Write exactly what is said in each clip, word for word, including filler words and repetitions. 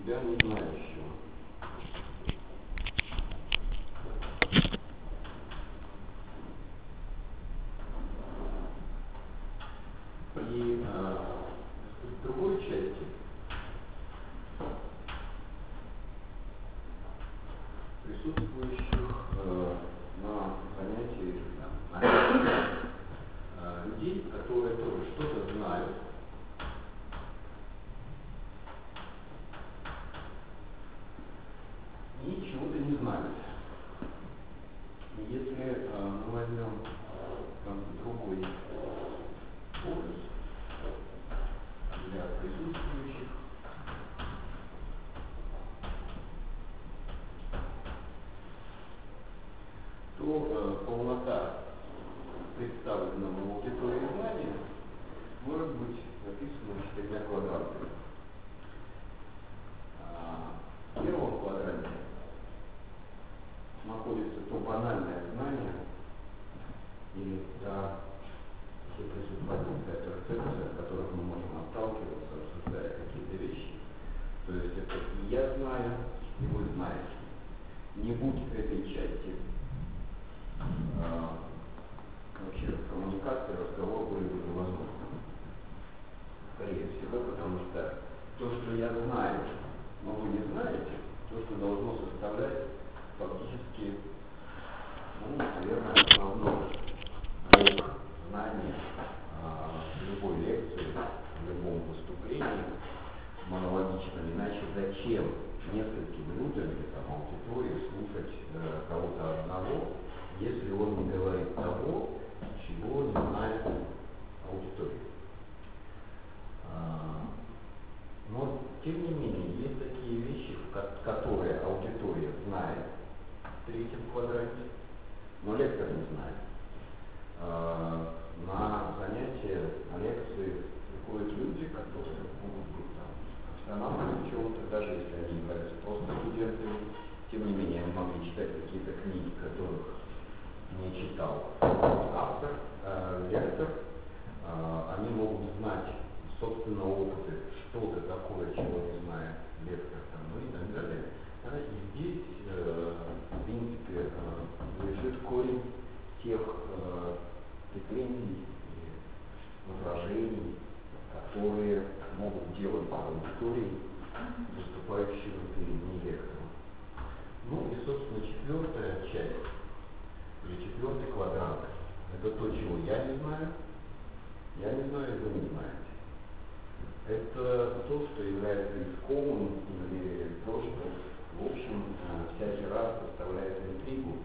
себя не знающего. И э, в другой части присутствующих э, на занятии да, на, э, людей, которые тоже что-то знают, и чего-то не знают. И если э, мы возьмем э, другой образ для присутствующих, то э, полнота представленного в аудитории знания может быть написана четырьмя квадрантами. В первом квадранте находится то банальное знание или та присутствующая перцепция, от которых мы можем отталкиваться, обсуждая какие-то вещи. То есть это и я знаю, и вы знаете. Не будь этой части э, вообще коммуникации, разговор были бы невозможны. Скорее всего, потому что то, что я знаю, но вы не знаете, то, что должно составлять фактически, ну, наверное, основной блок знания в любой лекции, в любом выступлении монологичном. Иначе зачем нескольким людям или там аудитории слушать э, кого-то одного, если он не говорит того, чего не знает аудитория. А, но, тем не менее, есть такие вещи, которые аудитория знает в третьем квадранте, но лектор не знает. А, на занятия, на лекции приходят люди, которые могут быть там профессионалами в чем-то, даже если они являются просто студентами, тем не менее они могли читать какие-то книги, которых не читал автор, э, лектор, э, они могут знать из собственного опыта что-то такое, чего не знает лектор, там, ну и так далее. Да, и здесь, э, в принципе, э, лежит корень тех э, претензий и возражений, которые могут делать аудитории, выступающего перед ней лектором. Ну и, собственно, четвертая часть, или четвертый квадрант, это то, чего я не знаю, я не знаю, и вы не знаете. Это то, что является искомым, или то, что, в общем, всякий раз доставляет интригу,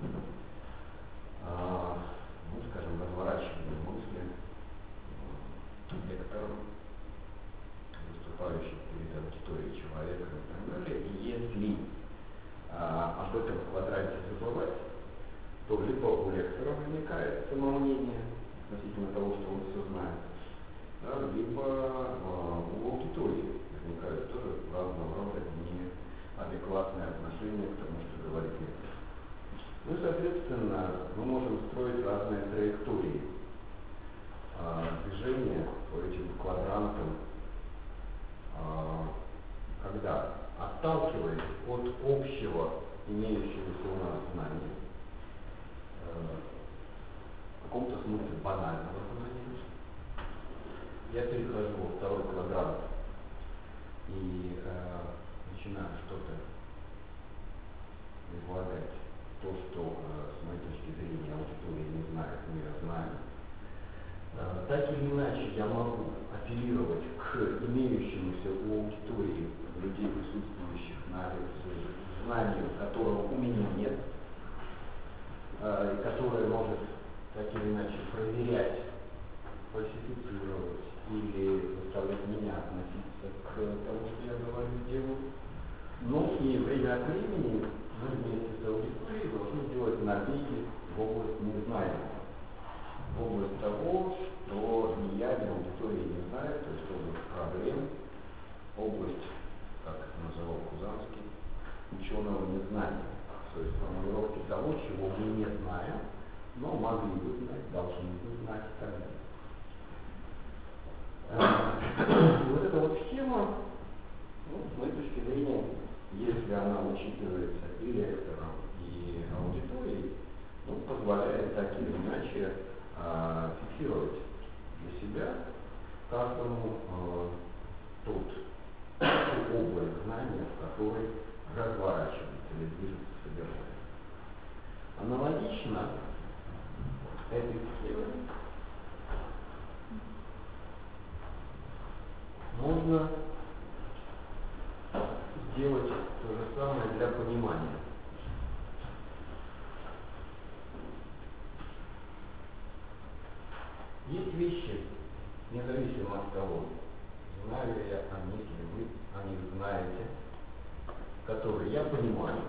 ну, скажем, разворачивание мысли лектором, выступающим перед аудиторией человека и так далее. И если а, об этом квадранте забывать, то либо у лектора возникает самомнение относительно того, что он все знает, да, либо а, у аудитории возникает тоже разного рода неадекватное отношение к тому, что говорит лектор. Ну и, соответственно, мы можем строить разные траектории а, движения по этим квадрантам, а, когда, отталкиваясь от общего имеющегося у нас знания, в каком-то смысле банального знания, я перехожу во второй квадрант и э, начинаю что-то излагать, то, что э, с моей точки зрения аудитория не знает, но я знаю. Э, так или иначе я могу апеллировать к имеющемуся у аудитории людей, присутствующих на лекции, знанию, которого у меня нет, и которое может так или иначе проверять, фальсифицировать или заставлять меня относиться к тому, что я говорю и делаю. Ну и время от времени мы вместе с аудиторией должны делать набеги в область незнаемого, в область того, что ни я, ни аудитория не знает, то есть область проблем, область, как это называл Кузанский, ученого незнания. То есть формулировки того, чего мы не знаем, но могли бы знать, должны бы знать и так далее. И вот эта вот схема, ну, с моей точки зрения, если она учитывается и лектором, и аудиторией, ну, позволяет так или иначе э, фиксировать для себя каждому э, тот область знания, в которой разворачивается или движется содержание. Аналогично этой схеме можно сделать то же самое для понимания. Есть вещи, независимо от того, знаю ли я о них, или вы о них знаете, которые я понимаю.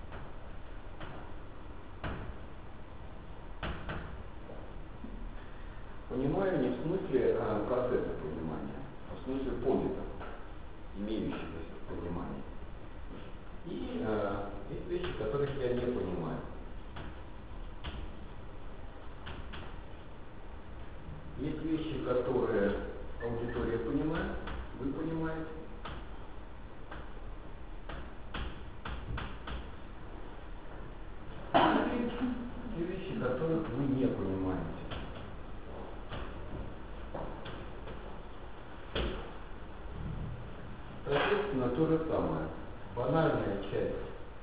Понимаю не в смысле э, процесса понимания, а в смысле помета, имеющегося в понимании. И э, есть вещи, которых я не понимаю. Есть вещи, которые аудитория понимает, вы понимаете. И те вещи, которых вы не понимаете. Соответственно, то же самое. Банальная часть,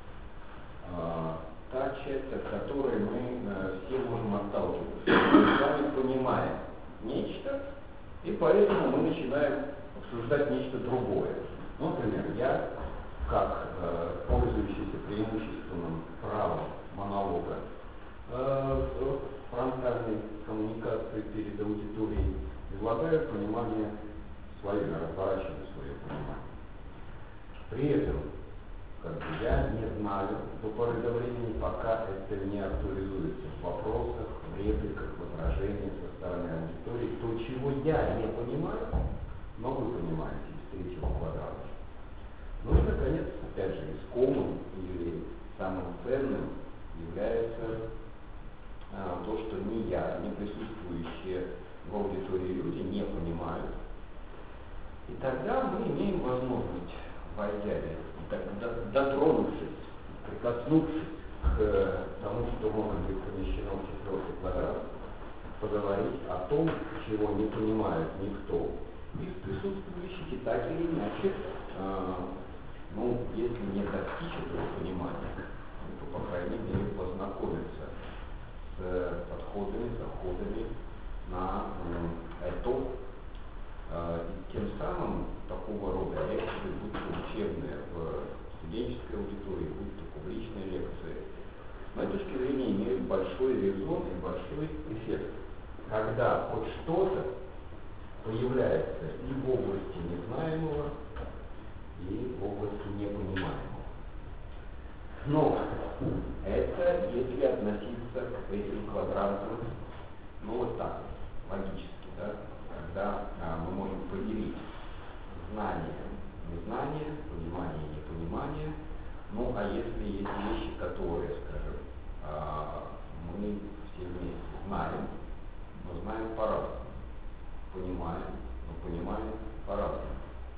э, та часть, от которой мы э, все можем отталкиваться. Мы с вами понимаем нечто, и поэтому мы начинаем обсуждать нечто другое. Ну, например, я, как э, пользующийся преимущественным правом монолога э, в фронтальной коммуникации перед аудиторией, излагаю понимание свое, разворачиваю свое понимание. При этом, как бы, я не знаю до поры до времени, пока это не актуализуется в вопросах, в репликах, возражениях со стороны аудитории, то, чего я не понимаю, но вы понимаете из третьего квадрата. Ну и, наконец, опять же, искомым или самым ценным является а, то, что ни я, ни присутствующие в аудитории люди не понимают. И тогда мы имеем возможность, войдя, дотронувшись, прикоснувшись к тому, что может быть помещено в четвертый квадрат, поговорить о том, чего не понимает никто из присутствующих, и так или иначе, э, ну, если не достичь этого понимания, то, по крайней мере, познакомиться с подходами, заходами на э, это. И тем самым такого рода лекции, будь то учебные в студенческой аудитории, будь то публичные лекции, с моей точки зрения, имеют большой резон и большой эффект. Когда хоть что-то появляется и в области незнаемого, и в области непонимаемого. Но это если относиться к этим квадрантам, ну вот так, логически, да? Когда а, мы можем поделить знание, незнание, понимание, непонимание. Ну, а если есть вещи, которые, скажем, а, мы все вместе знаем, но знаем по-разному, понимаем, но понимаем по-разному.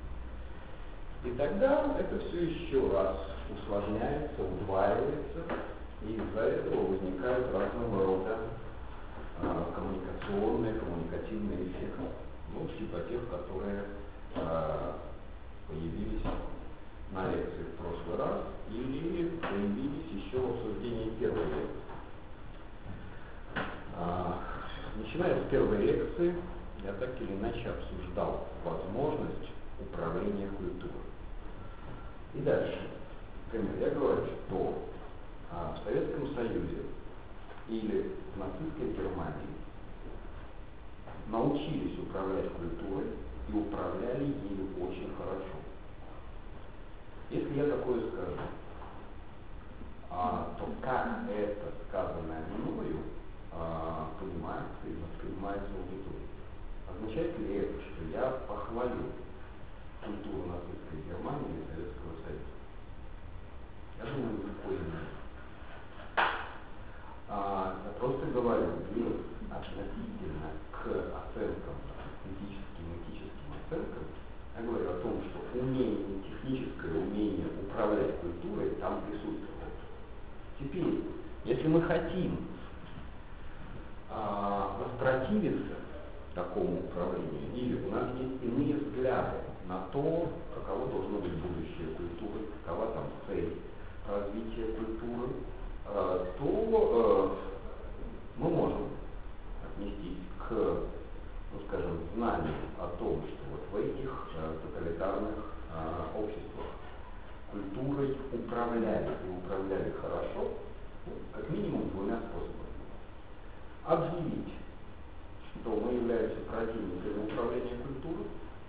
И тогда это все еще раз усложняется, удваивается, и из-за этого возникают разного рода а, коммуникационные, коммуникативные эффекты. Ну, типа тех, которые а, появились на лекции в прошлый раз или появились еще в обсуждении первой лекции. А, начиная с первой лекции, я так или иначе обсуждал возможность управления культурой. И дальше. Например, я говорю, что а, в Советском Союзе или в нацистской Германии научились управлять культурой и управляли ею очень хорошо. Если я такое скажу, а, то как это сказанное мною а, понимается и воспринимается аудиторией? Означает ли это, что я похвалю культуру нацистской Германии и Советского Союза? Я думаю, никакой нет. А, я просто говорю, есть относительно к оценкам, критическим, этическим оценкам, я говорю о том, что умение, техническое умение управлять Теперь, если мы хотим а, воспротивиться такому управлению, или у нас есть иные взгляды на то, каково должно быть будущее культуры, какова там цель развития культуры, а, то а, мы можем отнестись к, ну скажем, знанию о том, что вот в этих а, тоталитарных а, обществах культурой управляли и управляли хорошо, ну, как минимум двумя способами. Объявить, что мы являемся противниками управления культурой,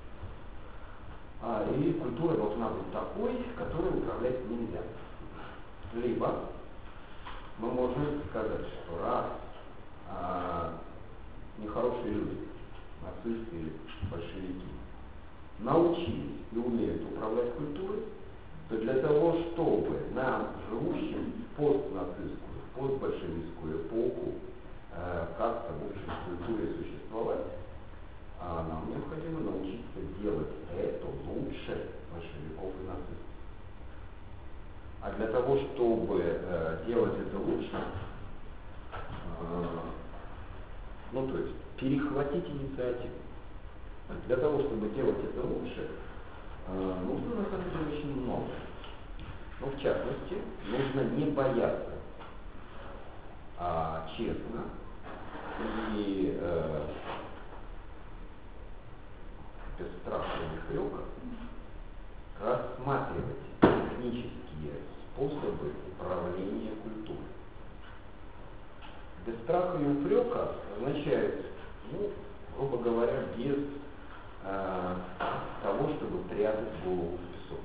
а, и культура должна быть такой, которой управлять нельзя. Либо мы можем сказать, что раз а, нехорошие люди, нацисты или большевики, научились и умеют управлять культурой, то для того, чтобы нам, живущим в постнацистскую, в постбольшевистскую эпоху, э, как-то в общем культуре существовать, э, нам необходимо научиться делать это лучше большевиков и нацистов. А для того, чтобы э, делать это лучше, э, ну то есть перехватить инициативу, для того, чтобы делать это лучше, э, нужно на самом деле очень много. Ну, в частности, нужно не бояться, а честно и э, без страха и упрека рассматривать технические способы управления культурой. Без страха и упрека означает, ну, грубо говоря, без э, того, чтобы прятать голову в песок.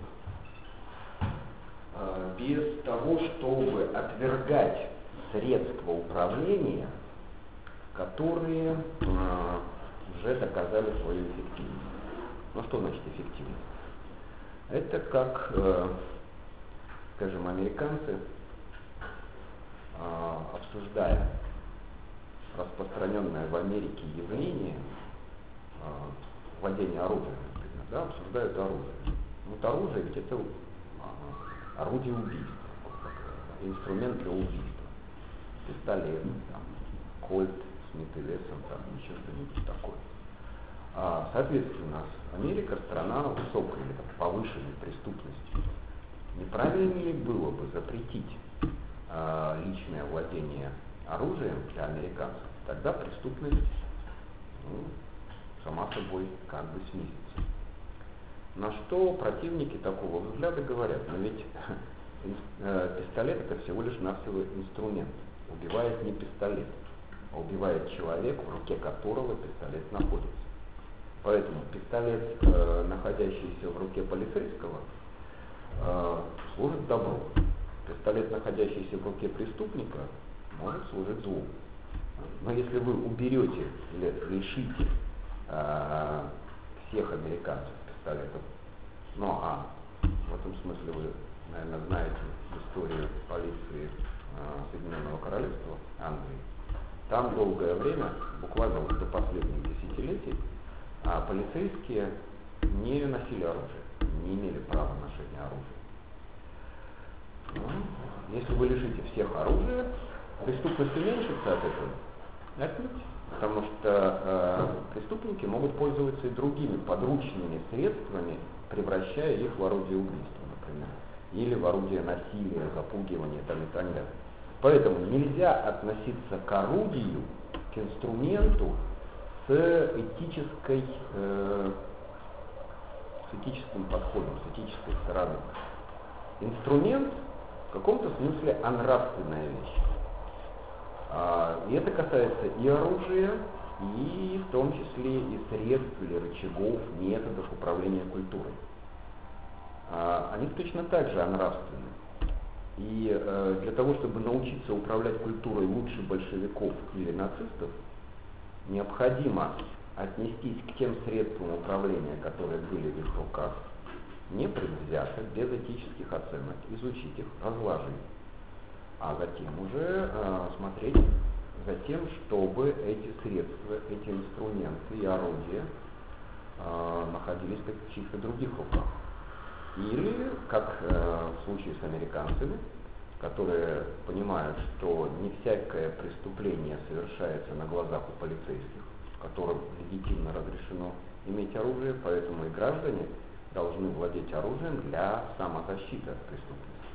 Э, без того, чтобы отвергать средства управления, которые э, уже доказали свою эффективность. Ну что значит эффективность? Это как, э, скажем, американцы, э, обсуждая распространенное в Америке явление э, владения оружием, например, да, обсуждают оружие. Вот оружие ведь это э, орудие убийства, инструмент для убийства. Пистолет, там, кольт, Смит и Вессон, там, еще что-нибудь такое. А, соответственно, Америка страна высокой или там, повышенной преступности. Неправильно ли было бы запретить а, личное владение оружием для американцев? Тогда преступность, ну, сама собой как бы снизится. На что противники такого взгляда говорят, но ведь э, пистолет это всего лишь навсего инструмент. Убивает не пистолет, а убивает человек, в руке которого пистолет находится. Поэтому пистолет, э, находящийся в руке полицейского, э, служит добру. Пистолет, находящийся в руке преступника, может служить злу. Но если вы уберете или лишите э, всех американцев пистолетов, ну а в этом смысле вы, наверное, знаете историю полиции э, Соединенного Королевства, Англии, там долгое время, буквально до последних десятилетий, а полицейские не носили оружие, не имели права ношения оружия. Ну, если вы лишите всех оружия, преступность уменьшится от этого? Отнюдь. Потому что э, преступники могут пользоваться и другими подручными средствами, превращая их в орудие убийства, например, или в орудие насилия, запугивания там, и так далее. Поэтому нельзя относиться к орудию, к инструменту с этической, э, с этическим подходом, с этической стороны. Инструмент в каком-то смысле анравственная вещь. А, и это касается и оружия, и в том числе и средств или рычагов, методов управления культурой. А, они точно так же анравственны. И э, для того, чтобы научиться управлять культурой лучше большевиков или нацистов, необходимо отнестись к тем средствам управления, которые были в их руках, непредвзято, без этических оценок, изучить их, разложить, а затем уже э, смотреть за тем, чтобы эти средства, эти инструменты и орудия э, находились в чьих-то других руках. Или, как э, в случае с американцами, которые понимают, что не всякое преступление совершается на глазах у полицейских, которым легитимно разрешено иметь оружие, поэтому и граждане должны владеть оружием для самозащиты от преступности.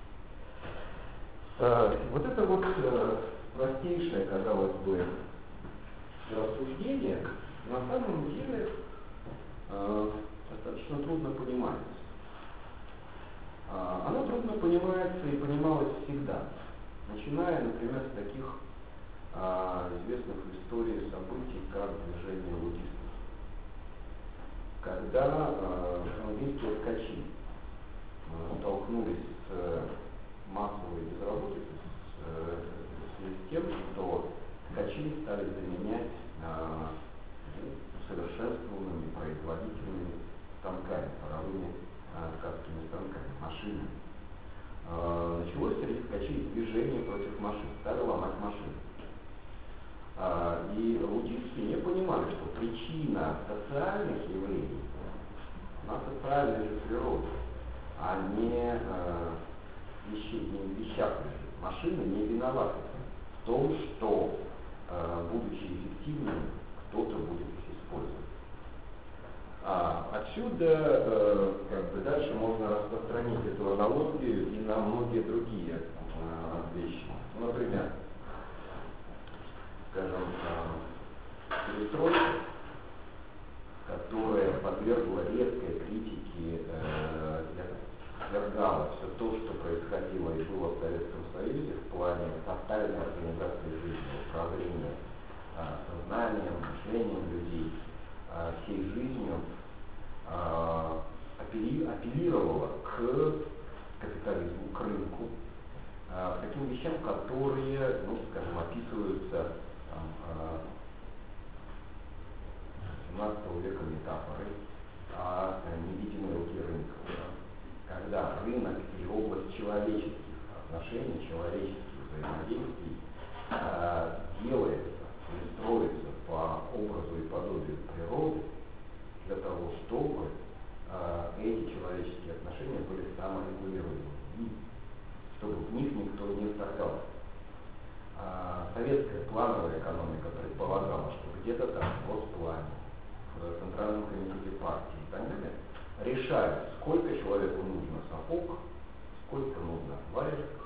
Э, вот это вот э, простейшее, казалось бы, рассуждение на самом деле э, достаточно трудно понимается. Э, оно трудно понимается и понималось всегда, начиная, например, с таких э, известных в истории событий, как движение лудистов. Когда э, английские ткачи э, столкнулись с э, массовой безработицей, с, э, с тем, что ткачи стали заменять э, усовершенствованными производительными станками, паровыми э, ткацкими станками, машинами. Э, началось среди ткачей движение против машин, стали ломать машины. Э, и лудисты не понимали, что причина социальных явлений на социальной же природе, а не э, вещи, не в вещах лежит. Машины не виноваты в том, что, э, будучи эффективным, кто-то будет их использовать. А отсюда э, как бы дальше можно распространить эту аналогию и на многие другие э, вещи. Ну, например, скажем, э, перестройка, которая подвергла резкой критике, э, свергала все то, что происходило и было в Советском Союзе в плане тотальной организации жизни, управления э, сознанием, мышлением людей, э, всей жизнью, э, апелли, апеллировала к капитализму, к рынку, э, к таким вещам, которые, ну, скажем, описываются там, э, семнадцатого века метафорой о невидимой руке рынка. Когда рынок и область человеческих отношений, человеческих взаимодействий э, делается или строится по образу и подобию природы для того, чтобы э, эти человеческие отношения были саморегулируемы, чтобы в них никто не вторгался. Э, советская плановая экономика предполагала, что где-то там в Госплане, в Центральном комитете партии и так далее, решают, сколько человеку нужно сапог, сколько нужно варежек,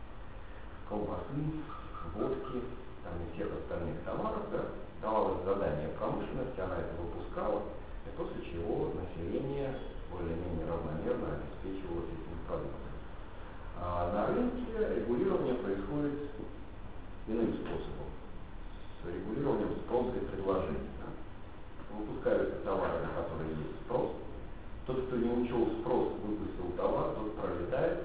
колбасы, водки, там, и всех остальных товаров, да, давалось задание промышленности, она это выпускала, и после чего население более-менее равномерно обеспечивалось этим продуктом. А на рынке регулирование происходит иным способом, с регулированием спроса и предложения. Выпускаются товары, на которые есть спрос. Тот, кто не учел спрос, выпустил товар, тот пролетает,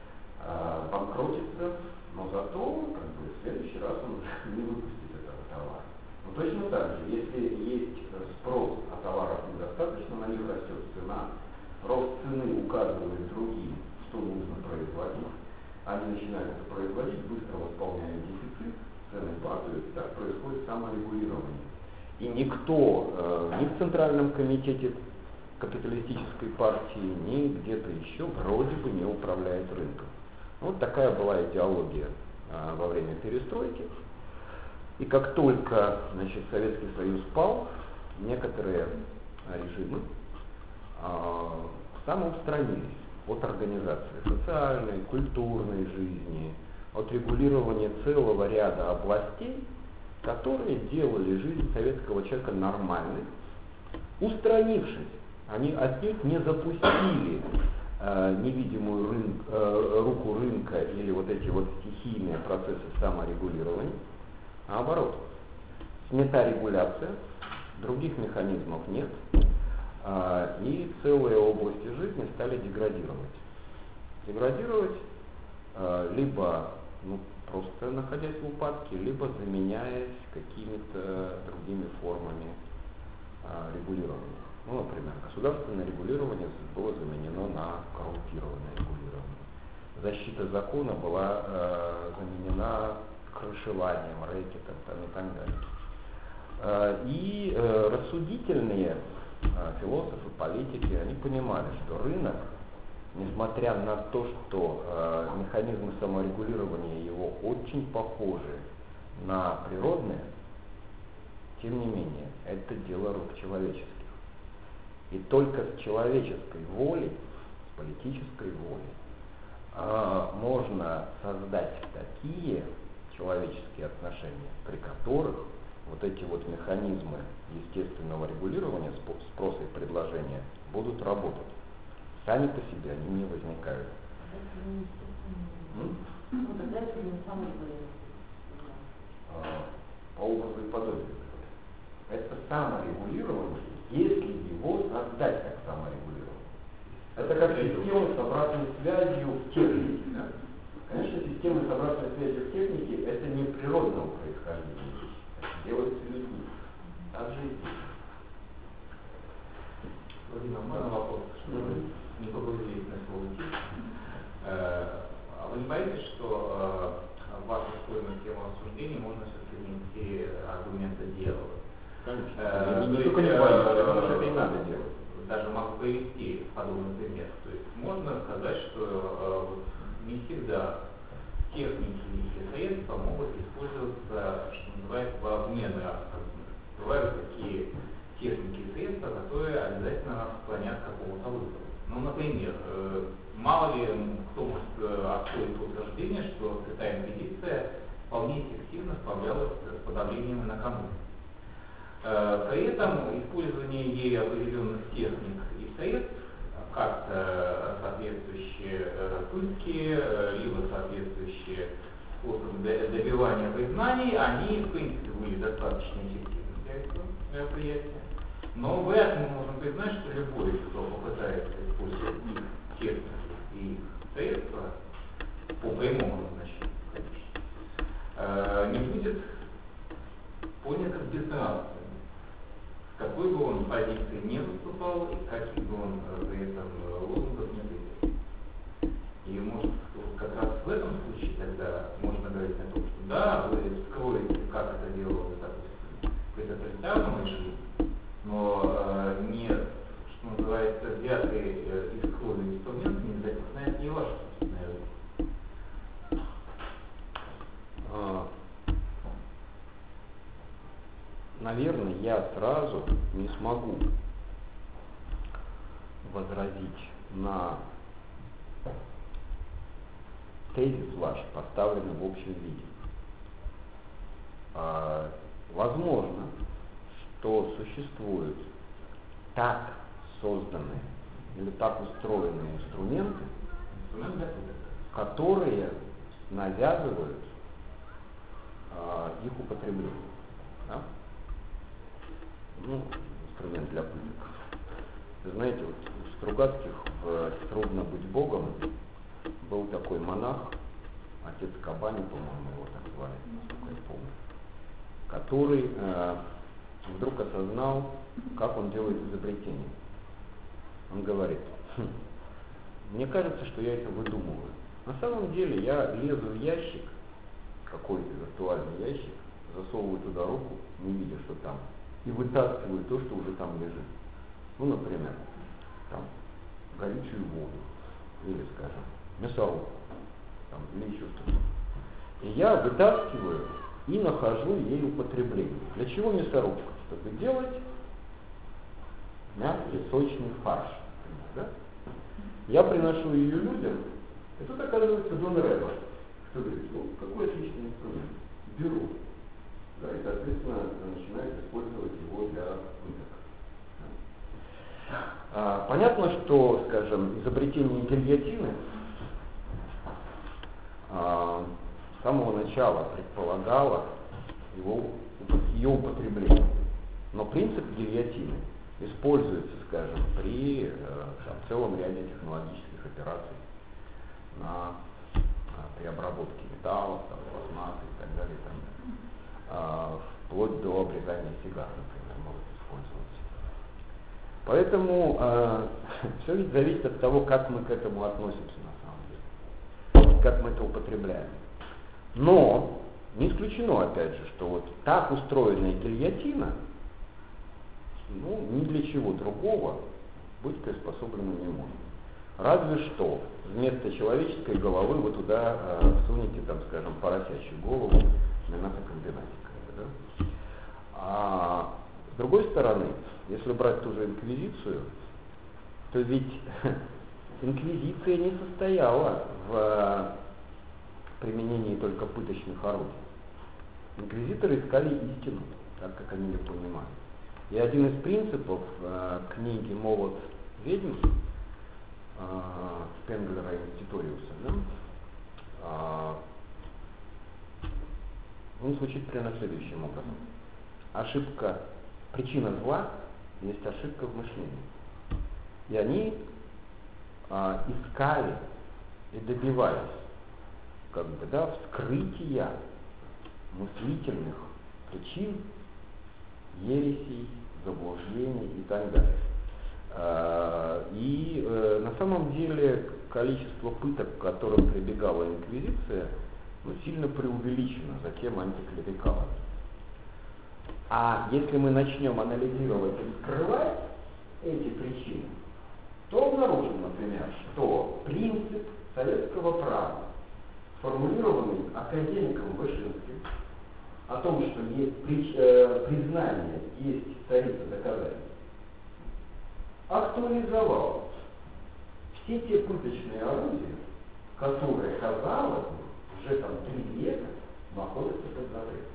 э, банкротится, но зато как бы, в следующий раз он уже не выпустит этого товара. Но точно так же, если есть спрос, а товаров недостаточно, на них растет цена, рост цены указывает другим, что нужно производить, они начинают это производить, быстро восполняют дефицит, цены падают, и так происходит саморегулирование. И никто э, ни в Центральном комитете капиталистической партии, ни где-то еще вроде бы не управляет рынком. Вот такая была идеология э, во время перестройки. И как только, значит, Советский Союз пал, некоторые режимы э, самоустранились от организации социальной, культурной жизни, от регулирования целого ряда областей, которые делали жизнь советского человека нормальной, устранившись. Они отнюдь не запустили э, невидимую рын, э, руку рынка или вот эти вот стихийные процессы саморегулирования, а наоборот, снята регуляция, других механизмов нет, э, и целые области жизни стали деградировать. Деградировать э, либо ну, просто находясь в упадке, либо заменяясь какими-то другими формами а, регулирования. Ну, например, государственное регулирование было заменено на коррумпированное регулирование. Защита закона была э, заменена крышеванием, рэкетом там, и так далее. Э, и э, рассудительные э, философы, политики, они понимали, что рынок несмотря на то, что э, механизмы саморегулирования его очень похожи на природные, тем не менее, это дело рук человеческих. И только с человеческой волей, с политической волей, э, можно создать такие человеческие отношения, при которых вот эти вот механизмы естественного регулирования спроса и предложения будут работать. Сами по себе они не возникают. По образу и подобию. Это саморегулирование, если его создать как саморегулирование. Это как система с обратной связью в технике. Да? Конечно, система с обратной связью в технике это не природного происхождения. Это делается людьми. Так же и здесь. Владимир, можно вопрос? Не погрузились на слово «тип». А вы не боитесь, что в вашу сторону тему рассуждений можно все-таки внести аргументы дела? Конечно. Э, не то только не есть, боюсь, э, потому что это и надо делать. Даже могу привести подобный пример. То есть можно сказать, что э, не всегда техники и средства могут использоваться, что называется, во вмены абсолютно. Бывают такие техники и средства, которые обязательно нас склонят к какому-то выбору. Ну, например, э, мало ли кто может отстроить утверждение, что Святая Инквизиция вполне эффективно справлялась с подавлением инакомыслия. Э, при этом использование ей определенных техник и средств, как-то соответствующие э, пытки, э, либо соответствующие способы добивания признаний, они, в принципе, были достаточно эффективны для этого мероприятия. Но в этом мы можем признать, что любой, кто попытается использовать их техники и их средства по прямому назначению, конечно, не будет понят как безнравственным. С какой бы он позиции не выступал и каких бы он при этом лозунгах не придерживался. И может как раз в этом случае тогда можно говорить о том, что да, вы скроете, как это делалось, допустим, при тоталитарном режиме, но э, не, что называется, взятые э, из крови инструменты не запятнает не ваша собственная жизнь. Наверное, я сразу не смогу возразить на тезис ваш, поставленный в общем виде. А, возможно, что существуют так созданные или так устроенные инструменты, которые навязывают а, их употребление. Да? Ну, инструмент для пыток. Вы знаете, вот у Стругацких в «Трудно быть Богом» был такой монах, отец Кабани, по-моему, его так звали, насколько я помню, который э, вдруг осознал, как он делает изобретение. Он говорит: хм, мне кажется, что я это выдумываю. На самом деле я лезу в ящик, какой-то виртуальный ящик, засовываю туда руку, не видя, что там, и вытаскиваю то, что уже там лежит. Ну, например, там, горячую воду, или, скажем, мясорубку, там, или еще что-то. И я вытаскиваю и нахожу ей употребление. Для чего мясорубка? Чтобы делать мягкий, сочный фарш. Да? Я приношу ее людям, и тут оказывается Дон Рева, кто говорит: ну, какой отличный инструмент, беру. Да, и, соответственно, начинает использовать его для пыток. А, понятно, что, скажем, изобретение гильотины а, с самого начала предполагало его, ее употребление. Но принцип гильотины используется, скажем, при там, целом ряде технологических операций на, при обработке металлов, там, пластмассы и так далее. И так далее. А, вплоть до обрезания сигар, например, могут использоваться. Поэтому э, все ведь зависит от того, как мы к этому относимся на самом деле, как мы это употребляем. Но не исключено, опять же, что вот так устроенная гильотина, ну, ни для чего другого быть приспособлена не может. Разве что вместо человеческой головы вы туда э, всунете, там, скажем, поросячью голову мясокомбинате. Да? А с другой стороны, если брать ту же инквизицию, то ведь инквизиция не состояла в применении только пыточных орудий. Инквизиторы искали истину, так как они ее понимали. И один из принципов э, книги «Молот ведьм» э, Спенглера и Титориуса, да, э, он звучит примерно следующим образом. Ошибка, причина зла есть ошибка в мышлении. И они э, искали и добивались как бы, да, вскрытия мыслительных причин, ересей, заблуждений и так далее. И э, на самом деле количество пыток, к которым прибегала инквизиция, ну, сильно преувеличено за тем антиклерикалом. А если мы начнем анализировать и скрывать эти причины, то обнаружим, например, что принцип советского права, сформулированный академиком Вышинским, о том, что есть прич, э, признание, есть царица доказательств, актуализовал все те пыточные орудия, которые, казалось бы, уже там три века находятся под запретом.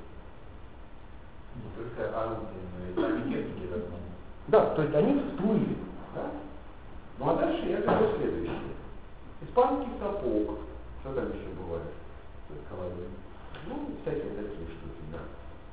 Не только орудия, но и сами техники законы. Да, то есть они всплыли. Да? Ну а дальше я говорю следующее. Испанский сапог, что там еще бывает? Ну, всякие такие штуки, да.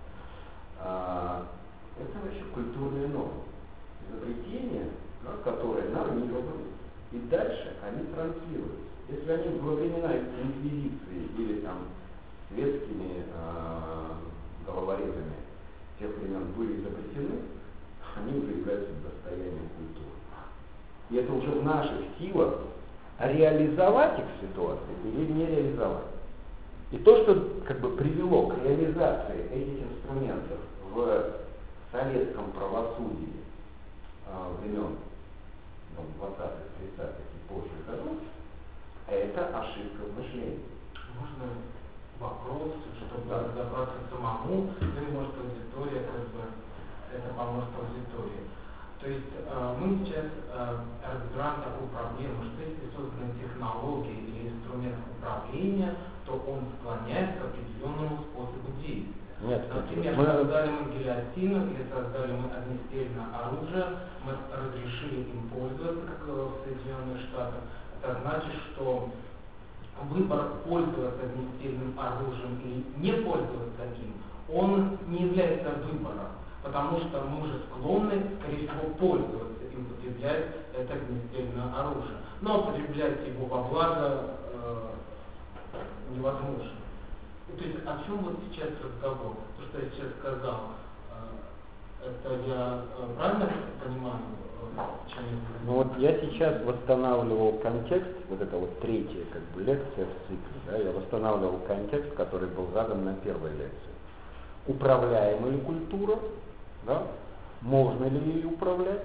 А, это вообще культурные нормы. Изобретения, да, которые нормированы, и дальше они транслируются. Если они во времена инквизиции или там светскими а, головорезами тех времен были изобретены, они уже являются достоянием культуры. И это уже в наших силах реализовать их в ситуации или не реализовать. И то, что как бы привело к реализации этих инструментов в советском правосудии э, времен ну, двадцатых, тридцатых и позже годов, это ошибка в мышлении. Можно вопрос, чтобы да. разобраться самому, или может аудитория, как бы это поможет аудитории. То есть э, мы сейчас э, разбираем такую проблему, что если созданы технологии или инструмент управления, то он склоняется к определенному способу действия. Нет, Например, мы... создали мы гильотину или создали мы огнестрельное оружие, мы разрешили им пользоваться, как в Соединенных Штатах. Это значит, что выбор пользоваться огнестрельным оружием или не пользоваться им, он не является выбором. Потому что мы уже склонны, скорее всего, пользоваться и употреблять это огнестрельное оружие. Но употреблять его во благо э, невозможно. То есть о чем вот сейчас разговор? То, что я сейчас сказал, э, это я э, правильно понимаю, э, чем я говорю? Ну вот я сейчас восстанавливал контекст, вот это вот третья как бы лекция в цикле, да, я восстанавливал контекст, который был задан на первой лекции. Управляемая ли культура? Да? Можно ли ей управлять?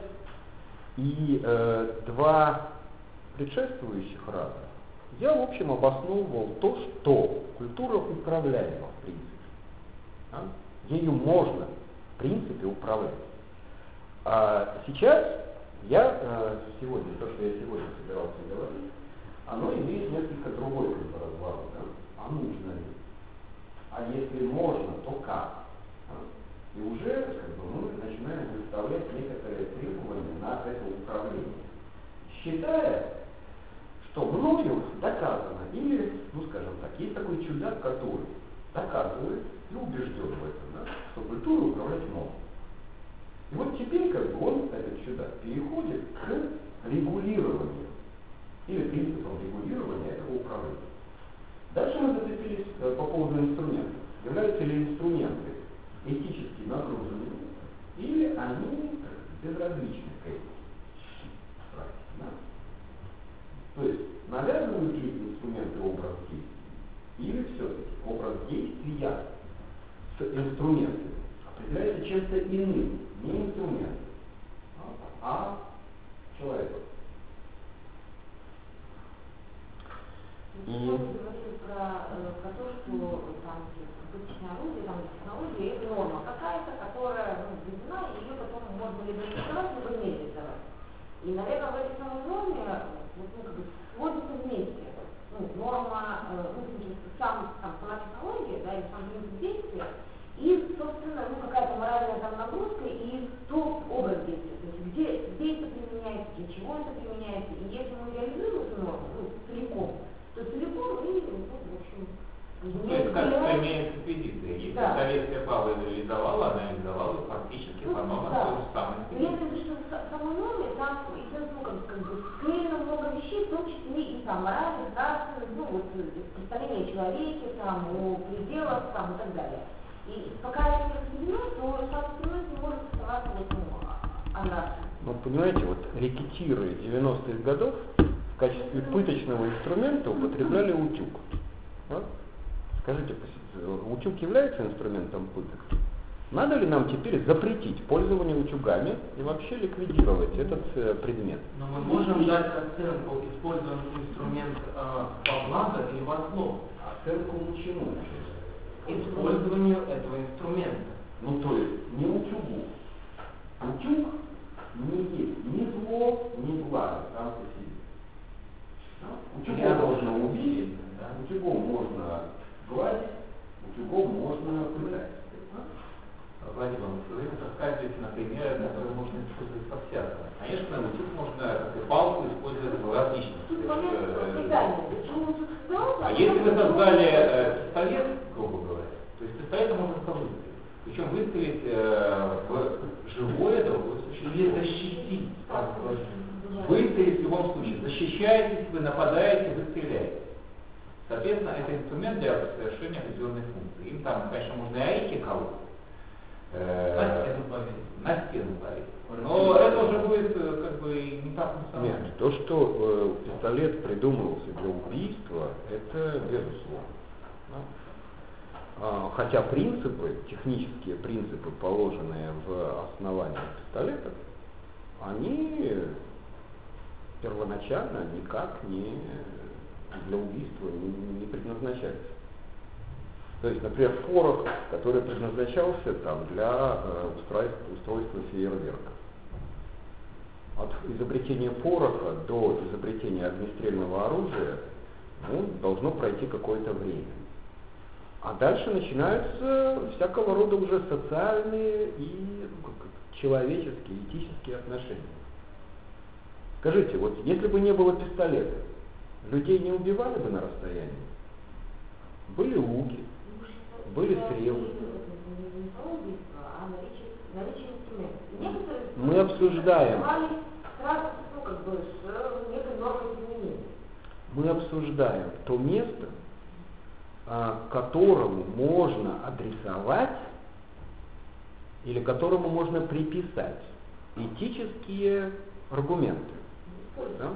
И э, два предшествующих раза я, в общем, обосновывал то, что культура управляема в принципе. Да? Ею можно, в принципе, управлять. А сейчас я э, сегодня, то, что я сегодня собирался говорить, оно имеет несколько другой как бы разворот. Да? А нужно ли? А если можно, то как? И уже как бы, мы начинаем выставлять некоторые требования на это управление, считая, что мною доказано, или, ну скажем так, есть такой чудак, который доказывает и убежден в этом, да, что культуру управлять можно. И вот теперь как бы он, этот чудак, переходит к регулированию, или принципам регулирования этого управления. Дальше мы зацепились по поводу инструментов. Являются ли инструменты этически нагружены, или они безразличны к этике практике. Да? То есть навязывают ли инструменты образ действия, или все-таки образ действия с инструментами определяется чем-то иным, не инструментом, а человеком. И... Вы говорили про, про то, что там пыточное орудие, там технология, это норма какая-то, которая ну, введена, и ее потом можно либо реализовать, либо не реализовать. И, наверное, в этой самой норме ну, как бы, сводится вместе ну, норма, ну, сам, там, сама технология, да, или сам принцип действия, и, собственно, ну, какая-то моральная там нагрузка и тот образ действия, то есть где, где это применяется, для чего это применяется, и если мы реализуем эту норму, ну, целиком, то целиком и, ну, в общем, то есть как применяется экспедиция. Если да. советская база реализовала, она реализовала фактически ну, по нормам да. той же самой экспедиции. При этом, что в самой норме там ну, как, как бы склеено много вещей, в том числе и там мораль, нравственность, ну, вот представление о человеке, там, о пределах, там, и так далее. И пока это не разделено, то сам инструмент не может оставаться вот, ну, анархией. Ну, понимаете, вот рекетиры девяностых годов в качестве пыточного инструмента употребляли утюг. Да? Скажите, утюг является инструментом пыток? Надо ли нам теперь запретить пользование утюгами и вообще ликвидировать этот э, предмет? Но мы можем дать оценку использованию инструмента э, во благо или во зло. Оценку чему? Использованию этого инструмента. Ну, то есть, не утюгу. Утюг не есть ни зло, ни благо сам по себе. Да? Утюгом можно убить, да? Утюгом можно гладить, утюгом можно пытать. Владимир, вы рассказываете на примеры, которые можно использовать по-всякому. Конечно, утюг можно, как и палку, использовать в различных. Тут момент специальный. Почему утюг создался? А если вы создали э, пистолет, грубо говоря, то есть пистолетом можно выстрелить. Причем выстрелить э, в живое другое существо. Или защитить. Выстрелить в любом случае. Защищаетесь, вы нападаете, вы стреляете. Соответственно, это инструмент для совершения определенной функции. Им там, конечно, можно и орехи колоть. На стену повесить. На стену повесить. Но это уже будет как бы не так не Нет, то, что э, пистолет придумывался для убийства, это безусловно. Да? А, хотя принципы, технические принципы, положенные в основании пистолета, они первоначально никак не для убийства не, не предназначаются. То есть, например, порох, который предназначался там, для э, устройства, устройства фейерверка. От изобретения пороха до изобретения огнестрельного оружия ну, должно пройти какое-то время. А дальше начинаются всякого рода уже социальные и ну, как, человеческие, этические отношения. Скажите, вот если бы не было пистолета, людей не убивали бы на расстоянии? Были луки, были стрелы. Мы обсуждаем. Мы обсуждаем то место, которому можно адресовать или которому можно приписать этические аргументы. Да?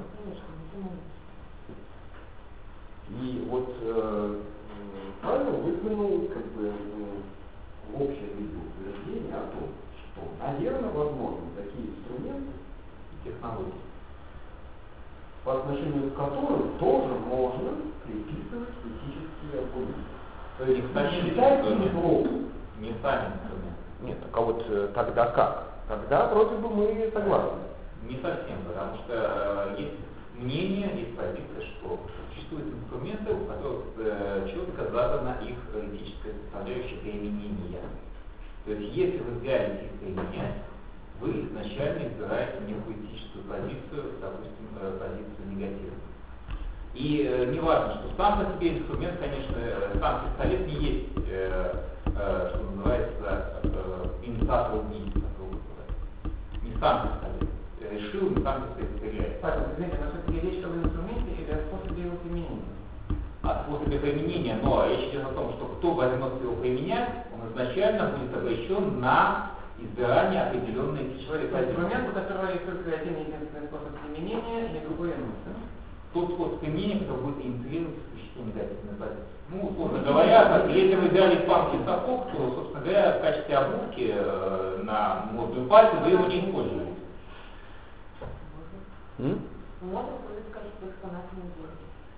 И вот э, Павел выдвинул как бы в общем виду утверждение о том, что, наверное, возможно, такие инструменты, технологии, по отношению к которым тоже можно приписывать этические аргументы. То есть не считать их злом. Не сами инструменты. Нет, так а вот э, тогда как? Тогда вроде бы мы согласны. Не совсем, потому что э, есть мнение, есть позиция, что существуют инструменты, у которых э, четко задана их этическая составляющая применения. То есть, если вы взяли их применять, вы изначально избираете некую этическую позицию, допустим, э, позицию негативную. И э, не важно, что сам по себе инструмент, конечно, э, сам пистолет не есть, э, э, что называется, э, инициатор убийства, грубо говоря. Не сам пистолет. Решил, не сам пистолет стреляет. Павел, извините, но все-таки речь об инструменте или о способе его применения? О способе применения, но речь идет о том, что кто возьмет его применять, он изначально будет обречен на избирание определенной этической позиции. Инструмент, у которого есть только один единственный способ применения, и другой иной. Тот способ применения, который будет инициировать существо негативной позиции. Ну, условно говоря, как, если вы взяли палки сапог, то, собственно говоря, в качестве обувки э, на модную пальцы вы его не используете. Можно использовать в качестве экспоната музея.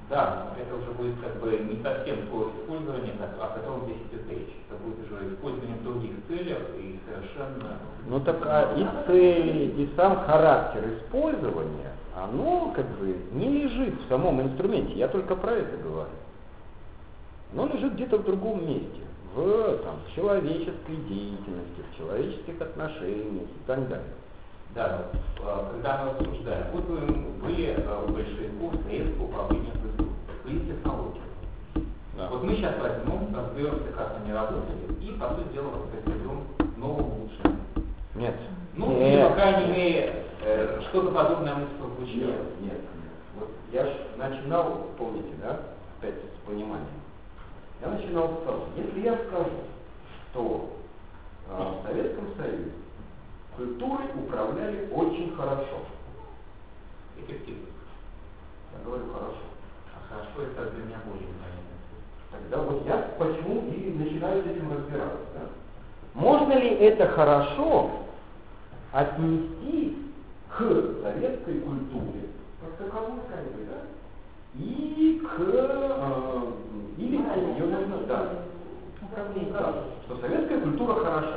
Да, это уже будет как бы не совсем то использование, о котором здесь идет речь. Это будет уже использование в других целях и совершенно... Ну так а и цели, и сам характер использования, оно как бы не лежит в самом инструменте. Я только про это говорю. Оно лежит где-то в другом месте. В, там, в человеческой деятельности, в человеческих отношениях и так далее. Да, когда мы обсуждаем, вот вы, вы большевиков средства управления производством, вы технологии. Да. Вот мы сейчас возьмем, разберемся, как они работали, и, по сути дела, воспроизведем новое улучшение. Нет. Ну, нет. или, по крайней мере, э, что-то подобное мы случилось. Нет, нет, нет. Вот я же начинал, помните, да, опять с пониманием. Я начинал с того, если я скажу, что э, в Советском Союзе культурой управляли очень хорошо. Эффективно. Я говорю хорошо. А хорошо это для меня более непонятно. Тогда вот я почему и начинаю с этим разбираться. Да? Можно ли это хорошо отнести к советской культуре, как таковой, как бы, да? И к э, или к ее нужно, да. Да, что советская культура хороша.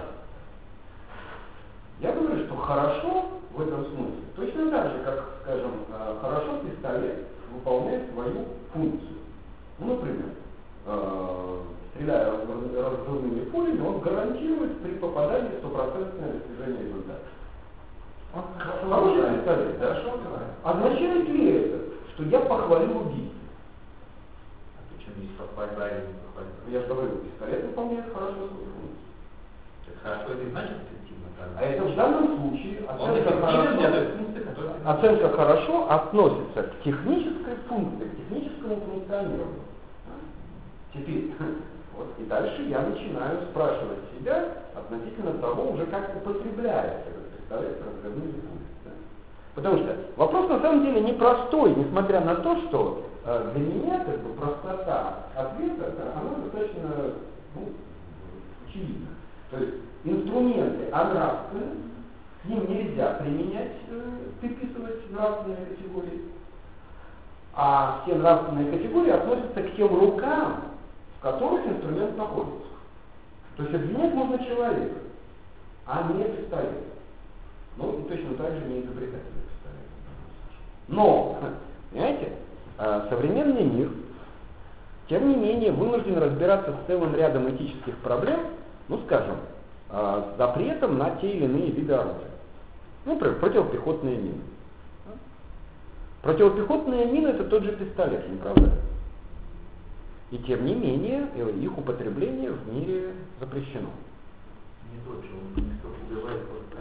Я говорю, что хорошо в этом смысле точно так же, как, скажем, хорошо пистолет выполняет свою функцию. Ну, например, э, стреляя разрывными пулями, он гарантирует при попадании стопроцентное достижение результата. Хороший пистолет, да? Хорошо говорю. Означает ли это, что я похвалил убийцу? А почему здесь похвалили, не похвалили? Я же говорю, пистолет выполняет хорошо свою функцию. Хорошо это и значит эффективно. А это в данном случае оценка хорошо, для той функции, которая... оценка хорошо относится к технической функции, к техническому функционированию. Теперь, вот, и дальше я начинаю спрашивать себя относительно того, уже как употребляется этот пистолет с разрывными пулями. Да? Потому что вопрос на самом деле непростой, несмотря на то, что э, для меня как бы простота ответа, она достаточно ну, очевидна. То есть инструменты анравственны, к ним нельзя применять, э, приписывать нравственные категории. А все нравственные категории относятся к тем рукам, в которых инструмент находится. То есть обвинять можно человека, а не пистолет. Ну и точно так же не изобретательный пистолет. Но, понимаете, современный мир, тем не менее, вынужден разбираться с целым рядом этических проблем, ну, скажем, с запретом на те или иные виды оружия. Ну, например, противопехотные мины. Противопехотные мины — это тот же пистолет, не правда? И тем не менее, их употребление в мире запрещено. Не тот же, он не столько убивает, сколько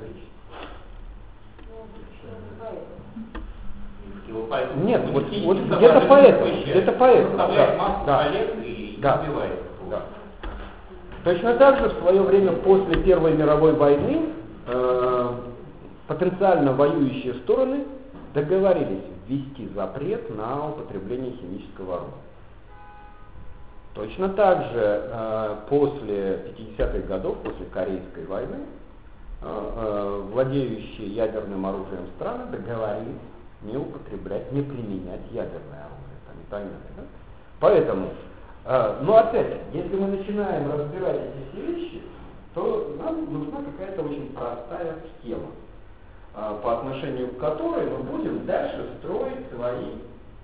количество. Нет, вот, вот где-то поэтому, где-то поэтому. Да, да, и да, убивает. Да. Точно так же в свое время после Первой мировой войны э, потенциально воюющие стороны договорились ввести запрет на употребление химического оружия. Точно так же э, после пятидесятых годов, после Корейской войны, э, э, владеющие ядерным оружием страны договорились не употреблять, не применять ядерное оружие там, и так далее. Да? Поэтому, э, ну опять, если мы начинаем разбирать эти все вещи, то нам нужна какая-то очень простая схема, э, по отношению к которой мы будем дальше строить свои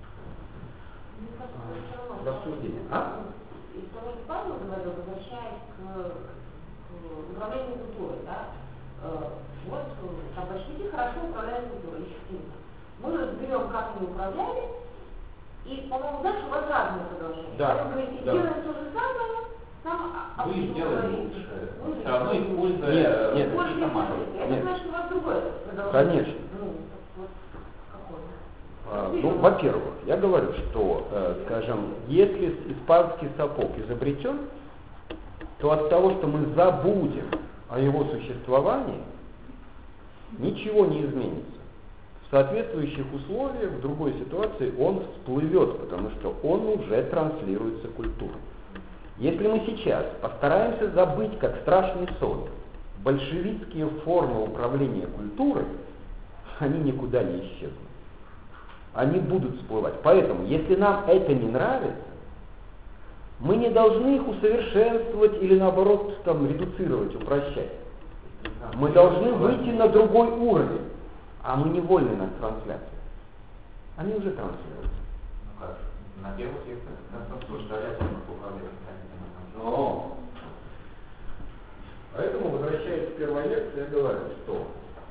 э, рассуждения. А? Из того, что Павел говорил, возвращаясь к, к управлению культурой, да, э, вот там большевики хорошо управляют культурой, эффективно. Мы разберем, как они управляли, и, по-моему, дальше у вас разные продолжения. Да, Вы говорите, да. делаем то же самое, там Вы сделали лучше, все равно используя Нет, нет. больше информацию. это Нет. значит, у вас другое продолжение. Конечно. Ну, вот, какое? А, ну, во-первых, я говорю, что, э, скажем, если испанский сапог изобретен, то от того, что мы забудем о его существовании, ничего не изменится. В соответствующих условиях, в другой ситуации он всплывет, потому что он уже транслируется культурой. Если мы сейчас постараемся забыть, как страшный сон, большевистские формы управления культурой, они никуда не исчезнут. они будут всплывать. Поэтому, если нам это не нравится, мы не должны их усовершенствовать или наоборот там, редуцировать, упрощать. Мы должны выйти на другой уровень, а мы невольны на трансляции. Они уже транслируются. Ну как, на первых лекциях нас обсуждали формах управления. Но, поэтому, возвращаясь к первой лекции, я говорю, что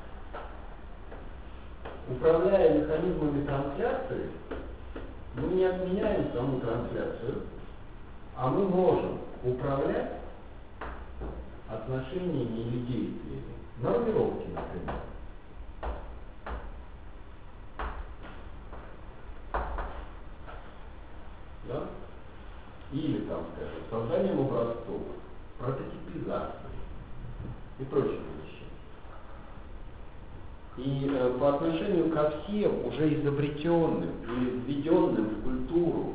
управляя механизмами трансляции, мы не отменяем саму трансляцию, а мы можем управлять отношениями или действиями. Нормировки, например. Да? Или, там, скажем, созданием образцов, прототипизацией и прочими вещами. И э, по отношению ко всем уже изобретенным или введенным в культуру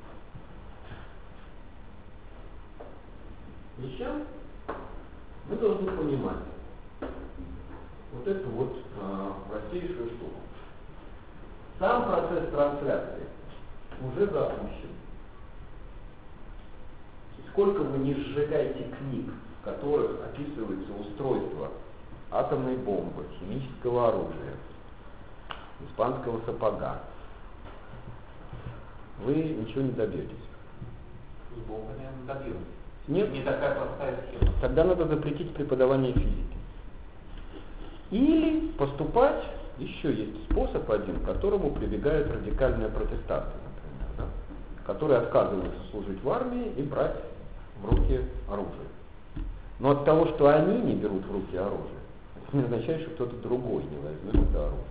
вещам, мы должны понимать вот эту вот э, простейшую штуку. Сам процесс трансляции уже запущен. Сколько вы не сжигаете книг, в которых описывается устройство атомной бомбы, химического оружия, испанского сапога, вы ничего не добьетесь. С Богом, наверное, добьемся. Нет? Не такая простая схема. Тогда надо запретить преподавание физики. Или поступать, еще есть способ один, к которому прибегают радикальные протестанты, например, да, которые отказываются служить в армии и брать в руки оружие. Но от того, что они не берут в руки оружие, это не означает, что кто-то другой не возьмет это оружие.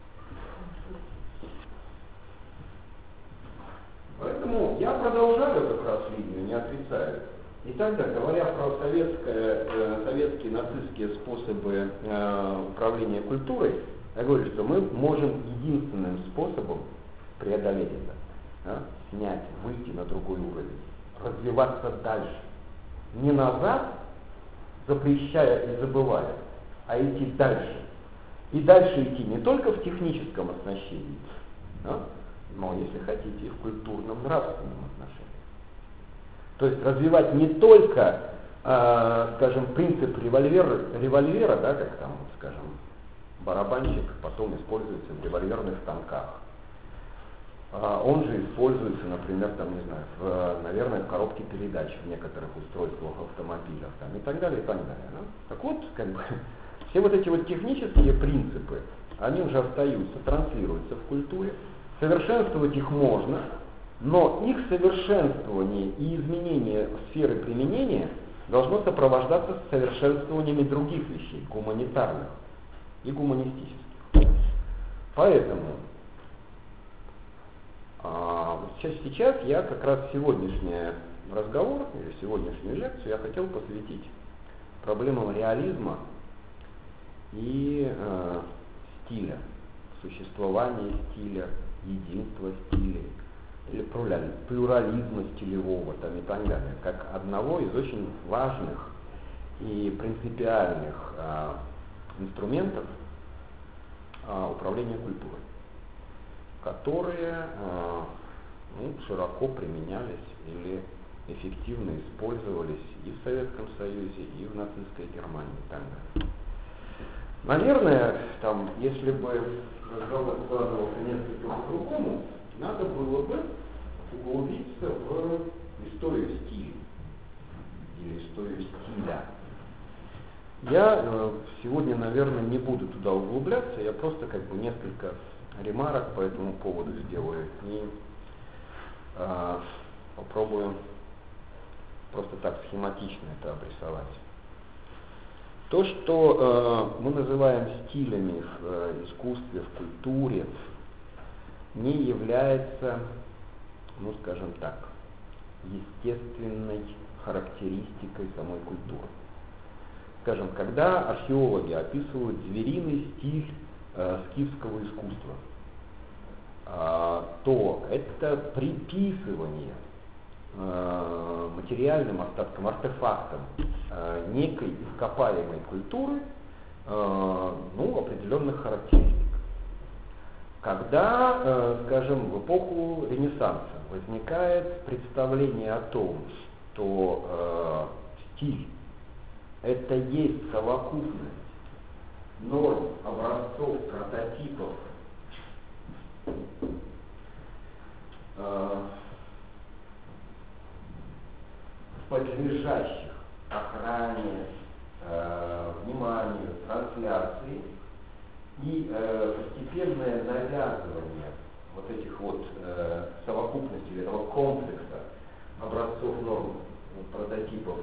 Поэтому я продолжаю как раз линию, не отрицаю. Итак, да, говоря про советское, э, советские нацистские способы э, управления культурой, я говорю, что мы можем единственным способом преодолеть это, да, снять, выйти на другой уровень, развиваться дальше. Не назад, запрещая и забывая, а идти дальше. И дальше идти не только в техническом оснащении, да, но, если хотите, и в культурном, нравственном отношении. То есть развивать не только, э, скажем, принцип револьвера, револьвера, да, как там, скажем, барабанщик потом используется в револьверных станках. А он же используется, например, там, не знаю, в, наверное, в коробке передач в некоторых устройствах автомобилях там, и так далее, и так далее. Да? Так вот, как бы, все вот эти вот технические принципы, они уже остаются, транслируются в культуре. Совершенствовать их можно, но их совершенствование и изменение сферы применения должно сопровождаться совершенствованиями других вещей, гуманитарных и гуманистических. Поэтому а, сейчас, сейчас я как раз сегодняшний разговор или сегодняшнюю лекцию я хотел посвятить проблемам реализма и э, стиля, существования стиля, единства стилей или плюрализма стилевого там, и так далее, как одного из очень важных и принципиальных э, инструментов э, управления культурой, которые э, ну, широко применялись или эффективно использовались и в Советском Союзе, и в нацистской Германии и так далее. Наверное, там, если бы разговор складывался несколько по-другому, надо было бы углубиться в историю стиля или историю стиля. Я э, сегодня, наверное, не буду туда углубляться, я просто как бы несколько ремарок по этому поводу сделаю и э, попробую просто так схематично это обрисовать. То, что э, мы называем стилями в э, искусстве, в культуре, не является, ну скажем так, естественной характеристикой самой культуры. Скажем, когда археологи описывают звериный стиль э, скифского искусства, э, то это приписывание э, материальным остаткам, артефактам э, некой ископаемой культуры э, ну, определенных характеристик. Когда, э, скажем, в эпоху Ренессанса возникает представление о том, что э, стиль это есть совокупность норм, образцов, прототипов, э, подлежащих охране, э, вниманию, трансляции, и э, постепенное навязывание вот этих вот э, совокупностей, этого комплекса образцов, норм, прототипов,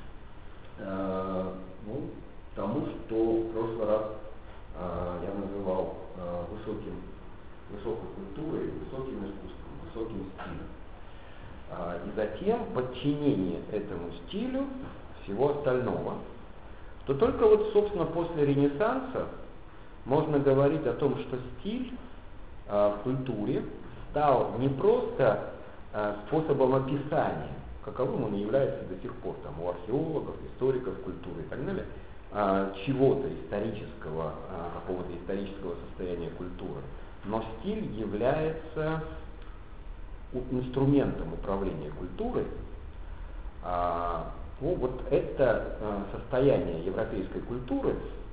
э, ну, тому, что в прошлый раз э, я называл э, высоким, высокой культурой, высоким искусством, высоким стилем. Э, и затем подчинение этому стилю всего остального, то только вот, собственно, после Ренессанса можно говорить о том, что стиль э, в культуре стал не просто э, способом описания, каковым он является до сих пор там, у археологов, историков культуры и так далее, э, чего-то исторического, э, какого-то исторического состояния культуры, но стиль является инструментом управления культурой. Э, ну, вот это э, состояние европейской культуры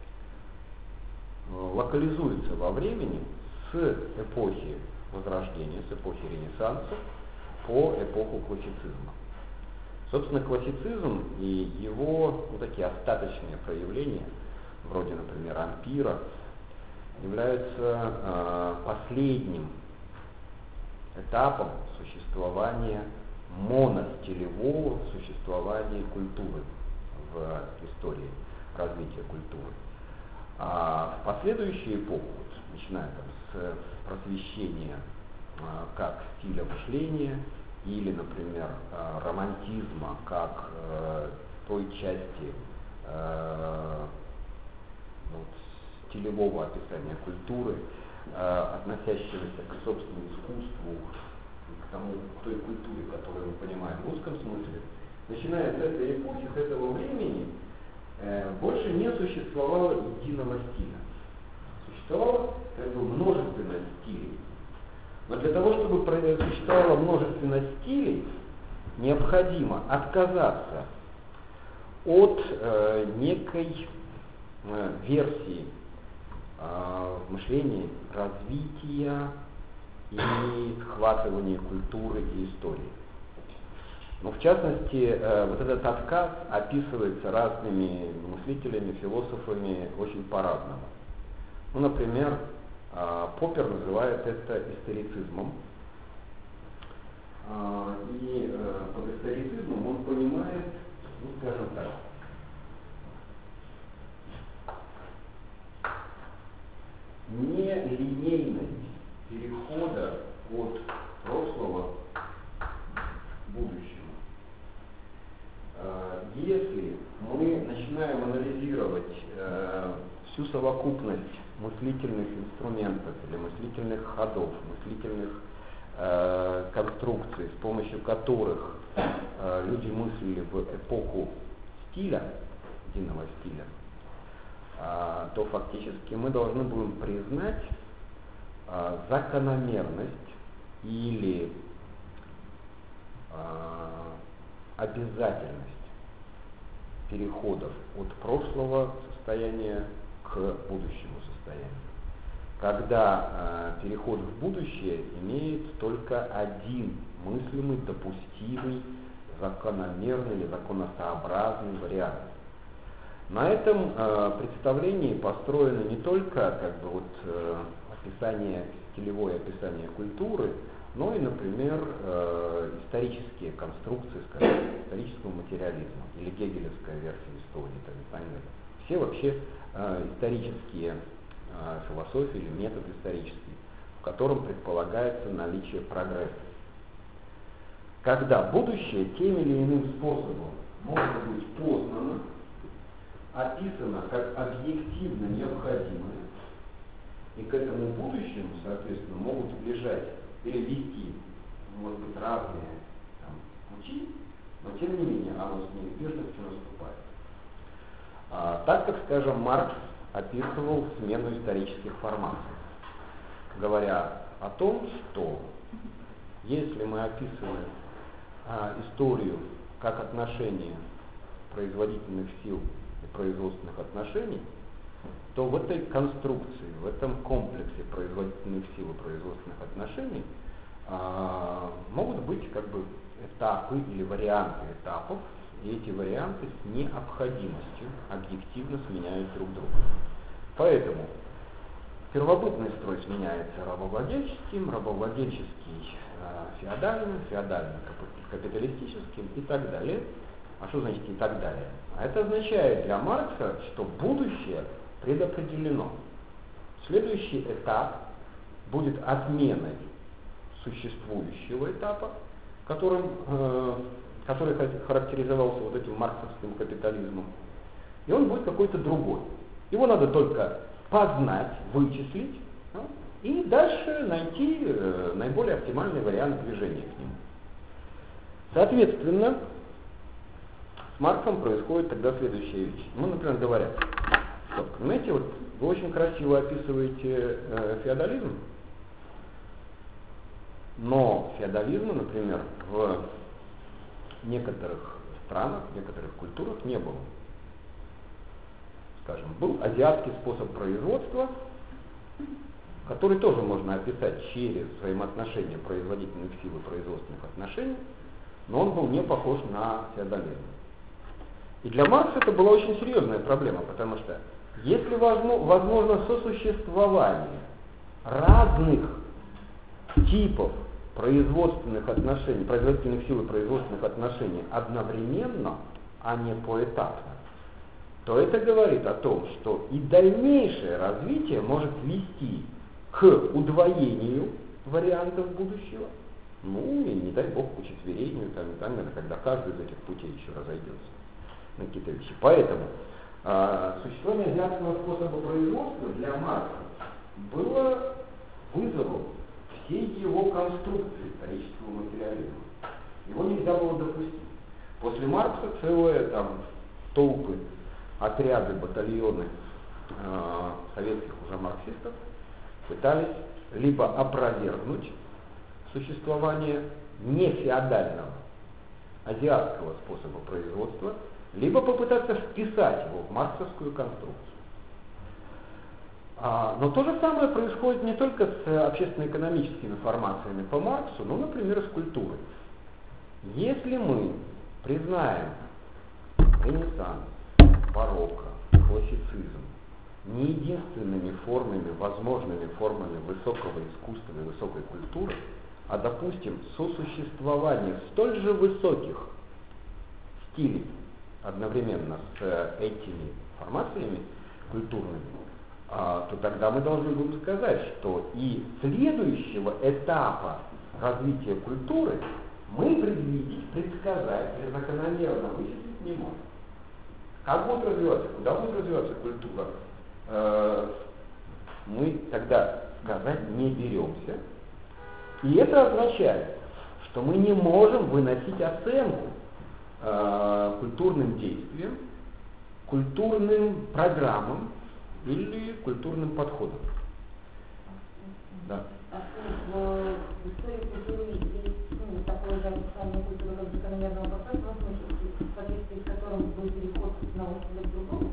локализуется во времени с эпохи Возрождения, с эпохи Ренессанса по эпоху классицизма. Собственно, классицизм и его ну, такие остаточные проявления, вроде, например, ампира, являются э, последним этапом существования моностилевого существования культуры в истории развития культуры. А в последующую эпоху, вот, начиная там, с просвещения а, как стиля мышления или, например, а, романтизма как а, той части а, вот, стилевого описания культуры, а, относящегося к собственному искусству, к тому, к той культуре, которую мы понимаем в узком смысле, начиная с этой эпохи, с этого времени, больше не существовало единого стиля. Существовало как бы множественность стилей. Но для того, чтобы существовало множественность стилей, необходимо отказаться от э, некой э, версии э, в мышлении развития и схватывания культуры и истории. Но в частности, вот этот отказ описывается разными мыслителями, философами очень по-разному. Ну, например, Поппер называет это историцизмом. И под историцизмом он понимает, ну, скажем так, нелинейность перехода от прошлого к будущему. Если мы начинаем анализировать э, всю совокупность мыслительных инструментов или мыслительных ходов, мыслительных э, конструкций, с помощью которых э, люди мыслили в эпоху стиля, единого стиля, э, то фактически мы должны будем признать э, закономерность или э, обязательность переходов от прошлого состояния к будущему состоянию. Когда э, переход в будущее имеет только один мыслимый, допустимый, закономерный или законосообразный вариант. На этом э, представлении построено не только как бы, вот, э, описание, стилевое описание культуры, но и, например, э, исторические конструкции, скажем, исторического материализма или гегелевская версия истории и так далее. Все вообще э, исторические э, философии или метод исторический, в котором предполагается наличие прогресса. Когда будущее тем или иным способом может быть познано, описано как объективно необходимое, и к этому будущему, соответственно, могут сближать или вести, может быть, разные там, пути, но тем не менее оно с неизбежностью наступает. А, так как, скажем, Маркс описывал смену исторических формаций. говоря о том, что если мы описываем а, историю как отношение производительных сил и производственных отношений, то в этой конструкции, в этом комплексе производительных сил и производственных отношений а, могут быть как бы этапы или варианты этапов, и эти варианты с необходимостью объективно сменяют друг друга. Поэтому первобытный строй сменяется рабовладельческим, рабовладельческий э, феодальным, феодально-капиталистическим и так далее. А что значит и так далее? А это означает для Маркса, что будущее предопределено. Следующий этап будет отменой существующего этапа, которым, э, который характеризовался вот этим марксовским капитализмом, и он будет какой-то другой. Его надо только познать, вычислить, да, и дальше найти э, наиболее оптимальный вариант движения к нему. Соответственно, с Марксом происходит тогда следующая вещь. Ну, например, говорят, что, понимаете, вот вы очень красиво описываете э, феодализм, но феодализма, например, в некоторых странах, в некоторых культурах не было. Скажем, был азиатский способ производства, который тоже можно описать через взаимоотношения производительных сил и производственных отношений, но он был не похож на феодализм. И для Маркса это была очень серьезная проблема, потому что если возможно сосуществование разных типов производственных отношений, производительных сил и производственных отношений одновременно, а не поэтапно, то это говорит о том, что и дальнейшее развитие может вести к удвоению вариантов будущего, ну и, не дай бог, к учетверению, там, и так далее, когда каждый из этих путей еще разойдется на какие-то вещи. Поэтому э, существование азиатского способа производства для Маркса было вызовом всей его конструкции исторического материализма. Его нельзя было допустить. После Маркса целые там толпы, отряды, батальоны э, советских уже марксистов пытались либо опровергнуть существование нефеодального азиатского способа производства, либо попытаться вписать его в марксовскую конструкцию. А, но то же самое происходит не только с общественно-экономическими формациями по Марксу, но, например, и с культурой. Если мы признаем Ренессанс, барокко, классицизм не единственными формами, возможными формами высокого искусства и высокой культуры, а допустим сосуществование столь же высоких стилей одновременно с этими формациями культурными, а, то тогда мы должны будем сказать, что и следующего этапа развития культуры мы предвидеть, предсказать или закономерно вычислить не можем. Как будет развиваться, куда будет развиваться культура, э, мы тогда сказать не беремся. И это означает, что мы не можем выносить оценку э, культурным действиям, культурным программам или культурным подходам. Да. А в истории культуры есть ну, такое же описание культуры как закономерного процесса, в смысле, в соответствии с которым был переход с одного стиля к другому?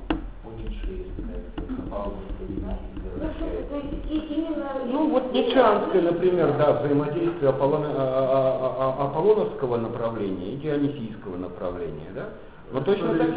Ну вот ницшеанское, например, да, взаимодействие Аполлон, а, а, а, аполлоновского направления и дионисийского направления, да? Но точно так.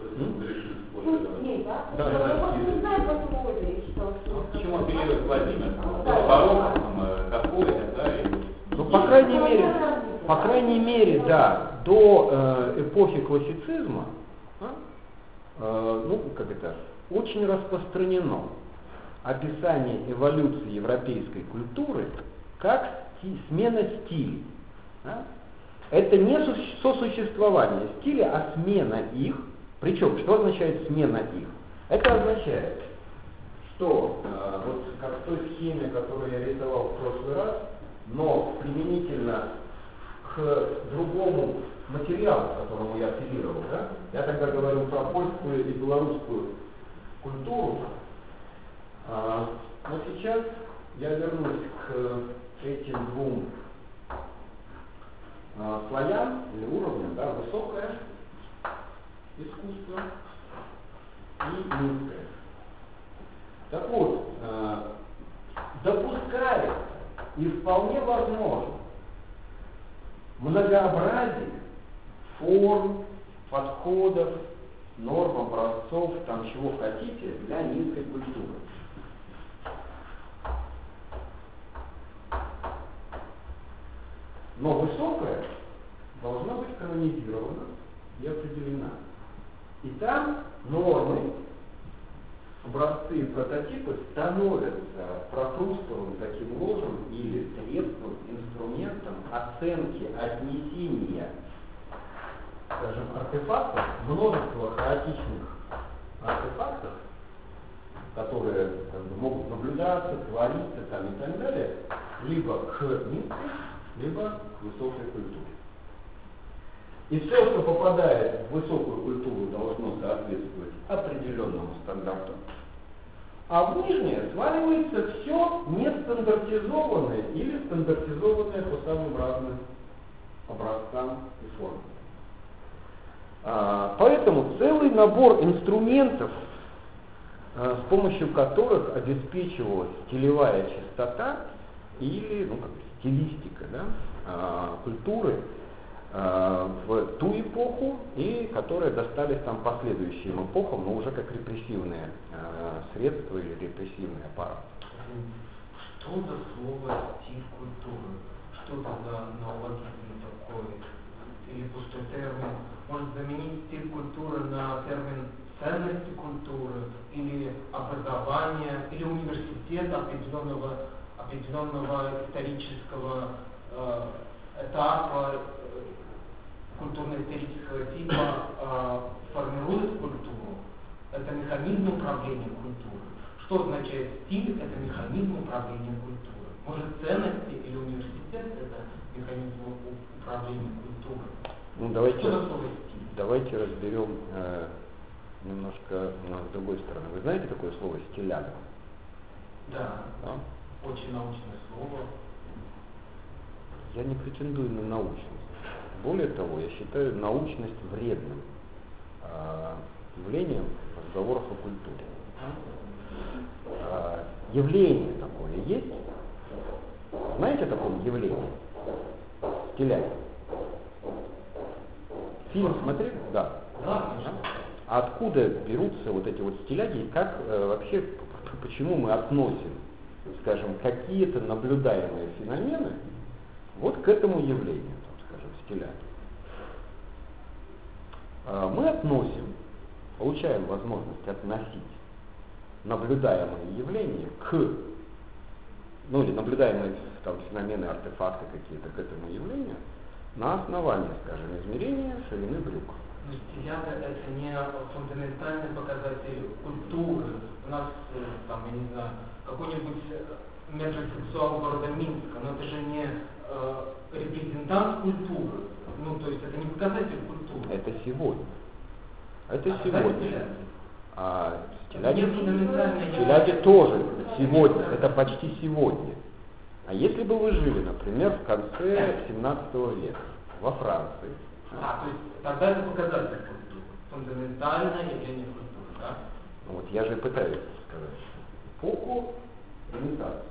Почему период Владимир? Барокко, какой, да? Ну, по крайней мере, по крайней мере, да, до э, эпохи классицизма, а, э, ну, как это, очень распространено описание эволюции европейской культуры как сти, смена стилей. Да? Это не сосуществование стиля, а смена их. Причем, что означает смена их? Это означает, что э, вот как в той схеме, которую я рисовал в прошлый раз, но применительно к другому материалу, которому я апеллировал, да? Я тогда говорил про польскую и белорусскую культуру, а, но сейчас я вернусь к этим двум э, слоям или уровням, да, высокое искусство и низкое. Так вот, э, допускается и вполне возможно многообразие форм, подходов, норм, образцов, там чего хотите, для низкой культуры. Но высокая должна быть канонизирована и определена. И там нормы, образцы и прототипы становятся прохрустовым таким ложем или средством, инструментом оценки отнесения, скажем, артефактов, множество хаотичных артефактов, которые как бы, могут наблюдаться, твориться там и так далее, либо к низкой, либо к высокой культуре. И все, что попадает в высокую культуру, должно соответствовать определенному стандарту, а в нижнее сваливается все нестандартизованное или стандартизованное по самым разным образцам и формам. А, поэтому целый набор инструментов, а, с помощью которых обеспечивалась стилевая чистота или ну, как, стилистика, да, а, культуры а, в ту эпоху и которые достались там последующим эпохам, но уже как репрессивные а, средства или репрессивный аппарат. Что за слово стиль культуры? Что это за неологизм такой? Или пустой термин? Может заменить стиль культуры на термин ценности культуры, или образование, или университет определенного, определенного исторического э, этапа, э, культурно-исторического типа э, формирует культуру. Это механизм управления культурой. Что означает стиль? Это механизм управления культурой. Может, ценности или университет это механизм управления культурой? Ну, давайте, что за слово стиль? Давайте разберем э, немножко ну, с другой стороны. Вы знаете такое слово стиляга? Да. Да? Очень научное слово. Я не претендую на научность. Более того, я считаю научность вредным э, явлением в разговорах о культуре. Э, явление такое есть? Знаете о таком явлении? Стиляги. Фильм смотрели? Да. Да, А откуда берутся вот эти вот стиляги и как э, вообще, почему мы относим, скажем, какие-то наблюдаемые феномены вот к этому явлению, там, скажем, стиляги? Э, мы относим, получаем возможность относить наблюдаемые явления к, ну или наблюдаемые там, феномены, артефакты какие-то к этому явлению на основании, скажем, измерения ширины брюк. Но стиляга это не фундаментальный показатель культуры. У нас, там, я не знаю, какой-нибудь метросексуал города Минска, но это же не э, репрезентант культуры. Ну, то есть это не показатель культуры. Это сегодня. Это а сегодня. А стиляги, стиляги, стиляги тоже сегодня. Это почти сегодня. А если бы вы жили, например, в конце семнадцатого века во Франции. А, то есть тогда это показатель культуры. Фундаментальное явление культуры, да? Ну, вот я же пытаюсь сказать. Эпоху Ренессанса.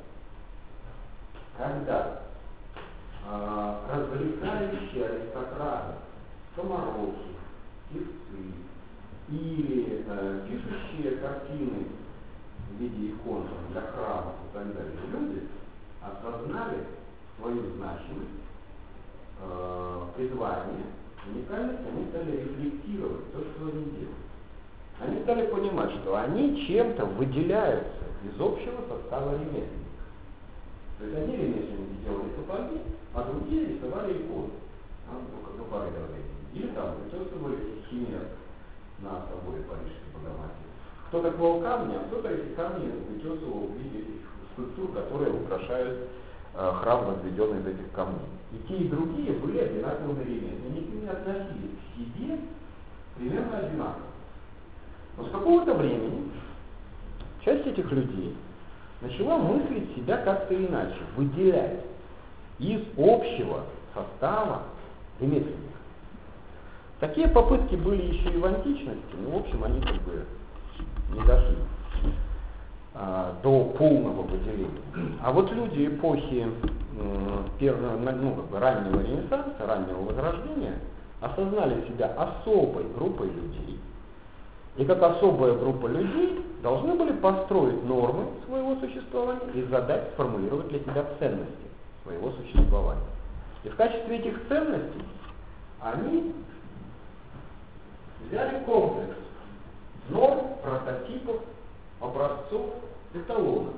Когда а, развлекающие аристократы, скомороки, певцы или а, пишущие картины в виде икон для храмов и так далее люди осознали свою значимость, э, призвание, уникальность, они стали рефлектировать то, что они делают. Они стали понимать, что они чем-то выделяются из общего состава ремесленников. То есть одни ремесленники делали сапоги, а другие рисовали иконы. Ну, поры или там вытесывали химер на соборе Парижской Богоматери. Кто-то клал камни, а кто-то эти камни вытесывал в виде этих скульптур, которые украшают э, храм, возведенный из этих камней. И те, и другие были одинаковыми ремесленниками, не относились к себе примерно одинаково. Но с какого-то времени часть этих людей начала мыслить себя как-то иначе, выделять из общего состава ремесленников. Такие попытки были еще и в античности, но в общем они как бы не дошли а, до полного выделения. А вот люди эпохи э, первого, ну, как бы раннего Ренессанса, раннего Возрождения осознали себя особой группой людей. И как особая группа людей должны были построить нормы своего существования и задать, сформулировать для себя ценности своего существования. И в качестве этих ценностей они взяли комплекс норм, прототипов, образцов, эталонов.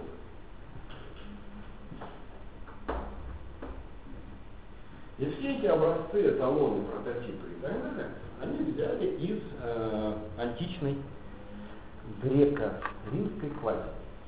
И все эти образцы, эталоны, прототипы и так далее, они взяли из э, античной греко-римской классики.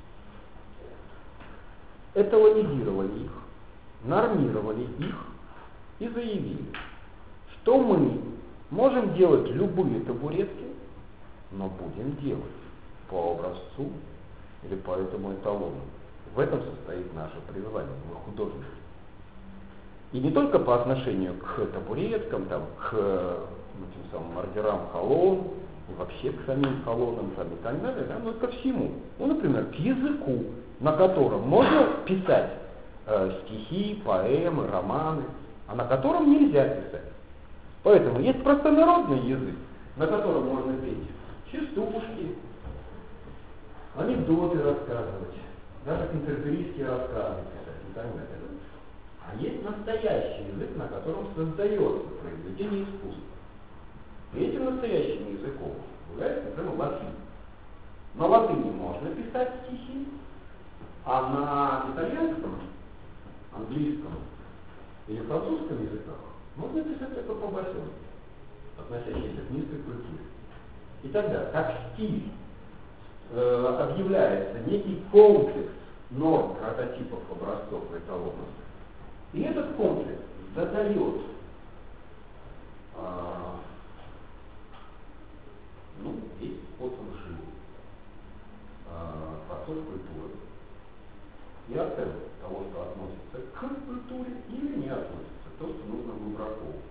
Эталонизировали их, нормировали их и заявили, что мы можем делать любые табуретки, но будем делать по образцу или по этому эталону. В этом состоит наше призвание, мы художники. И не только по отношению к табуреткам, там, к ну, тем самым ордерам колонн, и вообще к самим колоннам там, и так далее, да, но и ко всему. Ну, например, к языку, на котором можно писать э, стихи, поэмы, романы, а на котором нельзя писать. Поэтому есть простонародный язык, на котором можно петь частушки, анекдоты рассказывать, даже канцелярские рассказы писать и так далее. А есть настоящий язык, на котором создается произведение искусства. И этим настоящим языком является, например, латынь. На латыни можно писать стихи, а на итальянском, английском или французском языках можно писать только по басенке, относящиеся к низкой культуре. И тогда, как стиль э, объявляется некий комплекс норм, прототипов, образцов и эталонов, и этот комплекс задает а, ну, весь способ жизни, а, подход культуры и оценка того, что относится к культуре или не относится, то, что нужно выбраковывать.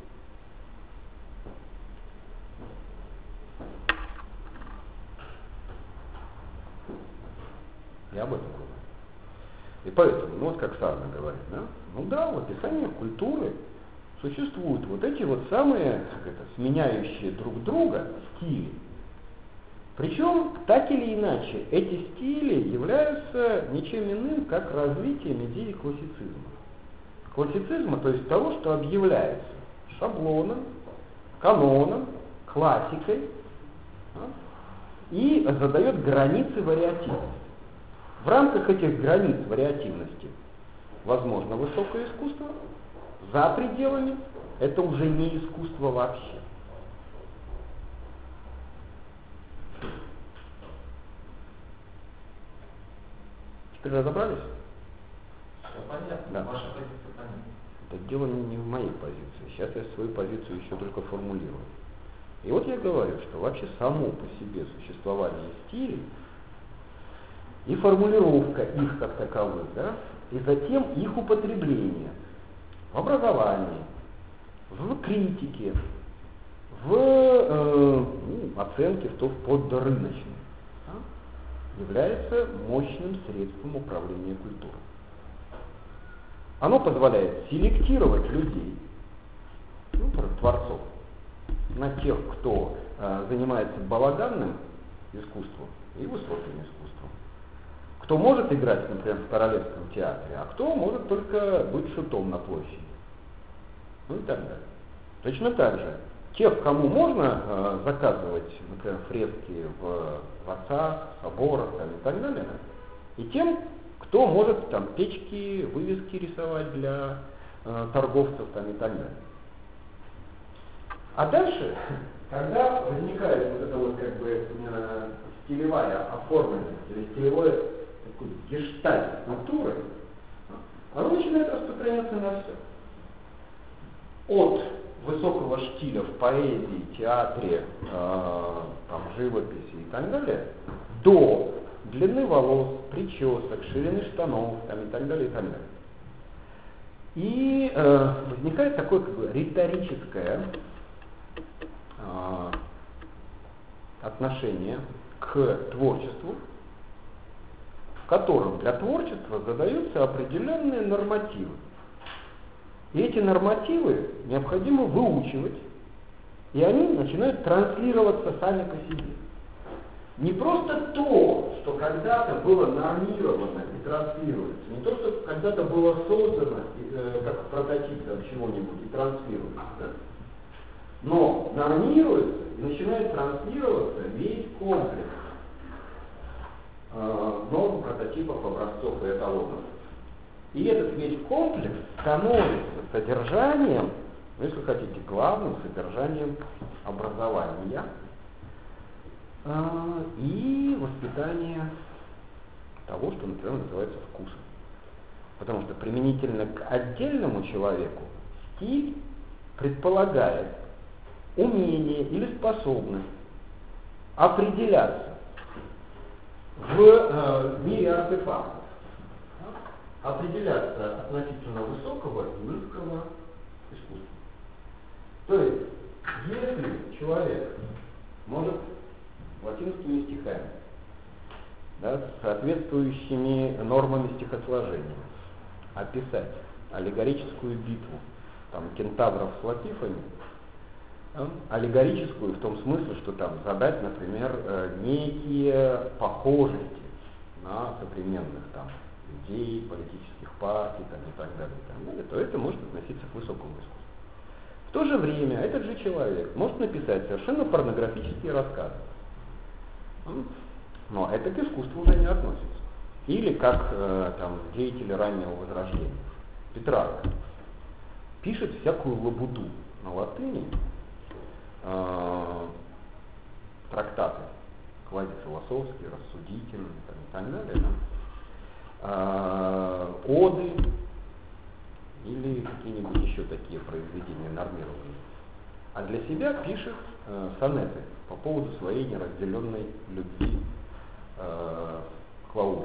И об этом говорю. И поэтому, ну вот как Сарна говорит, да, ну да, в описании культуры существуют вот эти вот самые, как это, сменяющие друг друга стили. Причем, так или иначе, эти стили являются ничем иным, как развитием идеи классицизма. Классицизма, то есть того, что объявляется шаблоном, каноном, классикой, да, и задает границы вариативности. В рамках этих границ вариативности возможно высокое искусство, за пределами это уже не искусство вообще. Теперь разобрались? Все понятно, Да. ваша позиция понятна. Это дело не в моей позиции. Сейчас я свою позицию еще только формулирую. И вот я говорю, что вообще само по себе существование стилей и формулировка их как таковых, да, и затем их употребление в образовании, в критике, в э, ну, оценке вплоть до рыночной, да, является мощным средством управления культурой. Оно позволяет селектировать людей, ну, творцов, на тех, кто э, занимается балаганным искусством и высоким искусством. Кто может играть, например, в Королевском театре, а кто может только быть шутом на площади. Ну и так далее. Точно так же. Тех, кому можно э, заказывать, например, фрески в дворцах, соборах там, и так далее, и тем, кто может там печки, вывески рисовать для э, торговцев там, и так далее. А дальше, когда возникает вот эта вот как бы э, стилевая оформленность или стилевое такой гештальт культуры, оно начинает распространяться на все. От высокого штиля в поэзии, театре, э, там, живописи и так далее, до длины волос, причесок, ширины штанов там, и так далее, и так далее. И э, возникает такое как бы риторическое э, отношение к творчеству, в котором для творчества задаются определенные нормативы. И эти нормативы необходимо выучивать, и они начинают транслироваться сами по себе. Не просто то, что когда-то было нормировано и транслируется, не то, что когда-то было создано э, как прототип там, чего-нибудь и транслируется, да? Но нормируется и начинает транслироваться весь комплекс э, норм, прототипов, образцов и эталонов. И этот весь комплекс становится содержанием, ну, если хотите, главным содержанием образования э, и воспитания того, что, например, называется вкусом. Потому что применительно к отдельному человеку стиль предполагает умение или способность определяться в э, мире артефактов, определяться относительно высокого и низкого искусства. То есть, если человек может латинскими стихами, да, с соответствующими нормами стихосложения описать аллегорическую битву там, кентавров с латифами, да, аллегорическую в том смысле, что там задать, например, некие похожести на современных там людей, политических партий там, и так далее, и так далее, то это может относиться к высокому искусству. В то же время этот же человек может написать совершенно порнографические рассказы. Но это к искусству уже не относится. Или как э, там, деятели раннего возрождения. Петрарка пишет всякую лабуду на латыни, э, трактаты квазифилософские, рассудительные и так далее, да? э, оды или какие-нибудь еще такие произведения нормированные. А для себя пишет э, сонеты по поводу своей неразделенной любви э, к Лауре.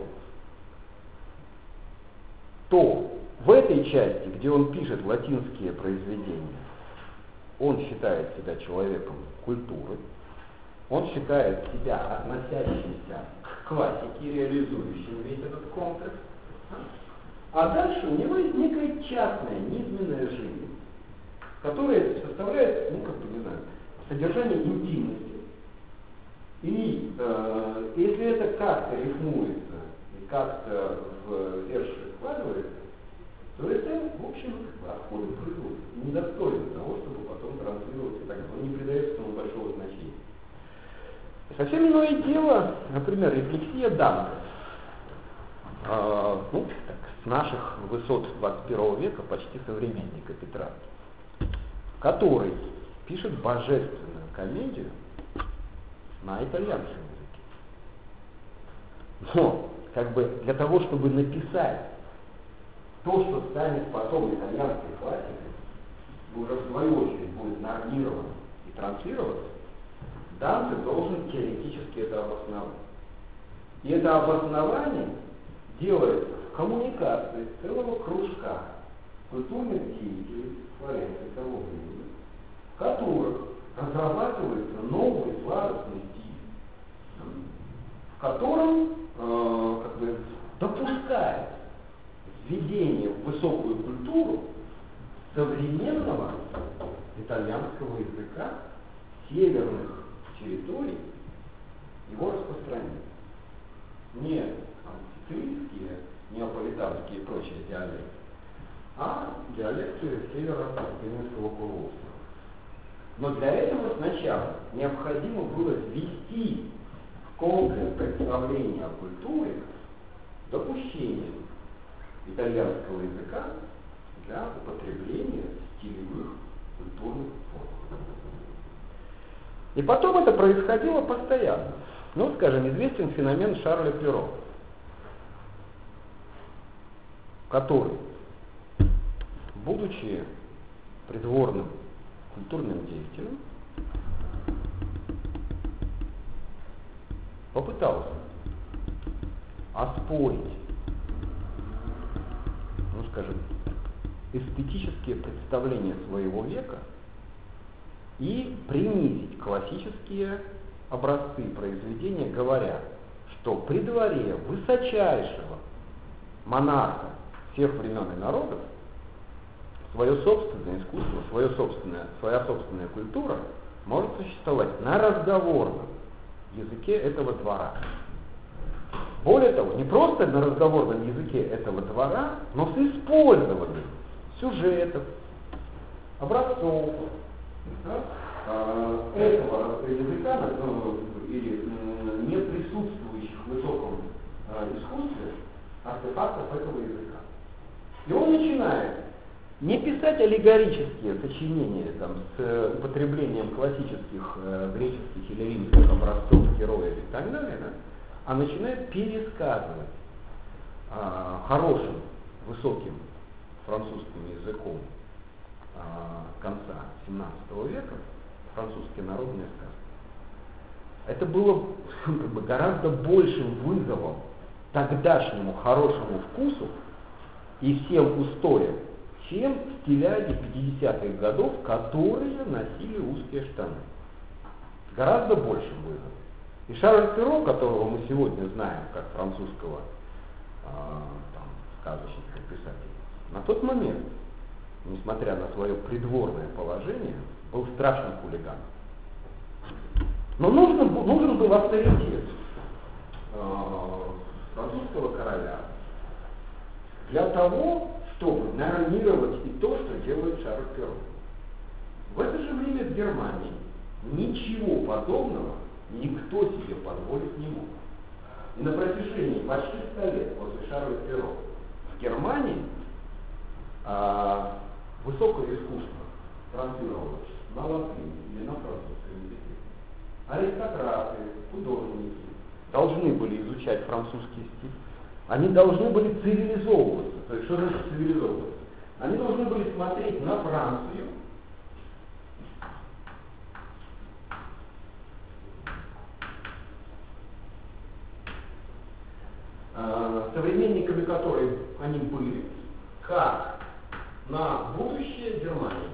То в этой части, где он пишет латинские произведения, он считает себя человеком культуры, он считает себя относящимся к классике, реализующим весь этот комплекс. А дальше у него есть некая частная, низменная жизнь, которая составляет, ну, как бы, не знаю, содержание интимности. И э, если это как-то рифмуется и как-то в верши складывается, то это, в общем, отходы производства. Недостойно того, чтобы потом транслироваться и так далее. Он не придает этому большого значения. Совсем иное дело, например, рефлексия Данте. Э, ну, так, с наших высот двадцать первого века почти современника Петрарки, который пишет божественную комедию на итальянском языке. Но, как бы, для того, чтобы написать то, что станет потом итальянской классикой, уже в свою очередь будет нормировано и транслироваться, Данте должен теоретически это обосновать. И это обоснование делается в коммуникации целого кружка культурных деятелей Флоренции того времени, в которых разрабатывается новый сладостный стиль, в котором э, как бы, допускает введение в высокую культуру современного итальянского языка северных территорий, его распространения. Не сицилийские, неаполитанские и прочие диалекты, а диалекты северо-пиренейского полуострова. Но для этого сначала необходимо было ввести в комплекс представления о культуре допущение итальянского языка для употребления стилевых культурных форм. И потом это происходило постоянно. Ну, скажем, известен феномен Шарля Перро, который, будучи придворным культурным деятелем, попытался оспорить, ну скажем, эстетические представления своего века и принизить классические образцы произведения, говоря, что при дворе высочайшего монарха всех времен и народов свое собственное искусство, свое собственное, своя собственная культура может существовать на разговорном языке этого двора. Более того, не просто на разговорном языке этого двора, но с использованием сюжетов, образцов, да, этого языка, ну, или не присутствующих в высоком искусстве артефактов этого языка. И он начинает не писать аллегорические сочинения там, с употреблением классических э, греческих или римских образцов героев и так далее, да, а начинает пересказывать э, хорошим, высоким французским языком э, конца семнадцатого века французские народные сказки. Это было как бы, гораздо большим вызовом тогдашнему хорошему вкусу и всем устоям, чем стиляги пятидесятых годов, которые носили узкие штаны. Гораздо большим вызовом. И Шарль Перро, которого мы сегодня знаем как французского э, там, сказочника и писателя, на тот момент, несмотря на свое придворное положение, был страшным хулиганом. Но нужен, нужен был авторитет э, французского короля для того, чтобы нормировать и то, что делает Шарль Перро. В это же время в Германии ничего подобного никто себе позволить не мог. И на протяжении почти ста лет после Шарля Перро в Германии а, высокое искусство транслировалось на латыни или на французском языке. Аристократы, художники должны были изучать французский стиль. Они должны были цивилизовываться. То есть, что значит цивилизовываться? Они должны были смотреть на Францию э, современниками которой они были, как на будущее Германии.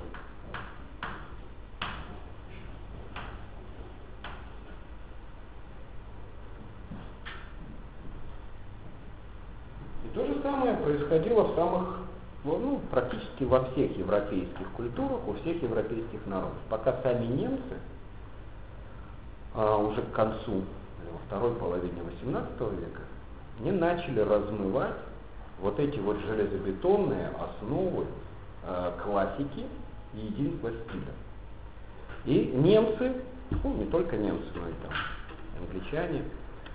То же самое происходило в самых, ну, практически во всех европейских культурах, у всех европейских народов. Пока сами немцы а, уже к концу, во второй половине восемнадцатого века, не начали размывать вот эти вот железобетонные основы а, классики и единства стиля. И немцы, ну не только немцы, но и там англичане,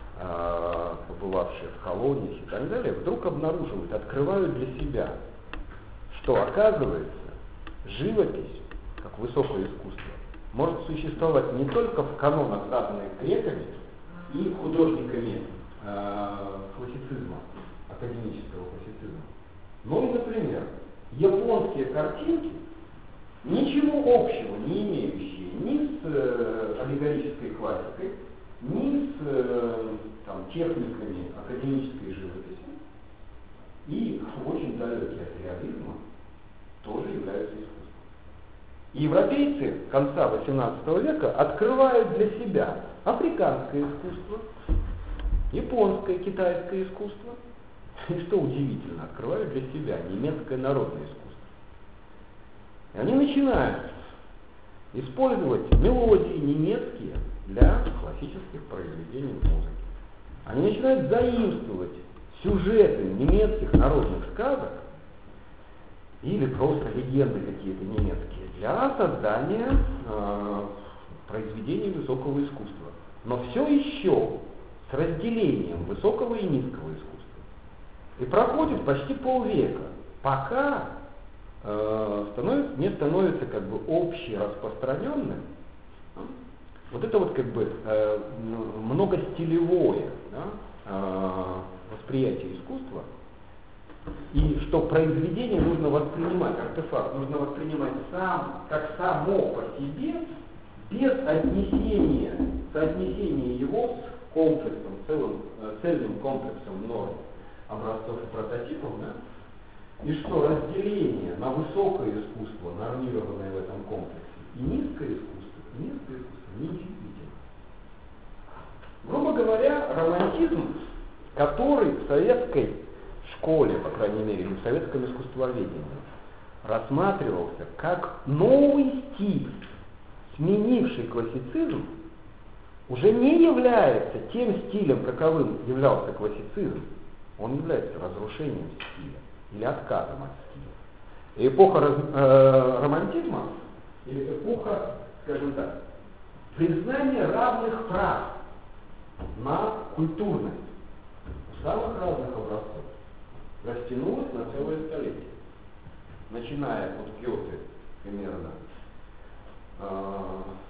побывавшие в колониях и так далее, вдруг обнаруживают, открывают для себя, что, оказывается, живопись, как высокое искусство, может существовать не только в канонах, заданных греками и художниками э, классицизма, академического классицизма, но и, например, японские картинки, ничего общего не имеющие ни с э, аллегорической классикой, ни с э, там, техниками академической живописи, и очень далекие от реализма, тоже являются искусством. И европейцы конца восемнадцатого века открывают для себя африканское искусство, японское, китайское искусство, и что удивительно, открывают для себя немецкое народное искусство. И они начинают использовать мелодии немецкие для классических произведений музыки. Они начинают заимствовать сюжеты немецких народных сказок или просто легенды какие-то немецкие для создания э, произведений высокого искусства. Но все еще с разделением высокого и низкого искусства. И проходит почти полвека, пока э, становится, не становится как бы общераспространенным вот это вот как бы э, многостилевое, да, э, восприятие искусства, и что произведение нужно воспринимать, артефакт нужно воспринимать сам, как само по себе, без отнесения, соотнесения его с комплексом, целым, цельным комплексом норм, образцов и прототипов, да? И что разделение на высокое искусство, нормированное в этом комплексе, и низкое искусство, и низкое искусство недействительно. Грубо говоря, романтизм, который в советской школе, по крайней мере, или в советском искусствоведении, рассматривался как новый стиль, сменивший классицизм, уже не является тем стилем, каковым являлся классицизм. Он является разрушением стиля или отказом от стиля. И эпоха раз, э, романтизма, или эпоха, скажем так, признания равных прав на культурность у самых разных образцов растянулась на целое столетие. Начиная от Гёте примерно э,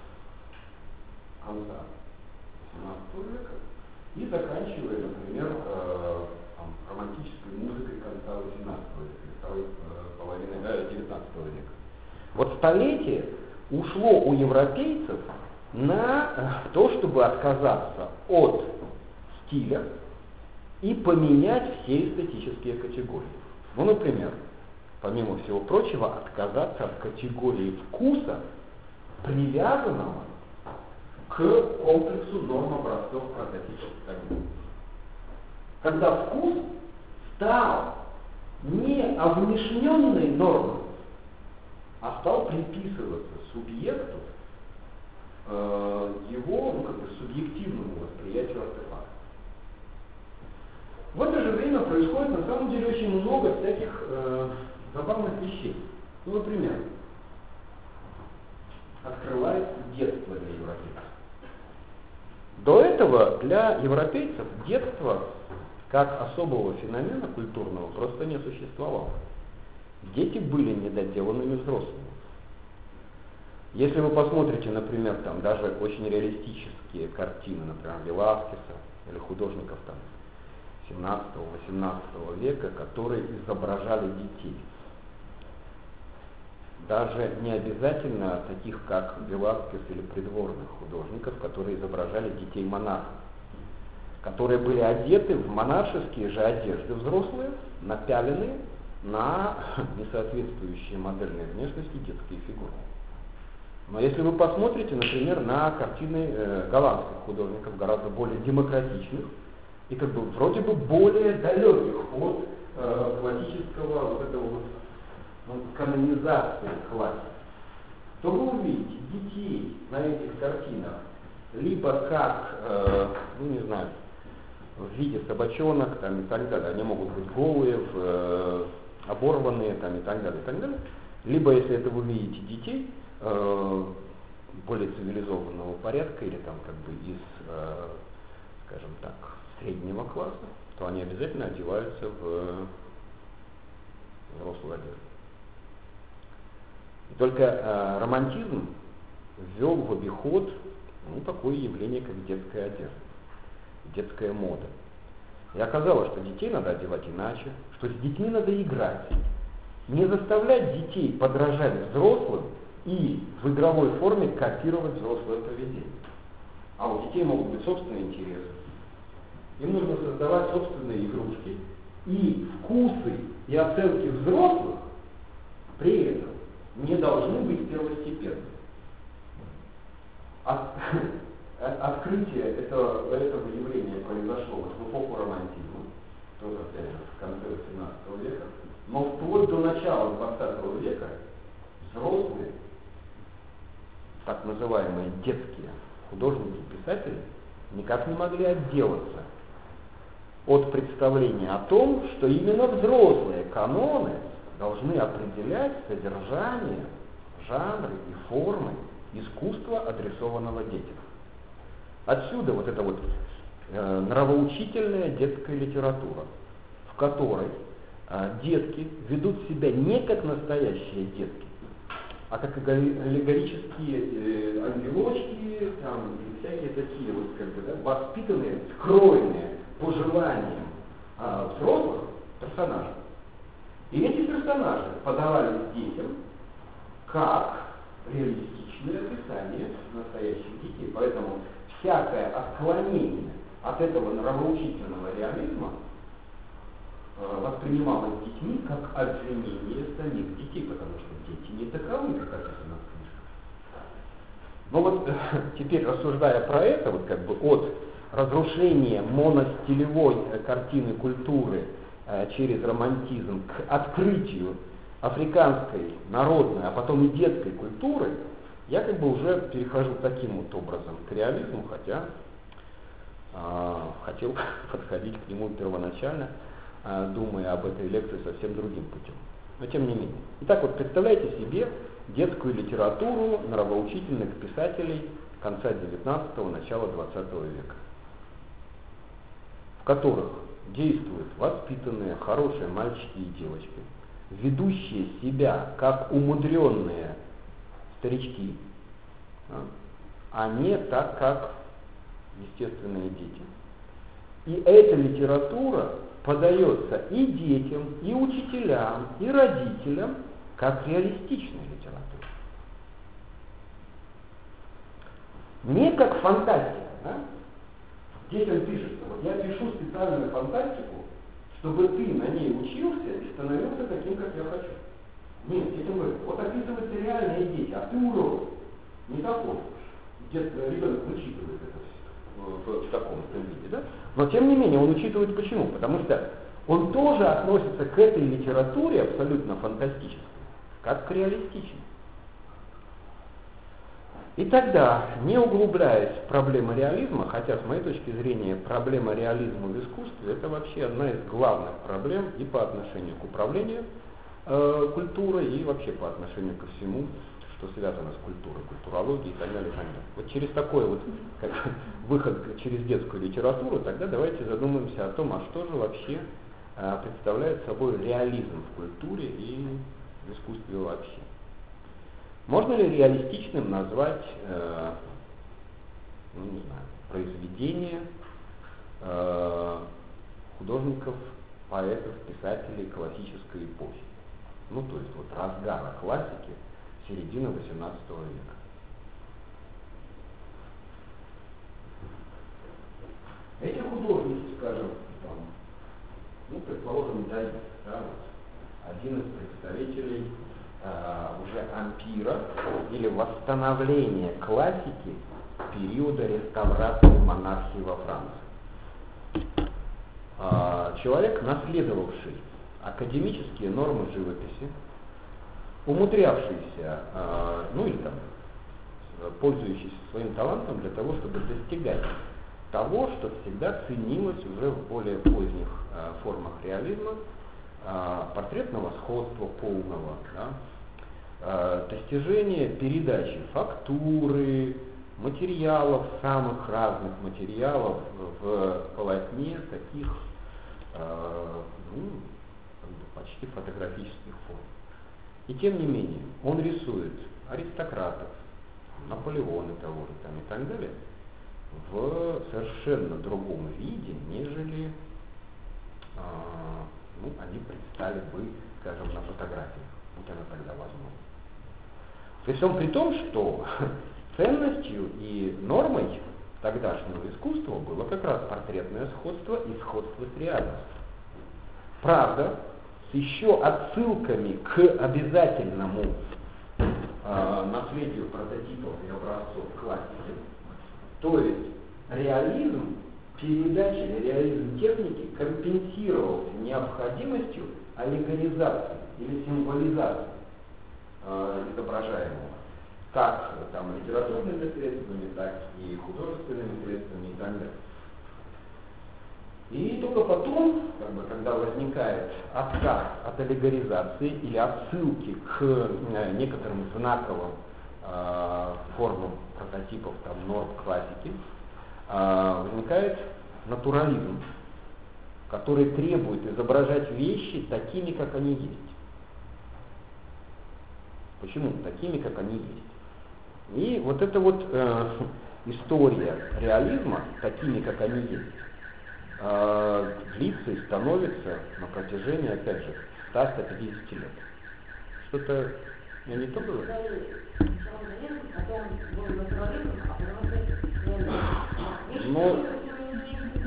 конца семнадцатого века и заканчивая, например, э, там, романтической музыкой конца восемнадцатого века или второй э, половины э, девятнадцатого века. Вот столетие ушло у европейцев на э, то, чтобы отказаться от стиля и поменять все эстетические категории. Ну, например, помимо всего прочего, отказаться от категории вкуса, привязанного к комплексу норм, образцов, прототипов и так далее. Когда вкус стал не овнешненной нормой, а стал приписываться субъекту э, его, ну, как бы, субъективному восприятию артефакта. В это же время происходит на самом деле очень много всяких э, забавных вещей. Ну, например, открывается детство для европейцев. До этого для европейцев детство как особого феномена культурного просто не существовало. Дети были недоделанными взрослыми. Если вы посмотрите, например, там даже очень реалистические картины, например, Веласкеса или художников там семнадцатого-восемнадцатого века, которые изображали детей. Даже не обязательно таких, как Веласкес или придворных художников, которые изображали детей монархов, которые были одеты в монаршеские же одежды взрослые, напяленные на несоответствующие модельной внешности детские фигуры. Но если вы посмотрите, например, на картины э, голландских художников, гораздо более демократичных и как бы вроде бы более далеких от э, классического вот этого вот, ну, канонизации классики, то вы увидите детей на этих картинах либо как, э, ну не знаю, в виде собачонок там, и так далее, они могут быть голые, в, э, оборванные там, и так далее, и так далее. Либо, если это вы видите детей э, более цивилизованного порядка или там как бы из, э, скажем так, среднего класса, то они обязательно одеваются в взрослую одежду. И только э, романтизм ввел в обиход ну, такое явление, как детская одежда, детская мода. И оказалось, что детей надо одевать иначе, что с детьми надо играть, не заставлять детей подражать взрослым и в игровой форме копировать взрослое поведение. А у детей могут быть собственные интересы. Им нужно создавать собственные игрушки, и вкусы и оценки взрослых при этом не должны быть первостепенными. От, открытие этого, этого явления произошло вот в эпоху романтизма, тоже опять же в конце восемнадцатого века, но вплоть до начала двадцатого века взрослые, так называемые детские художники и писатели, никак не могли отделаться от представления о том, что именно взрослые каноны должны определять содержание, жанры и формы искусства, адресованного детям. Отсюда вот эта вот э, нравоучительная детская литература, в которой э, детки ведут себя не как настоящие детки, а как аллегорические э, ангелочки, там, и всякие такие вот, как бы, да, воспитанные, скроенные по желаниям э, взрослых персонажей. И эти персонажи подавались детям как реалистичное описание настоящих детей. Поэтому всякое отклонение от этого нравоучительного реализма э, воспринималось детьми как обвинение самих детей, потому что дети не таковы, как описано в книжках. Но вот теперь, рассуждая про это, вот как бы от разрушения моностилевой картины культуры э, через романтизм к открытию африканской, народной, а потом и детской культуры, я как бы уже перехожу таким вот образом к реализму, хотя э, хотел подходить к нему первоначально, э, думая об этой лекции совсем другим путем. Но тем не менее. Итак, вот представляете себе детскую литературу нравоучительных писателей конца девятнадцатого, начала двадцатого века, в которых действуют воспитанные, хорошие мальчики и девочки, ведущие себя как умудренные старички, а не так, как естественные дети. И эта литература подается и детям, и учителям, и родителям как реалистичная литература. Не как фантастика. Да? Здесь он пишет, что вот я пишу специальную фантастику, чтобы ты на ней учился и становился таким, как я хочу. Нет, здесь он говорит, вот описываются реальные дети, а ты урод. Не такой. Где-то ребенок учитывает это в, в, в таком-то виде, да? Но тем не менее он учитывает почему? Потому что он тоже относится к этой литературе абсолютно фантастической, как к реалистичной. И тогда, не углубляясь в проблемы реализма, хотя с моей точки зрения проблема реализма в искусстве это вообще одна из главных проблем и по отношению к управлению э, культурой, и вообще по отношению ко всему, что связано с культурой, культурологией и так далее, и так далее. Вот через такой вот как, выход через детскую литературу, тогда давайте задумаемся о том, а что же вообще э, представляет собой реализм в культуре и в искусстве вообще. Можно ли реалистичным назвать, э, ну не знаю, произведение э, художников, поэтов, писателей классической эпохи? Ну, то есть вот разгара классики середины восемнадцатого века. Эти художники, скажем, там, ну, предположим, Давид, да, вот, один из представителей Uh, уже ампира или восстановления классики периода реставрации монархии во Франции. Uh, человек, наследовавший академические нормы живописи, умудрявшийся, uh, ну или там, пользующийся своим талантом для того, чтобы достигать того, что всегда ценилось уже в более поздних uh, формах реализма, портретного сходства полного, да, достижение передачи фактуры, материалов, самых разных материалов в полотне таких ну, почти фотографических форм. И тем не менее, он рисует аристократов, Наполеона того же там, и так далее в совершенно другом виде, нежели ну, они предстали бы, скажем, на фотографиях. Вот это тогда возможно. При всем при том, что ценностью и нормой тогдашнего искусства было как раз портретное сходство и сходство с реальностью. Правда, с еще отсылками к обязательному э, наследию прототипов и образцов классики. То есть реализм передачи или реализм техники компенсировался необходимостью аллегоризации или символизации э, изображаемого, как там, литературными средствами, так и художественными средствами и так далее. И только потом, как бы, когда возникает отказ от аллегоризации или отсылки к э, некоторым знаковым э, формам прототипов там, норм классики, возникает натурализм, который требует изображать вещи такими, как они есть. Почему? Такими, как они есть. И вот эта вот э, история реализма, такими, как они есть, э, длится и становится на протяжении, опять же, ста-ста пятидесяти лет. Что-то я не то говорю? Ну,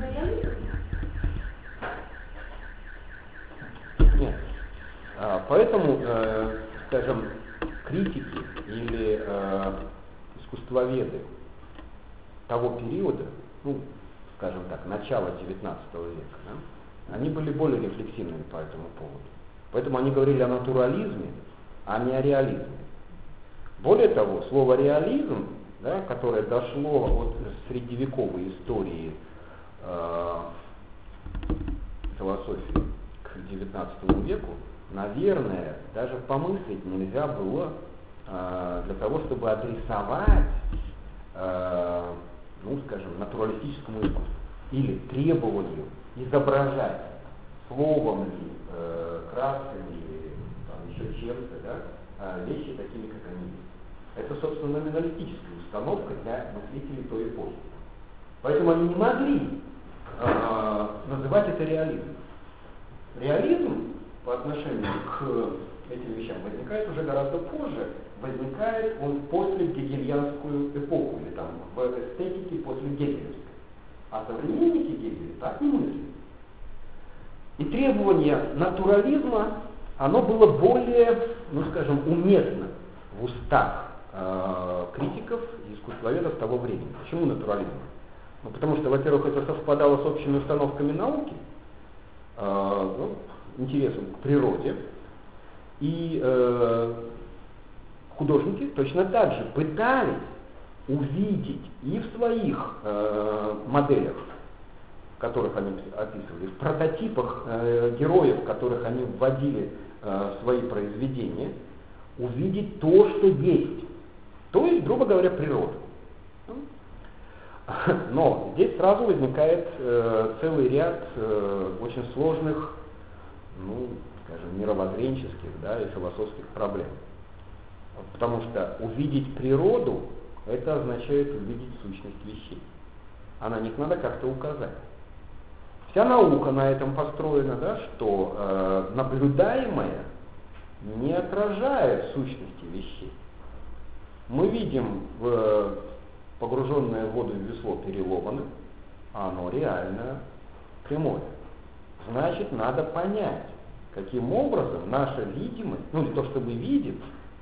скажем, критики или э, искусствоведы того периода, ну, скажем так, начала девятнадцатого века, да, они были более рефлексивными по этому поводу. Поэтому они говорили о натурализме, а не о реализме. Более того, слово реализм, да, которое дошло от средневековой истории э, философии к девятнадцатому веку, наверное, даже помыслить нельзя было э, для того, чтобы адресовать, э, ну, скажем, натуралистическому искусству или требованию изображать словом ли, э, красками или там, еще чем-то, да, вещи такими, как они есть. Это, собственно, номиналистическая установка для мыслителей той эпохи. Поэтому они не могли э, называть это реализмом. Реализм по отношению к этим вещам возникает уже гораздо позже. Возникает он после гегельянскую эпоху, или там в эстетике после гегелевской. А современники Гегеля так не мыслят. И требование натурализма, оно было более, ну скажем, уместно в устах э, критиков и искусствоведов того времени. Почему натурализм? Ну, потому что, во-первых, это совпадало с общими установками науки, э, ну, интересом к природе, и э, художники точно так же пытались увидеть и в своих э, моделях, которых они описывали, в прототипах э, героев, которых они вводили э, в свои произведения, увидеть то, что есть. То есть, грубо говоря, природу. Но здесь сразу возникает э, целый ряд э, очень сложных, ну, скажем, мировоззренческих, да, и философских проблем. Потому что увидеть природу, это означает увидеть сущность вещей. А на них надо как-то указать. Вся наука на этом построена, да, что э, наблюдаемое не отражает сущности вещей. Мы видим в погруженное в воду весло переломано, а оно реально прямое. Значит, надо понять, каким образом наша видимость, ну или то, что мы видим,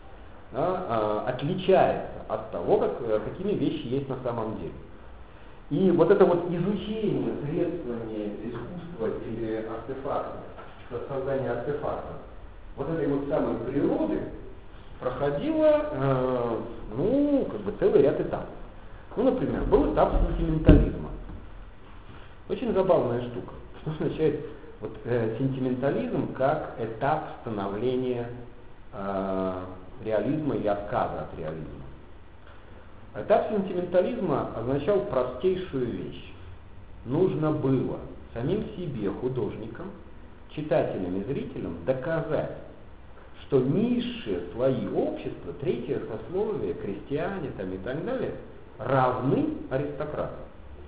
да, э, отличается от того, как, какими вещи есть на самом деле. И вот это вот изучение средствами искусства или артефактов, создание артефактов, вот этой вот самой природы проходило, э, ну, как бы целый ряд этапов. Ну, например, был этап сентиментализма. Очень забавная штука. Что означает вот, э, сентиментализм как этап становления э, реализма или отказа от реализма? Этап сентиментализма означал простейшую вещь. Нужно было самим себе, художникам, читателям и зрителям доказать, что низшие слои общества, третье сословие, крестьяне там, и так далее, равны аристократам.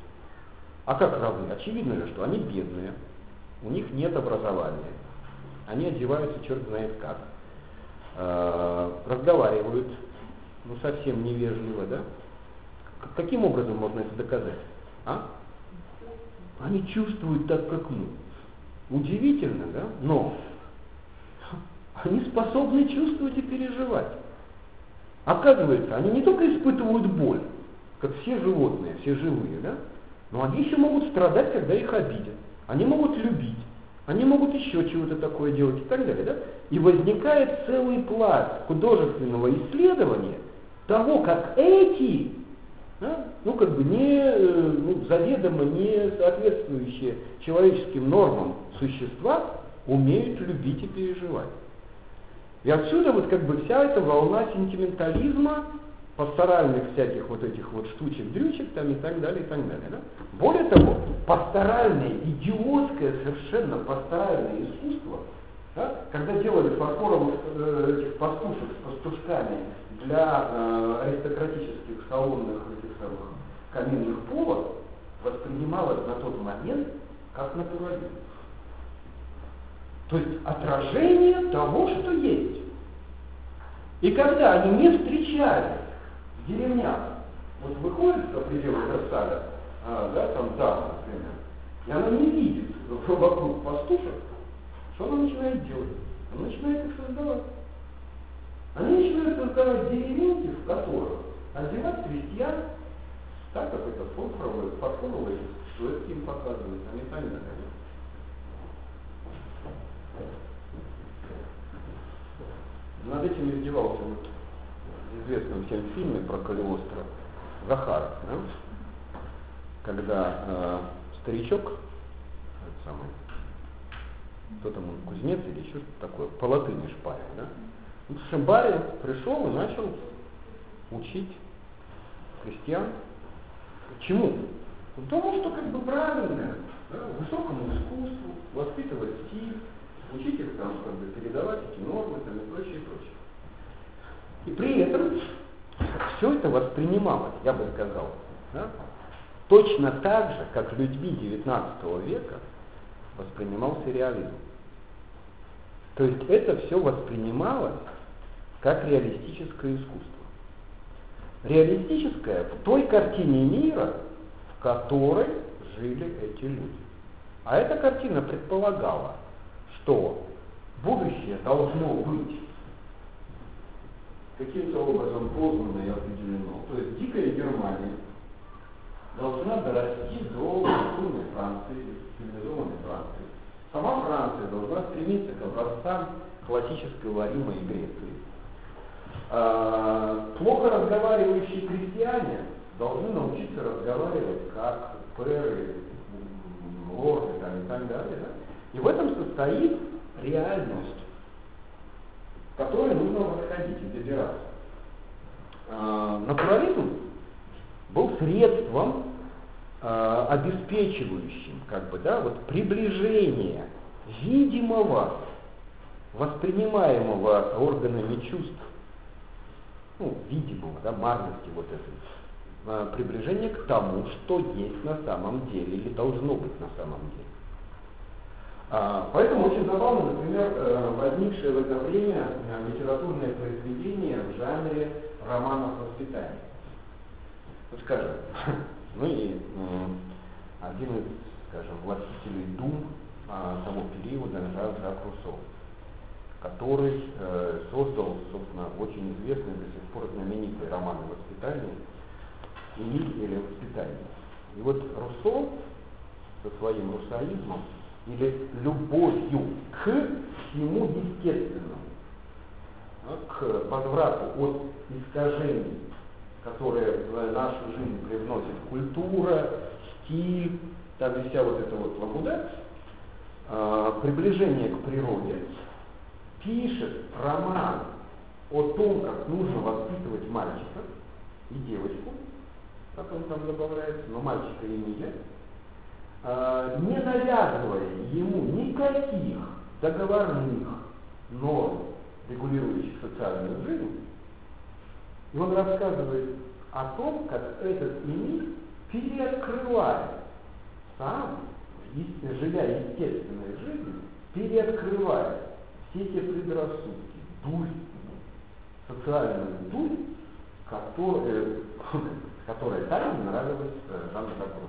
А как равны? Очевидно же, что они бедные, у них нет образования, они одеваются черт знает как, э, разговаривают, ну, совсем невежливо, да? Каким образом можно это доказать? А? Они чувствуют так, как мы. Удивительно, да? Но они способны чувствовать и переживать. Оказывается, они не только испытывают боль, как все животные, все живые, да? Но они еще могут страдать, когда их обидят. Они могут любить. Они могут еще чего-то такое делать и так далее, да? И возникает целый пласт художественного исследования того, как эти, да, ну как бы не, ну, заведомо не соответствующие человеческим нормам существа умеют любить и переживать. И отсюда вот как бы вся эта волна сентиментализма, пасторальных всяких вот этих вот штучек-дрючек там и так далее, и так далее. Да? Более того, пасторальное, идиотское совершенно пасторальное искусство, да, когда делали фарфоровых э, этих пастушек с пастушками для э, аристократических салонных этих самых каминных полок, воспринималось на тот момент как натурализм. То есть отражение того, что есть. И когда они не встречались в деревнях, вот выходит за пределы Версаля, а, да, там дама, например, и она не видит вокруг пастушек, что она начинает делать? Она начинает их создавать. Они начинают создавать деревеньки, в которых одевать крестьян так, как это фарфоровое, что это им показывает, они сами наконец. Над этим издевался вот в известном всем фильме про Калиостро Захаров, да? Когда э, старичок, этот самый, кто там он, кузнец или еще что-то такое, по латыни шпарил, да? В общем, барин пришел и начал учить крестьян чему? Тому, что как бы правильно, да, высокому искусству, воспитывать стиль, учить их там, как бы передавать эти нормы там, и прочее, и прочее. И при этом все это воспринималось, я бы сказал, да, точно так же, как людьми девятнадцатого века воспринимался реализм. То есть это все воспринималось как реалистическое искусство. Реалистическое в той картине мира, в которой жили эти люди. А эта картина предполагала, что будущее должно быть каким-то образом познано и определено. То есть дикая Германия должна дорасти до культурной Франции, цивилизованной Франции. Сама Франция должна стремиться к образцам классического Рима и Греции. А, плохо разговаривающие крестьяне должны научиться разговаривать как пэры, лорды там, и так далее. Да? И в этом состоит реальность, в которой нужно восходить и добираться. А, натурализм был средством, а, обеспечивающим как бы, да, вот, приближение видимого, воспринимаемого органами чувств, ну, видимого, да, марности вот этой, а, приближение к тому, что есть на самом деле или должно быть на самом деле. А, поэтому очень забавно, например, возникшее в это время литературное произведение в жанре романов воспитания. Вот скажем, ну и э, один из, скажем, властителей дум э, того периода, Жак Руссо, который э, создал, собственно, очень известный до сих пор знаменитый роман о воспитании или воспитании. И вот Руссо со своим руссоизмом или любовью к всему естественному, к возврату от искажений, которые в нашу жизнь привносит культура, стиль, там и вся вот эта вот лабуда, приближение к природе, пишет роман о том, как нужно воспитывать мальчика и девочку, как он там добавляется, но мальчика Эмиля, не навязывая ему никаких договорных норм, регулирующих социальную жизнь. И он рассказывает о том, как этот Эмиль переоткрывает сам, живя естественной жизнью, переоткрывает все те предрассудки, дурь, социальную дурь, которая, которая так нравилась Жану Жаку.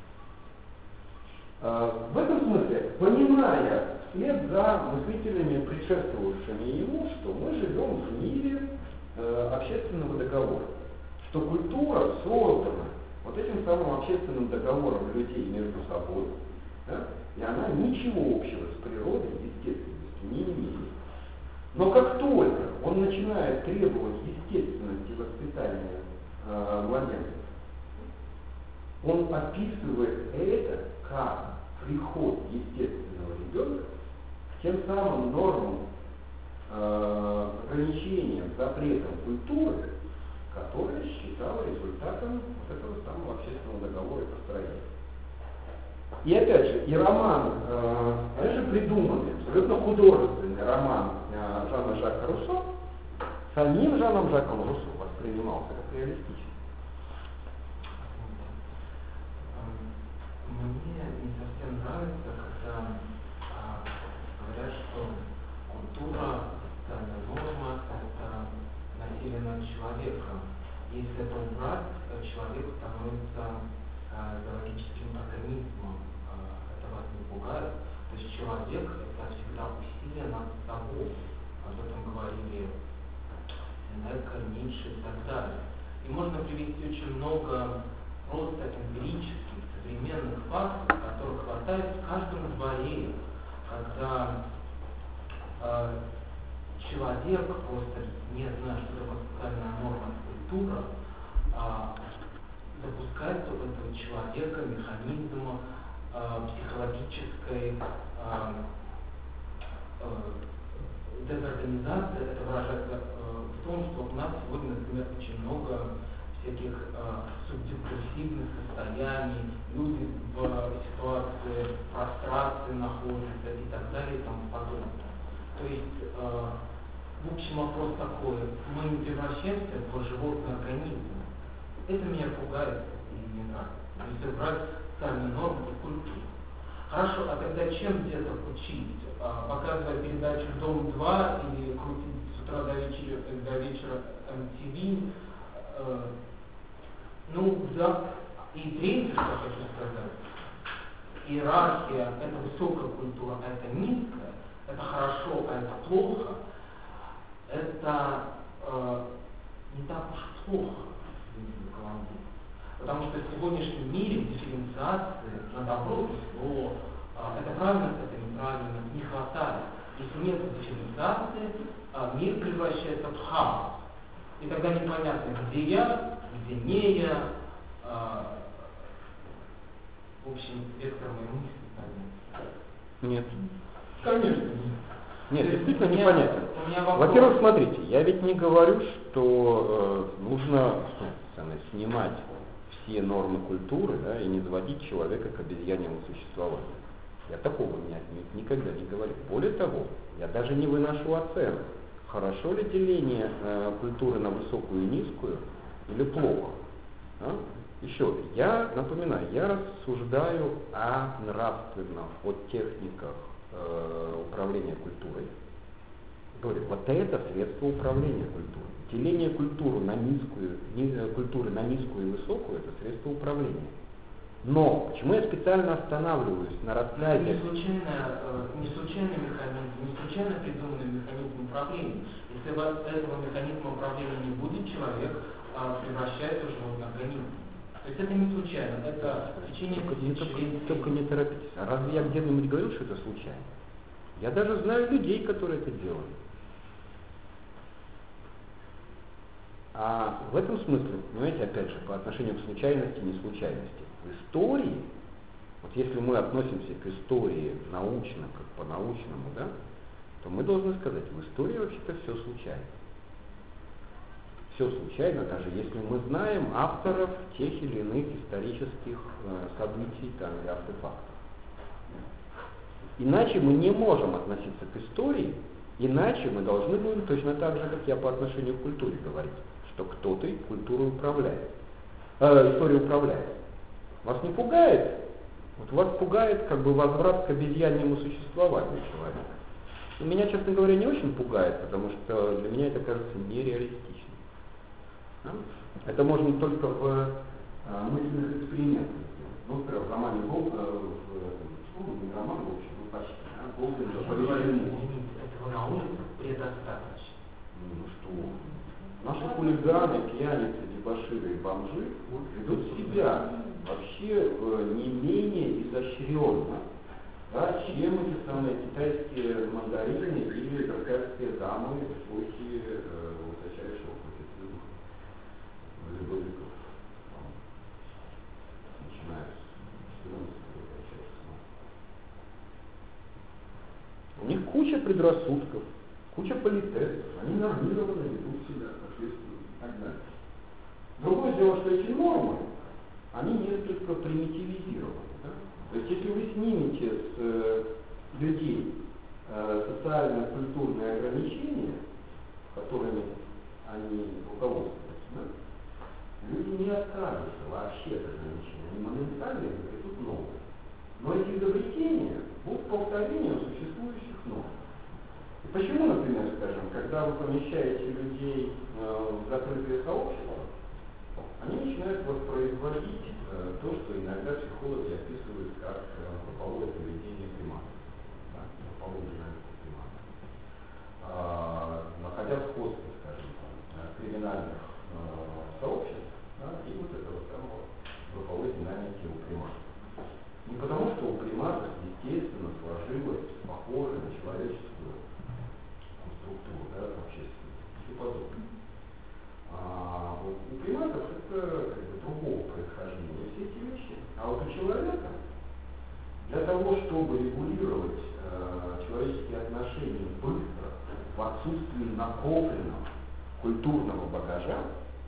В этом смысле, понимая вслед за мыслителями, предшествовавшими ему, что мы живем в мире э, общественного договора, что культура создана вот этим самым общественным договором людей между собой, да, и она ничего общего с природой и естественностью не имеет. Но как только он начинает требовать естественности воспитания э, младенцев, он описывает это как приход естественного ребенка к тем самым нормам, э, ограничениям, запретам культуры, которые считала результатом вот этого самого общественного договора и построения. И опять же, и роман, э, конечно, придуманный, абсолютно художественный роман э, Жана Жака Руссо, самим Жаном Жаком Руссо воспринимался как реалистичный. Мне не совсем нравится, когда а, говорят, что культура, социальная норма – это насилие над человеком. Если это убрать, человек становится а, биологическим организмом. А, это вас не пугает. То есть человек – это всегда усилие над собой. Об этом говорили Сенека, Ницше и так далее. И можно привести очень много просто эмпирических, современных фактов, которых хватает в каждом дворе, когда э, человек, просто не зная, что такое социальная норма, культура, э, запускает у этого человека механизм э, психологической э, э, дезорганизации. Это выражается э, в том, что у нас сегодня, например, очень много всяких э, субдепрессивных состояний, люди в ситуации прострации находятся и так далее и тому подобное. То есть, э, в общем, вопрос такой: мы не превращаемся в животный организм. Это меня пугает и не нравится. Если брать социальные нормы и культуру. Хорошо, а тогда чем деток учить? А, показывая передачу «Дом-два» или крутить с утра до вечера, до вечера эм ти ви? Э, ну, да. И третье, что хочу сказать: иерархия — это высокая культура, а это низкая, это хорошо, а это плохо. Это э, не так уж плохо. Потому что в сегодняшнем мире дифференциации на добро и зло, это правильно, это неправильно, не хватает. Если нет дифференциации, мир превращается в хаос. И тогда непонятно, где я, где не я. В общем, вектор моей мысли. Нет. Конечно, нет. Нет, действительно меня, непонятно. Во-первых, смотрите, я ведь не говорю, что э, нужно самое, снимать все нормы культуры, да, и не заводить человека к обезьяньему существованию. Я такого не, не, никогда не говорю. Более того, я даже не выношу оценок, хорошо ли деление э, культуры на высокую и низкую, или плохо. Да? Еще, я напоминаю, я рассуждаю о нравственном, о техниках э, управления культурой. Говорю, вот это средство управления культурой. Деление культуры на низкую, ни, культуры на низкую и высокую — это средство управления. Но почему я специально останавливаюсь на рассказе? Не случайно, не случайный механизм, не случайно придуманный механизм управления. Если этого механизма управления не будет, человек превращается в животный организм. То есть это не случайно, это в течение тысячелетий. Только, только не торопитесь. А разве я где-нибудь говорил, что это случайно? Я даже знаю людей, которые это делают. А в этом смысле, понимаете, опять же, по отношению к случайности и неслучайности, в истории, вот если мы относимся к истории научно, как по-научному, да, то мы должны сказать, в истории вообще-то все случайно. Все случайно, даже если мы знаем авторов тех или иных исторических э, событий там, или артефактов. Иначе мы не можем относиться к истории, иначе мы должны будем точно так же, как я по отношению к культуре говорить, что кто-то культурой управляет, э, историей управляет. Вас не пугает? Вот вас пугает как бы возврат к обезьяньему существованию человека. Но меня, честно говоря, не очень пугает, потому что для меня это кажется нереалистичным. Да? Это можно только в э, мысленных экспериментах. Ну, например, в романе Голд, э, в, ну, не роман, в общем, ну, почти, да? Голден, Извините, этого на улице предостаточно. Ну что? Наши хулиганы, пьяницы, дебоширы и бомжи ведут себя вообще э, не менее изощренно, да, чем эти самые китайские мандарины или кавказские дамы эпохи э, высочайшего патриотизма любовников, начиная с четырнадцатого века. У них куча предрассудков, куча политесов, они нормированно ведут себя соответственно и так далее. Другое дело, что эти нормы, они несколько примитивизированы. Да? То есть если вы снимете с э, людей э, социально-культурные ограничения, которыми они руководствуются, да, люди не откажутся вообще от ограничений, они моментально изобретут новые. Но эти изобретения будут повторением существующих норм. И почему, например, скажем, когда вы помещаете людей э, в закрытые сообщества, они начинают воспроизводить э, то, что иногда психологи описывают как антропология поведения приматов, да, антропология приматов, а, находя сходство, скажем, там, криминальных э, сообществ, да, и вот этого самого групповой динамики у приматов. Не потому, что у приматов, естественно, сложилась похожая на человеческую структуру, да, общественности и подобное. А вот у приматов это как бы другого происхождения все эти вещи. А вот у человека для того, чтобы регулировать э, человеческие отношения быстро, в отсутствии накопленного культурного багажа,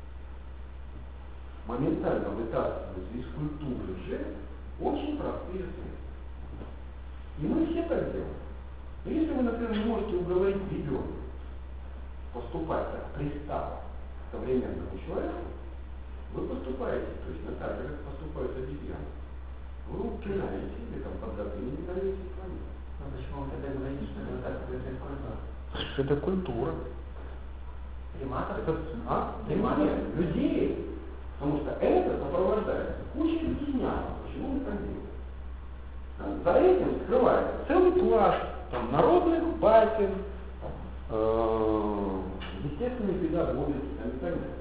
моментально вытаскиваются из культуры жертв очень простые средства. И мы все так делаем. Но если вы, например, не можете уговорить ребенка поступать как пристав к современному человеку, вы поступаете точно так же, как поступают обезьяны. Вы упираете или там подготовили, не даете планету. Но почему вы тогда говорите, что это так происходит? Это культура. Приматов? Это, а? Приматов? Людей. Потому что это сопровождается кучей объяснений, почему мы так делаем. Да? За этим скрывается целый пласт там, народных басен, э, естественной педагогики там, и так далее.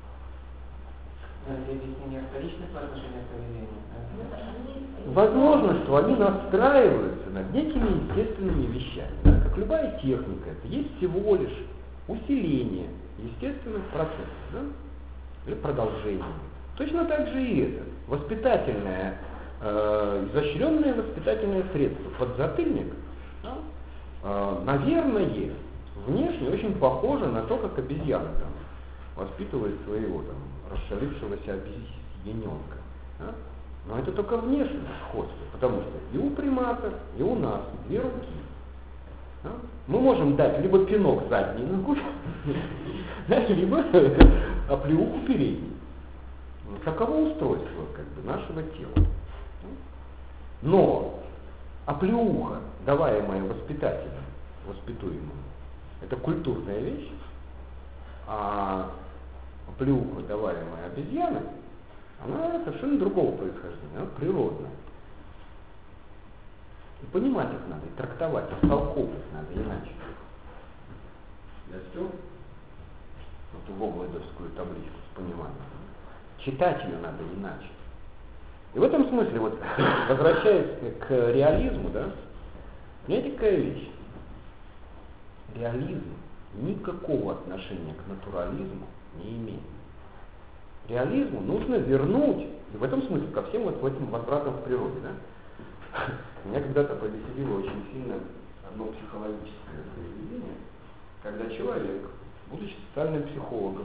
Это объяснение вторичных по отношению к поведению? Возможно, что они настраиваются над некими естественными вещами. Да? Как любая техника, это есть всего лишь усиление естественных процессов, да? Или продолжение. Точно так же и это. Воспитательное, э, изощренное воспитательное средство, подзатыльник, да? э, наверное, внешне очень похоже на то, как обезьяна там, воспитывает своего там, расшалившегося обезьяненка. Да? Но это только внешнее сходство, потому что и у приматов, и у нас две руки. Да? Мы можем дать либо пинок задней ногой, либо оплеуху передней. Таково устройство как бы, нашего тела. Но оплеуха, даваемая воспитателем, воспитуемому, это культурная вещь, а оплеуха, даваемая обезьяной, она совершенно другого происхождения, она природная. И понимать их надо, и трактовать, истолковывать надо иначе. Ясно? Вот в обледовскую табличку с пониманием. Читать ее надо иначе. И в этом смысле, вот, возвращаясь к реализму, да, знаете, какая вещь? Реализм никакого отношения к натурализму не имеет. Реализму нужно вернуть, и в этом смысле ко всем вот этим возвратам в природе, да? Меня когда-то повеселило очень сильно одно психологическое произведение, когда человек, будучи социальным психологом,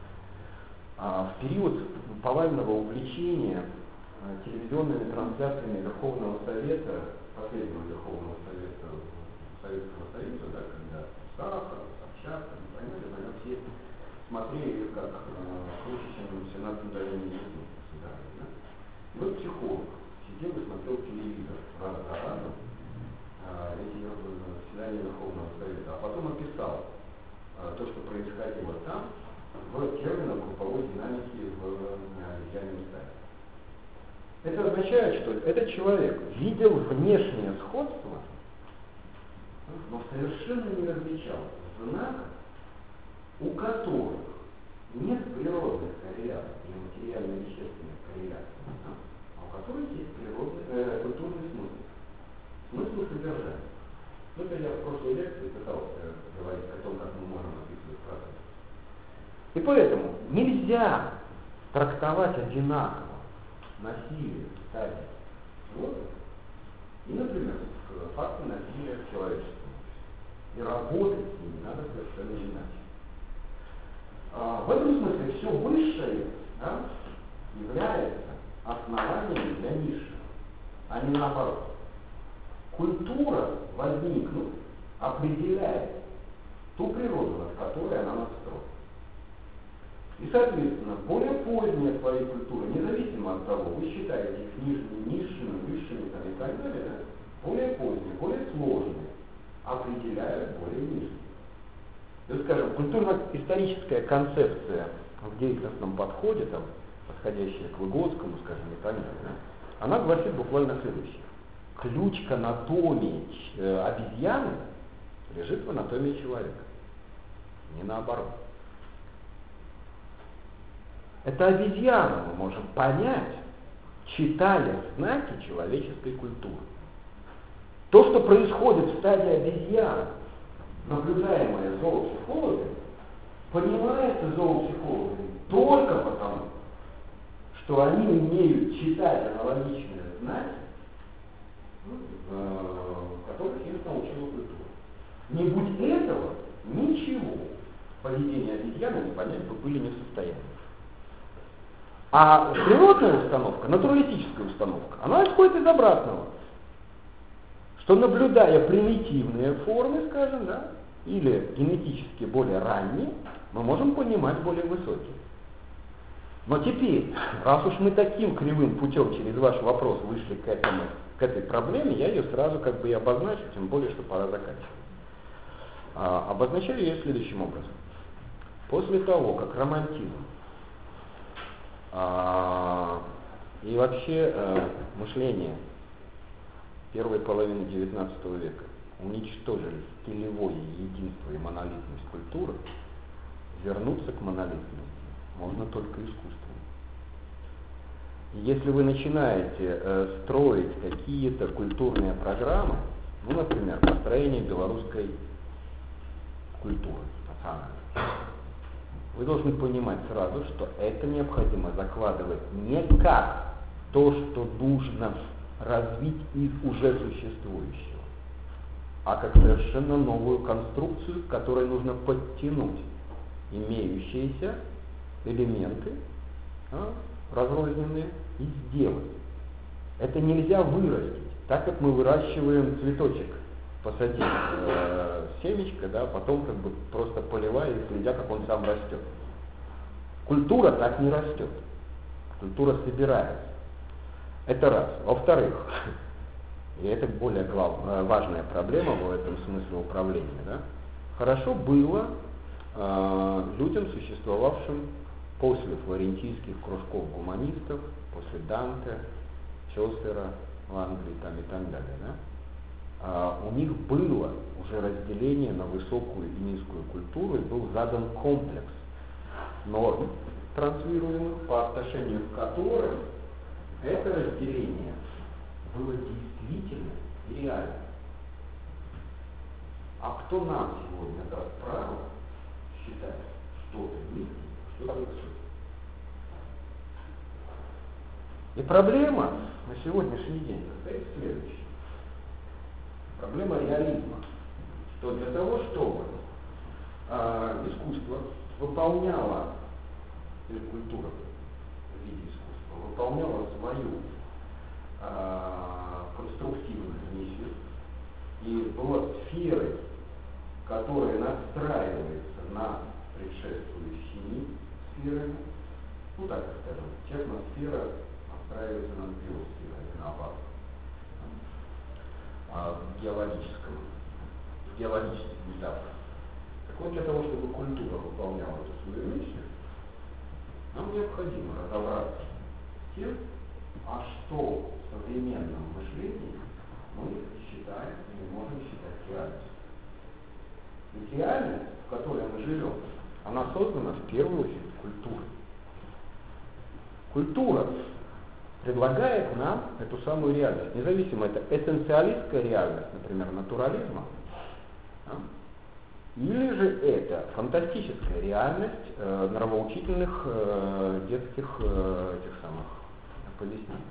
в период повального увлечения телевизионными трансляциями Верховного Совета, последнего Верховного Совета Советского Союза, да, когда Сахар, Собчак, понимаете, все смотрели как крутящимся над мгновением жизни государя. Да? И вот психолог сидел и смотрел телевизор раз за разом, эти заседания Верховного Совета, а потом описал то, что происходило там, в терминах групповой динамики в обезьянном стадии. Это означает, что этот человек видел внешнее сходство, но совершенно не различал знаков, у которых нет природных корреляций, не материально-вещественных корреляций, а у которых есть природный, э, культурный смысл. Смысл содержания. Ну, это я в прошлой лекции пытался говорить о том, как мы можем описывать процесс. И поэтому нельзя трактовать одинаково насилие в стадии животных и, например, факты насилия в человеческом обществе. И работать с ними надо совершенно иначе. А, в этом смысле все высшее, да, является основанием для низшего, а не наоборот. Культура, возникнув, определяет ту природу, над которой она настроена. И, соответственно, более поздняя твоя культура, независимо от того, вы считаете их нижними, низшими, высшими там, и так далее, да, более поздние, более сложные, определяют более низшие. То есть, скажем, культурно-историческая концепция в деятельностном подходе, там, подходящая к Выгодскому, скажем, и так далее, да, она гласит буквально следующее. Ключ к анатомии э, обезьяны лежит в анатомии человека, не наоборот. Это обезьяну мы можем понять, читая знаки человеческой культуры. То, что происходит в стадии обезьян, наблюдаемое зоопсихологами, понимается зоопсихологами только потому, что они умеют читать аналогичные знаки, которых их научила культура. Не будь этого, ничего поведения обезьяны не понять бы были не в состоянии. А природная установка, натуралистическая установка, она исходит из обратного. Что наблюдая примитивные формы, скажем, да, или генетически более ранние, мы можем понимать более высокие. Но теперь, раз уж мы таким кривым путем через ваш вопрос вышли к, этому, к этой проблеме, я ее сразу как бы и обозначу, тем более, что пора заканчивать. А, обозначаю ее следующим образом. После того, как романтизм а, и вообще а, мышление первой половины девятнадцатого века уничтожили стилевое единство и монолитность культуры, вернуться к монолитности можно только искусством. И если вы начинаете э, строить какие-то культурные программы, ну, например, построение белорусской культуры национальной, вы должны понимать сразу, что это необходимо закладывать не как то, что нужно развить из уже существующего, а как совершенно новую конструкцию, к которой нужно подтянуть имеющиеся элементы, а, разрозненные, и сделать. Это нельзя вырастить, так как мы выращиваем цветочек, посадив э, семечко, да, потом как бы просто поливая и следя, как он сам растет. Культура так не растет. Культура собирается. Это раз. Во-вторых, и это более глав, важная проблема в этом смысле управления, да, хорошо было э, людям, существовавшим после флорентийских кружков гуманистов, после Данте, Чосера в Англии там, и так далее, да, а, у них было уже разделение на высокую и низкую культуру, и был задан комплекс норм, транслируемых, по отношению к которым это разделение было действительно и реально. А кто нам сегодня даст право считать что-то низким, что-то высоким? И проблема на сегодняшний день состоит в следующем. Проблема реализма. Что для того, чтобы э, искусство выполняло, или культура в виде искусства, выполняла свою э, конструктивную миссию и была сферой, которая настраивается на предшествующими сферами, ну так скажем, техносфера настраивается на биосферу, или наоборот. А в геологическом, в геологических метафорах. Так вот, для того, чтобы культура выполняла эту свою миссию, нам необходимо разобраться с тем, а что в современном мышлении мы считаем или можем считать реальностью. Ведь реальность, в которой мы живем, она создана в первую очередь культурой. Культура предлагает нам эту самую реальность. Независимо, это эссенциалистская реальность, например, натурализма, да? Или же это фантастическая реальность э, нравоучительных э, детских э, этих самых повестей.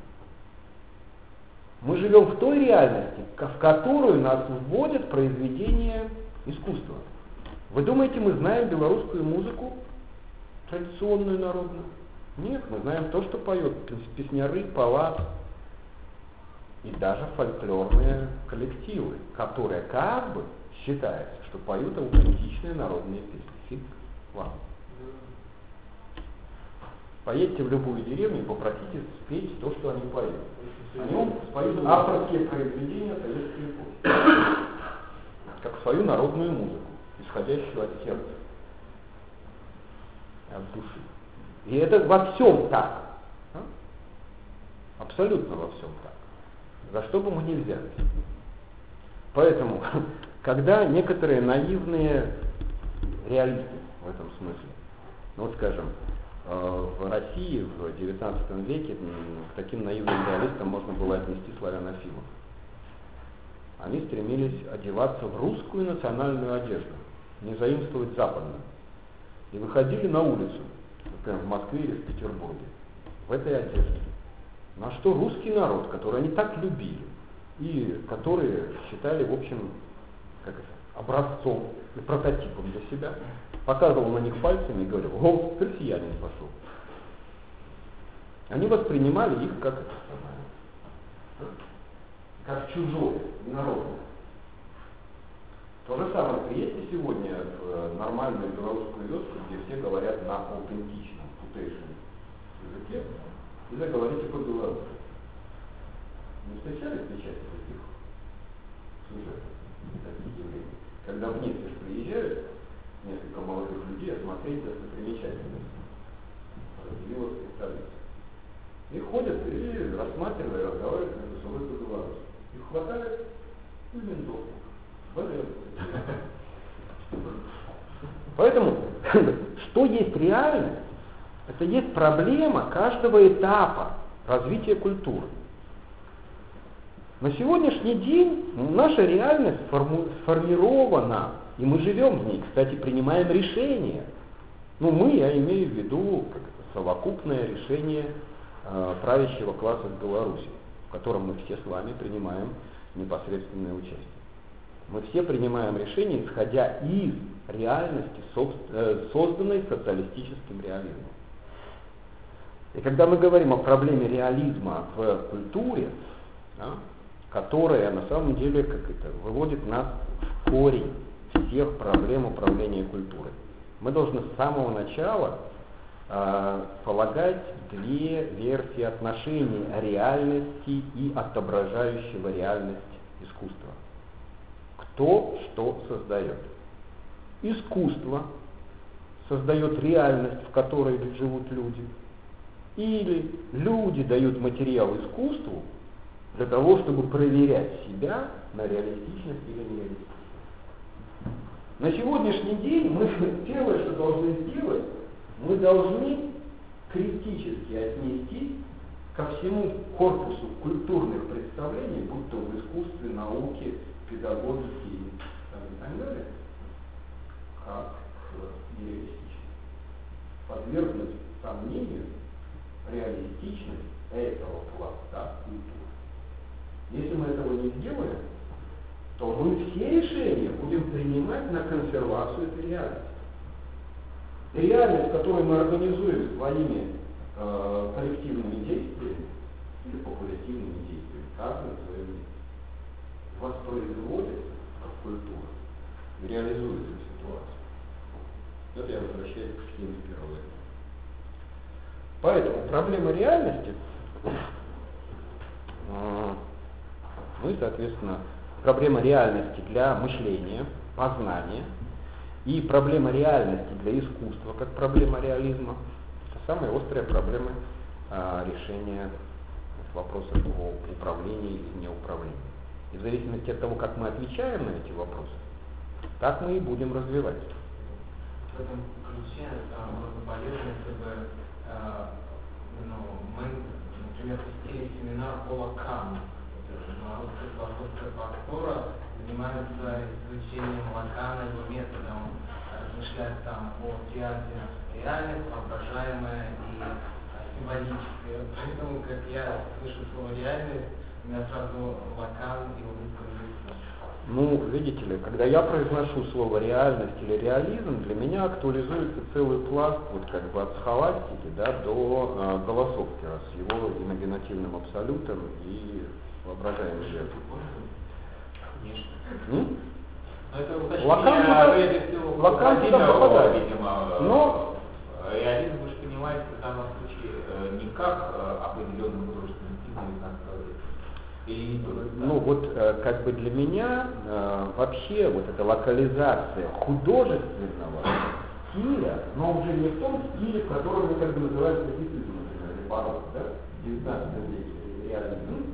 Мы живем в той реальности, в которую нас вводят произведения искусства. Вы думаете, мы знаем белорусскую музыку, традиционную народную? Нет, мы знаем то, что поют песняры, палац и даже фольклорные коллективы, которые как бы считается, что поют аутентичные народные песни. Фиг вам. Поедьте в любую деревню и попросите спеть то, что они поют. Они споют авторские произведения советской эпохи, как свою народную музыку, исходящую от сердца, от души. И это во всем так. А? Абсолютно во всем так. За что бы мы ни взялись. Поэтому, когда некоторые наивные реалисты в этом смысле, ну вот скажем, в России в девятнадцатом веке к таким наивным реалистам можно было отнести славянофилов. Они стремились одеваться в русскую национальную одежду, не заимствовать западную. И выходили на улицу, например, в Москве или в Петербурге, в этой одежде. На что русский народ, который они так любили, и которые считали, в общем, как это, образцом и прототипом для себя, показывал на них пальцами и говорил: о, россиянин пошел. Они воспринимали их как это самое, как чужое, инородное. То же самое приедьте сегодня в нормальную белорусскую вёску, где все говорят на аутентичном, тутейшем языке, и заговорите по-белорусски. Не встречались встречать таких сюжетов, таких явлений? Когда в Нефтеж приезжают несколько молодых людей осмотреть достопримечательности Радивиловской столицы. И ходят и рассматривая, разговаривают между собой по-белорусски. Их хватает и винтовку. Поэтому, что есть реальность, это есть проблема каждого этапа развития культуры. На сегодняшний день наша реальность сформирована, и мы живем в ней, кстати, принимаем решения. Ну, мы, я имею в виду, как это, совокупное решение э, правящего класса в Беларуси, в котором мы все с вами принимаем непосредственное участие. Мы все принимаем решения, исходя из реальности, созданной социалистическим реализмом. И когда мы говорим о проблеме реализма в культуре, да, которая на самом деле как это, выводит нас в корень всех проблем управления культурой, мы должны с самого начала э, полагать две версии отношений реальности и отображающего реальность искусства. Кто что создает? Искусство создает реальность, в которой живут люди, или люди дают материал искусству для того, чтобы проверять себя на реалистичность или нереалистичность. На сегодняшний день мы первое, что должны сделать, мы должны критически отнестись ко всему корпусу культурных представлений, будь то в искусстве, науке, педагогике и так далее, как к нереалистичности. Подвергнуть сомнению реалистичность этого пласта культуры. Если мы этого не сделаем, то мы все решения будем принимать на консервацию этой реальности. И реальность, которую мы организуем своими э, коллективными действиями или популятивными действиями, каждый в своем месте, воспроизводится как культура и реализуется в ситуации. Это я возвращаюсь к теме первой. Поэтому проблема реальности, ну и, соответственно, проблема реальности для мышления, познания и проблема реальности для искусства, как проблема реализма, это самая острая проблема а, решения вопросов о управлении или неуправлении. И в зависимости от того, как мы отвечаем на эти вопросы, так мы и будем развивать. В этом ключе было бы полезно, если бы э, ну, мы, например, посетили семинар по Лакану. Белорусская философская фактура занимается изучением Лакана, его методом, размышляет там о триаде реальность, воображаемое и символическое. Поэтому, как я слышу слово реальность, у меня сразу Лакан и улыбка на лице. Ну, видите ли, когда я произношу слово реальность или реализм, для меня актуализуется целый пласт, вот как бы от схоластики, да, до э, Голосовкера с его имагинативным абсолютом и воображаемым жертвой. Конечно. Это Лакан туда, прежде всего, Лакан туда попадает. видимо, но реализм вы же понимаете в данном случае не как определенный художественный стиль девятнадцатого века. Или не только. Ну вот э, как бы для меня э, вообще вот эта локализация художественного стиля, но уже не в том стиле, в котором мы как бы называем классицизм, например, или барокко, да, в девятнадцатом веке, реализм,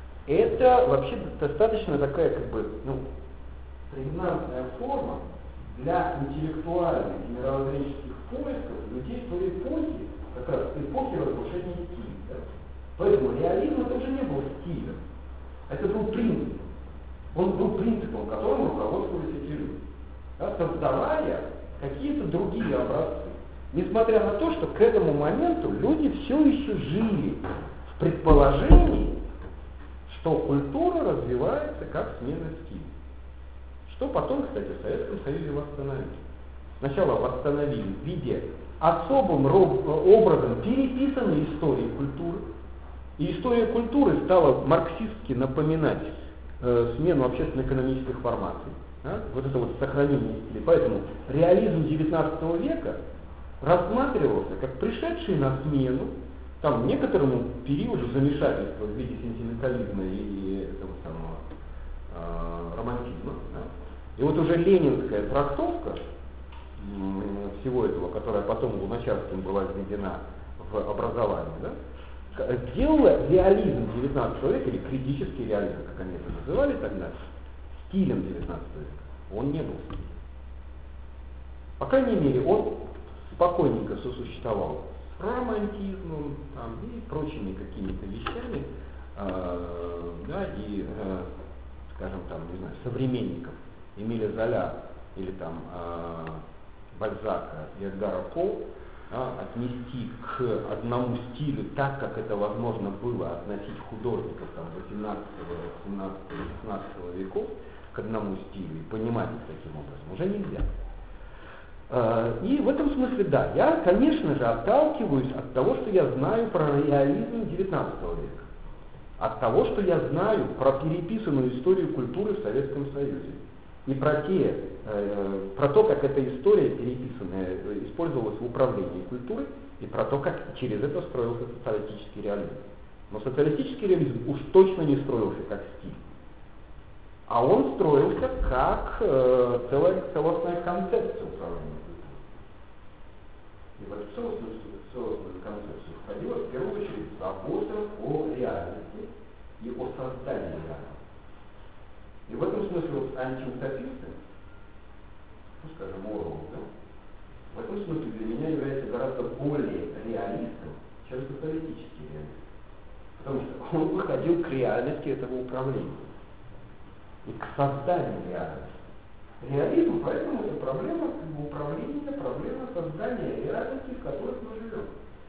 это вообще достаточно такая как бы, ну, прегнантная форма для интеллектуальных и мировоззренческих поисков людей той эпохи, как раз эпохи разрушения стиля. Да? Поэтому реализм это уже не был стилем, это был принцип. Он был принципом, которым руководствовались эти люди, да, создавая какие-то другие образцы. Несмотря на то, что к этому моменту люди все еще жили в предположении, что культура развивается как смена стиля. Что потом, кстати, в Советском Союзе восстановили. Сначала восстановили в виде особым образом переписанной истории культуры. И история культуры стала марксистски напоминать э, смену общественно-экономических формаций. Да? Вот это вот сохранение стиля. Поэтому реализм девятнадцатого века рассматривался как пришедший на смену там, некоторому периоду замешательства в виде сентиментализма и этого самого э, романтизма. Да? И вот уже ленинская трактовка м, всего этого, которая потом Луначарским была введена в образование, да, сделала реализм девятнадцатого века, или критический реализм, как они это называли тогда, стилем девятнадцатого века. Он не был стилем. По крайней мере, он спокойненько сосуществовал с романтизмом там, и прочими какими-то вещами, э, да, и, э, скажем, там, не знаю, современников Эмиля Золя или там э, Бальзака и Эдгара По, да, отнести к одному стилю так, как это возможно было относить художников там, восемнадцатого, семнадцатого, шестнадцатого веков к одному стилю и понимать их таким образом уже нельзя. И в этом смысле, да, я, конечно же, отталкиваюсь от того, что я знаю про реализм девятнадцатого века, от того, что я знаю про переписанную историю культуры в Советском Союзе, и про, те, э, про то, как эта история переписанная использовалась в управлении культурой, и про то, как через это строился социалистический реализм. Но социалистический реализм уж точно не строился как стиль, а он строился как э, целая, целостная концепция управления культурой. И в эту целостную, целостную концепцию входила в первую очередь забота о реальности и о создании реальности. И в этом смысле вот антиутописты, ну скажем, Оруэлл, да, в этом смысле для меня является гораздо более реалистом, чем социалистический реалист. Потому что он выходил к реальности этого управления и к созданию реальности. Реализм, поэтому это проблема как бы, управления, проблема создания реальности, в которой мы живем.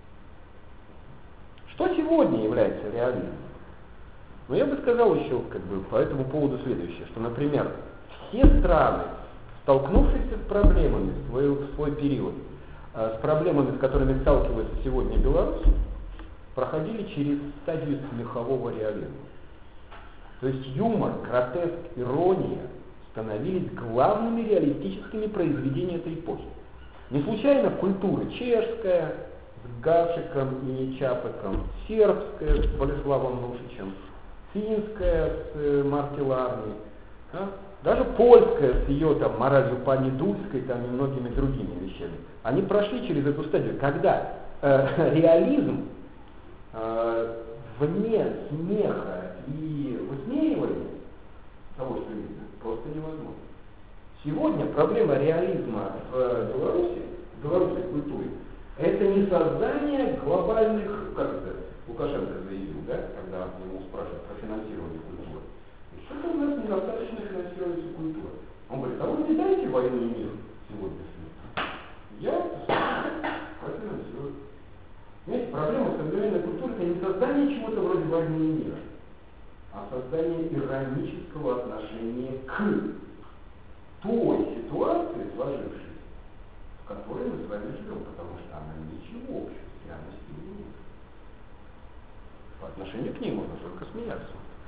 Что сегодня является реализмом? Но я бы сказал еще как бы, по этому поводу следующее, что, например, все страны, столкнувшиеся с проблемами в свой, в свой период, э, с проблемами, с которыми сталкивается сегодня Беларусь, проходили через стадию смехового реализма. То есть юмор, гротеск, ирония становились главными реалистическими произведениями этой эпохи. Не случайно культура чешская с Гавшиком и Нечапыком, сербская с Болеславом Нушичем, финская с э, Марти Ларни, да? Даже польская с ее там моралью Пани Дульской там, и многими другими вещами. Они прошли через эту стадию, когда э, реализм э, вне смеха и высмеивания того, что видно, просто невозможно. Сегодня проблема реализма в Беларуси, в белорусской культуре, это не создание глобальных, как это Лукашенко заявил, да, когда его спрашивают про финансирование культуры. Что-то у нас недостаточно финансируется культура. Он говорит, а вы не дайте войну и мир сегодняшний. Я профинансирую. Понимаете, проблема современной культуры это не создание чего-то вроде войны и мира, а создание иронического отношения к той ситуации, сложившейся, в которой мы с вами живем, потому что она ничего общего с реальностью не имеет. По отношению к ней можно только смеяться.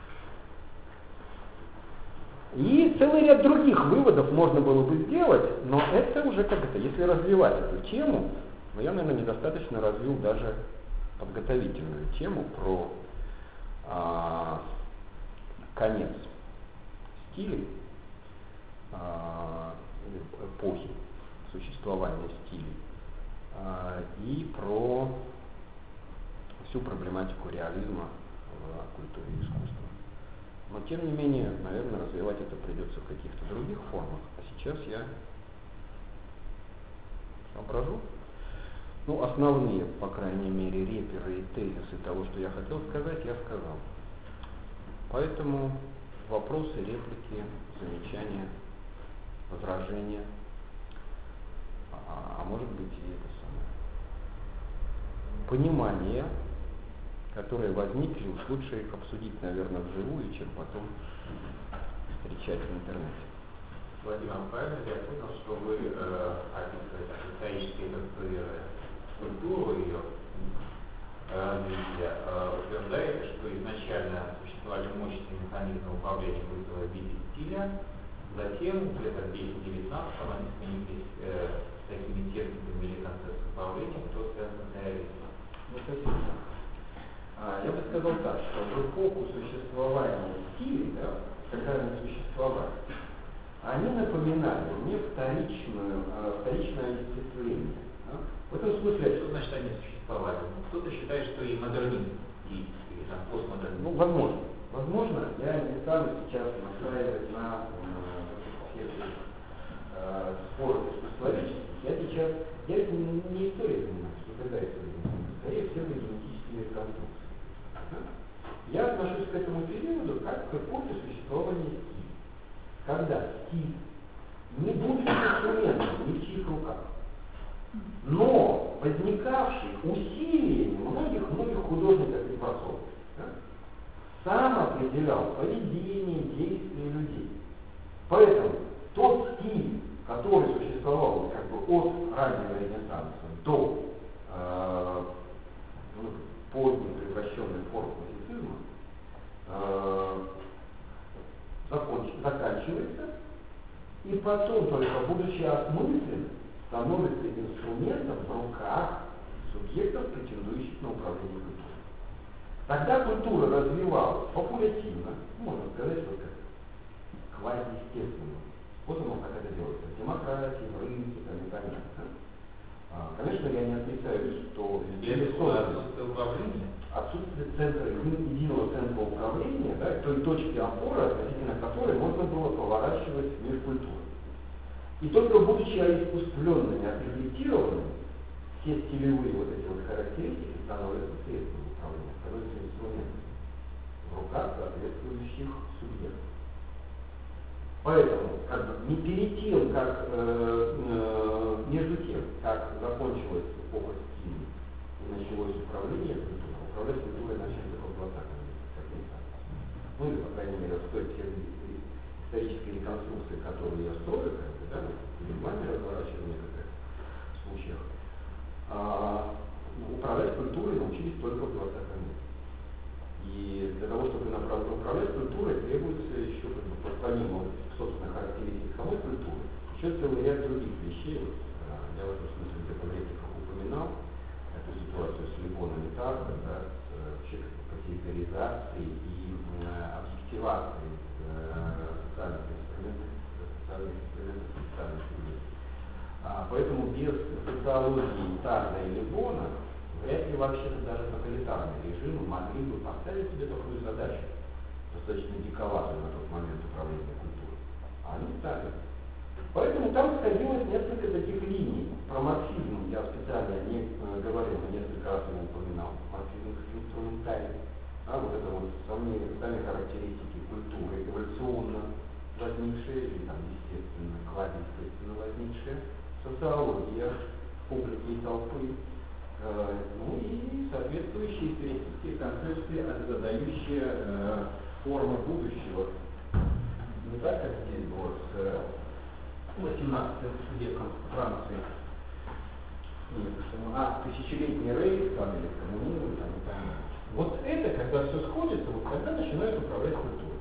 И целый ряд других выводов можно было бы сделать, но это уже как это, если развивать эту тему, но я, наверное, недостаточно развил даже подготовительную тему про а, конец стилей, а, эпохи существования стилей а, и про всю проблематику реализма в культуре и искусстве. Но, тем не менее, наверное, развивать это придется в каких-то других формах. А сейчас я соображу. Ну, основные, по крайней мере, реперы и тезисы того, что я хотел сказать, я сказал. Поэтому вопросы, реплики, замечания, возражения, а, а может быть и это самое понимание, которые возникли, уж лучше их обсудить, наверное, вживую, чем потом встречать в интернете. Владимир, правильно я понял, что вы э, описываете исторически конструируя культуру ее развития, э, утверждаете, что изначально существовали мощные механизмы управления культурой в виде стиля, затем где-то в веке девятнадцатом они сменились э, такими техниками или концепцией управления, которые связаны с реализмом. Ну, совсем так. А, я бы сказал так, что в эпоху существования стилей, да, когда они существовали, они напоминали мне вторичную, э, вторичное исчисление. Да? В этом смысле, Что значит они существовали? Ну, кто-то считает, что и модернизм, и, или там постмодернизм. ну, возможно. Возможно, я не стану сейчас настраивать на э, все эти э, споры искусствоведческих. Я сейчас, я не, не историей занимаюсь, никогда историей не занимаюсь, скорее всего генетическими реконструкциями. Да? Я отношусь к этому периоду как к эпохе существования стиля. Когда стиль, не будучи инструментом ни в чьих руках, но возникавший усилием многих-многих художников и просов, да, сам определял поведение, действия людей. Поэтому тот стиль, который существовал как бы от раннего Ренессанса до э, ну, поздней превращенной формы классицизма, э, законч, заканчивается, и потом, только будучи осмыслен, становится инструментом в руках субъектов, претендующих на управление культурой. Тогда культура развивалась популятивно, можно сказать, вот как квазиестественным способом, как это делается в демократии, в рынке, там и так далее. Да? А, конечно, я не отрицаю, что отсутствие управления, отсутствие центра, единого центра управления, да, той точки опоры, относительно которой можно было поворачивать мир культуры. И только будучи искусственными, отрефлектированными, все стилевые вот эти вот характеристики становятся средством управления, становятся инструментом в руках соответствующих субъектов. Поэтому, как бы, не перед тем, как, э, э, между тем, как закончилась эпоха стиля и началось управление культурой, управлять культурой начали только в двадцатом веке, как мне кажется. Ну или, по крайней мере, в той исторической реконструкции, которую я строю, как бы, да, перед вами разворачиваю в некоторых случаях, а, управлять культурой научились только в двадцатом веке. И для того, чтобы управлять культурой, требуется еще, как бы, помимо собственно характеристик самой культуры, еще целый ряд других вещей. Вот, я в этом смысле где-то в репликах упоминал эту ситуацию с Лебоном и Тарко, да, с категоризацией и э, объективацией э, социальных инструментов, социальных инструментов социальных людей. А, поэтому без социологии Тарко и Лебона вряд ли вообще-то даже тоталитарные режимы могли бы поставить себе такую задачу, достаточно диковатую на тот момент управления культурой. А они ставят. Поэтому там сходилось несколько таких линий. Про марксизм я специально не э, говорил, но несколько раз его упоминал. Марксизм как инструментарий. А вот это вот сами, сами характеристики культуры, эволюционно возникшие, или там естественно, квазиестественно возникшие, социология публики и толпы, э, ну и соответствующие исторические концепции, задающие э, формы будущего. Не так, как здесь было с восемнадцатым веком в Франции. Нет, а тысячелетний рейх, там, или коммунизм, там, и так далее. Вот это, когда все сходится, вот тогда начинают управлять культурой.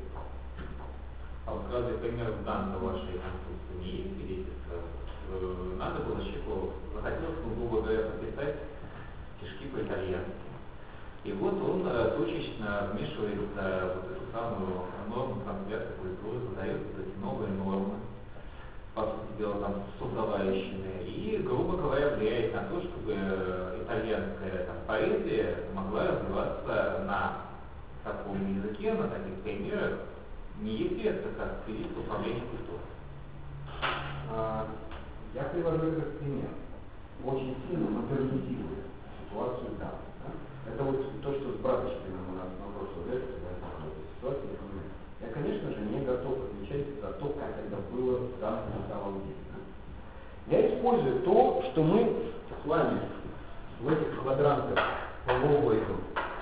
а вот разве пример данного вашей конструкции не есть свидетельство? Надо было Чехову, захотелось, ну, грубо говоря, написать стишки по-итальянски. И вот он э, точечно вмешивается в вот эту самую норму трансляции культуры, задает вот эти новые нормы, по сути дела, там, создавающие, и, грубо говоря, влияет на то, чтобы итальянская там, поэзия могла развиваться на таком языке, на таких примерах, не если это как средство управления культурой. А, я привожу этот пример. очень сильно модернизирует ситуацию там. Да? Это вот то, что с Браточкиным у нас на прошлой лекции, да, ситуация, я говорю, я, конечно же, не готов отвечать за то, как это было там на самом деле. Да? Я использую то, что мы с вами в этих квадрантах полуоблаков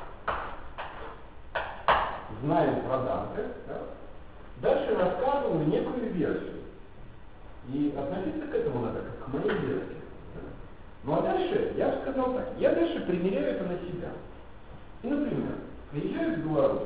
знаем про Данте, да? Дальше рассказываю некую версию. И относиться к этому надо как к моей версии. Да? Ну а дальше, я бы сказал так, я дальше примеряю это на себя. И, например, приезжаю в Беларусь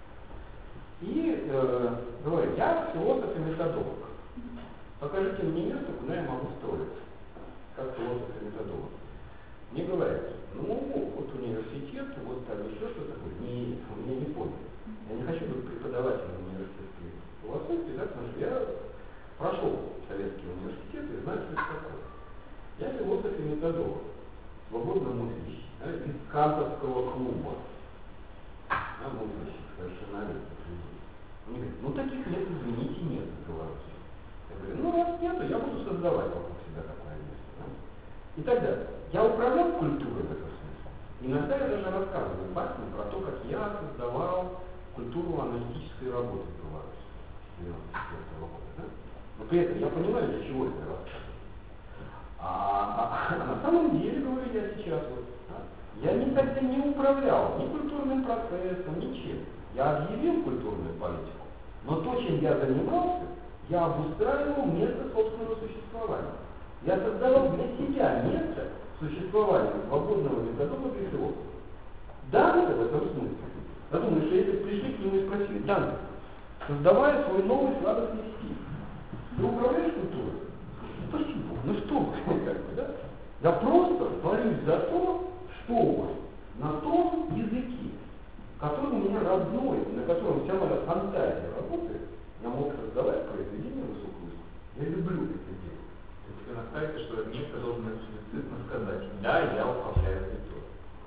и э, говорю, я философ и методолог. Покажите мне место, куда я могу строиться, как философ и методолог. Мне говорят, ну, вот университет, вот там еще что-то такое. Не, я не понял. Я не хочу быть преподавателем университетской философии, да, потому что я прошел советский университет и знаю, что это такое. Я философ и методолог, свободно мыслящий, да, из кантовского клуба, да, мыслящих, совершеннолетних людей. Они говорят, ну таких мест, извините, нет в Беларуси. Я говорю, ну раз нету, я буду создавать вокруг себя такое место. Да? И так далее. Я управлял культурой в этом смысле. Иногда я даже рассказываю пальцем про то, как я создавал культуру аналитической работы в Беларуси девяносто четвёртого года. Да? Но при этом я понимаю, для чего это рассказываю. А, а, а на самом деле, говорю я сейчас, вот, да, я никогда не управлял ни культурным процессом, ничем. Я объявил культурную политику, но то, чем я занимался, я обустраивал место собственного существования. Я создавал для себя место существования свободного методолога и философа. Данте в этом смысле. Я думаю, что если пришли к нему и спросили, Данте, создавая свой новый сладостный стиль, ты управляешь культурой? Спасибо, ну что вы, как бы, да? Я просто борюсь за то, что на том языке, который у меня родной, на котором вся моя фантазия работает, я мог создавать произведение высокого искусства. Я люблю это делать. То есть вы настаиваете, что некто должен эксплицитно сказать, да, я управляю культурой.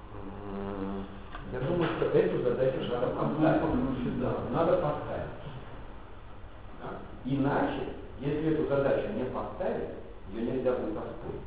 Я думаю, что эту задачу надо поставить. Да, надо поставить. Да? Иначе, если эту задачу не поставить, ее нельзя будет оспорить.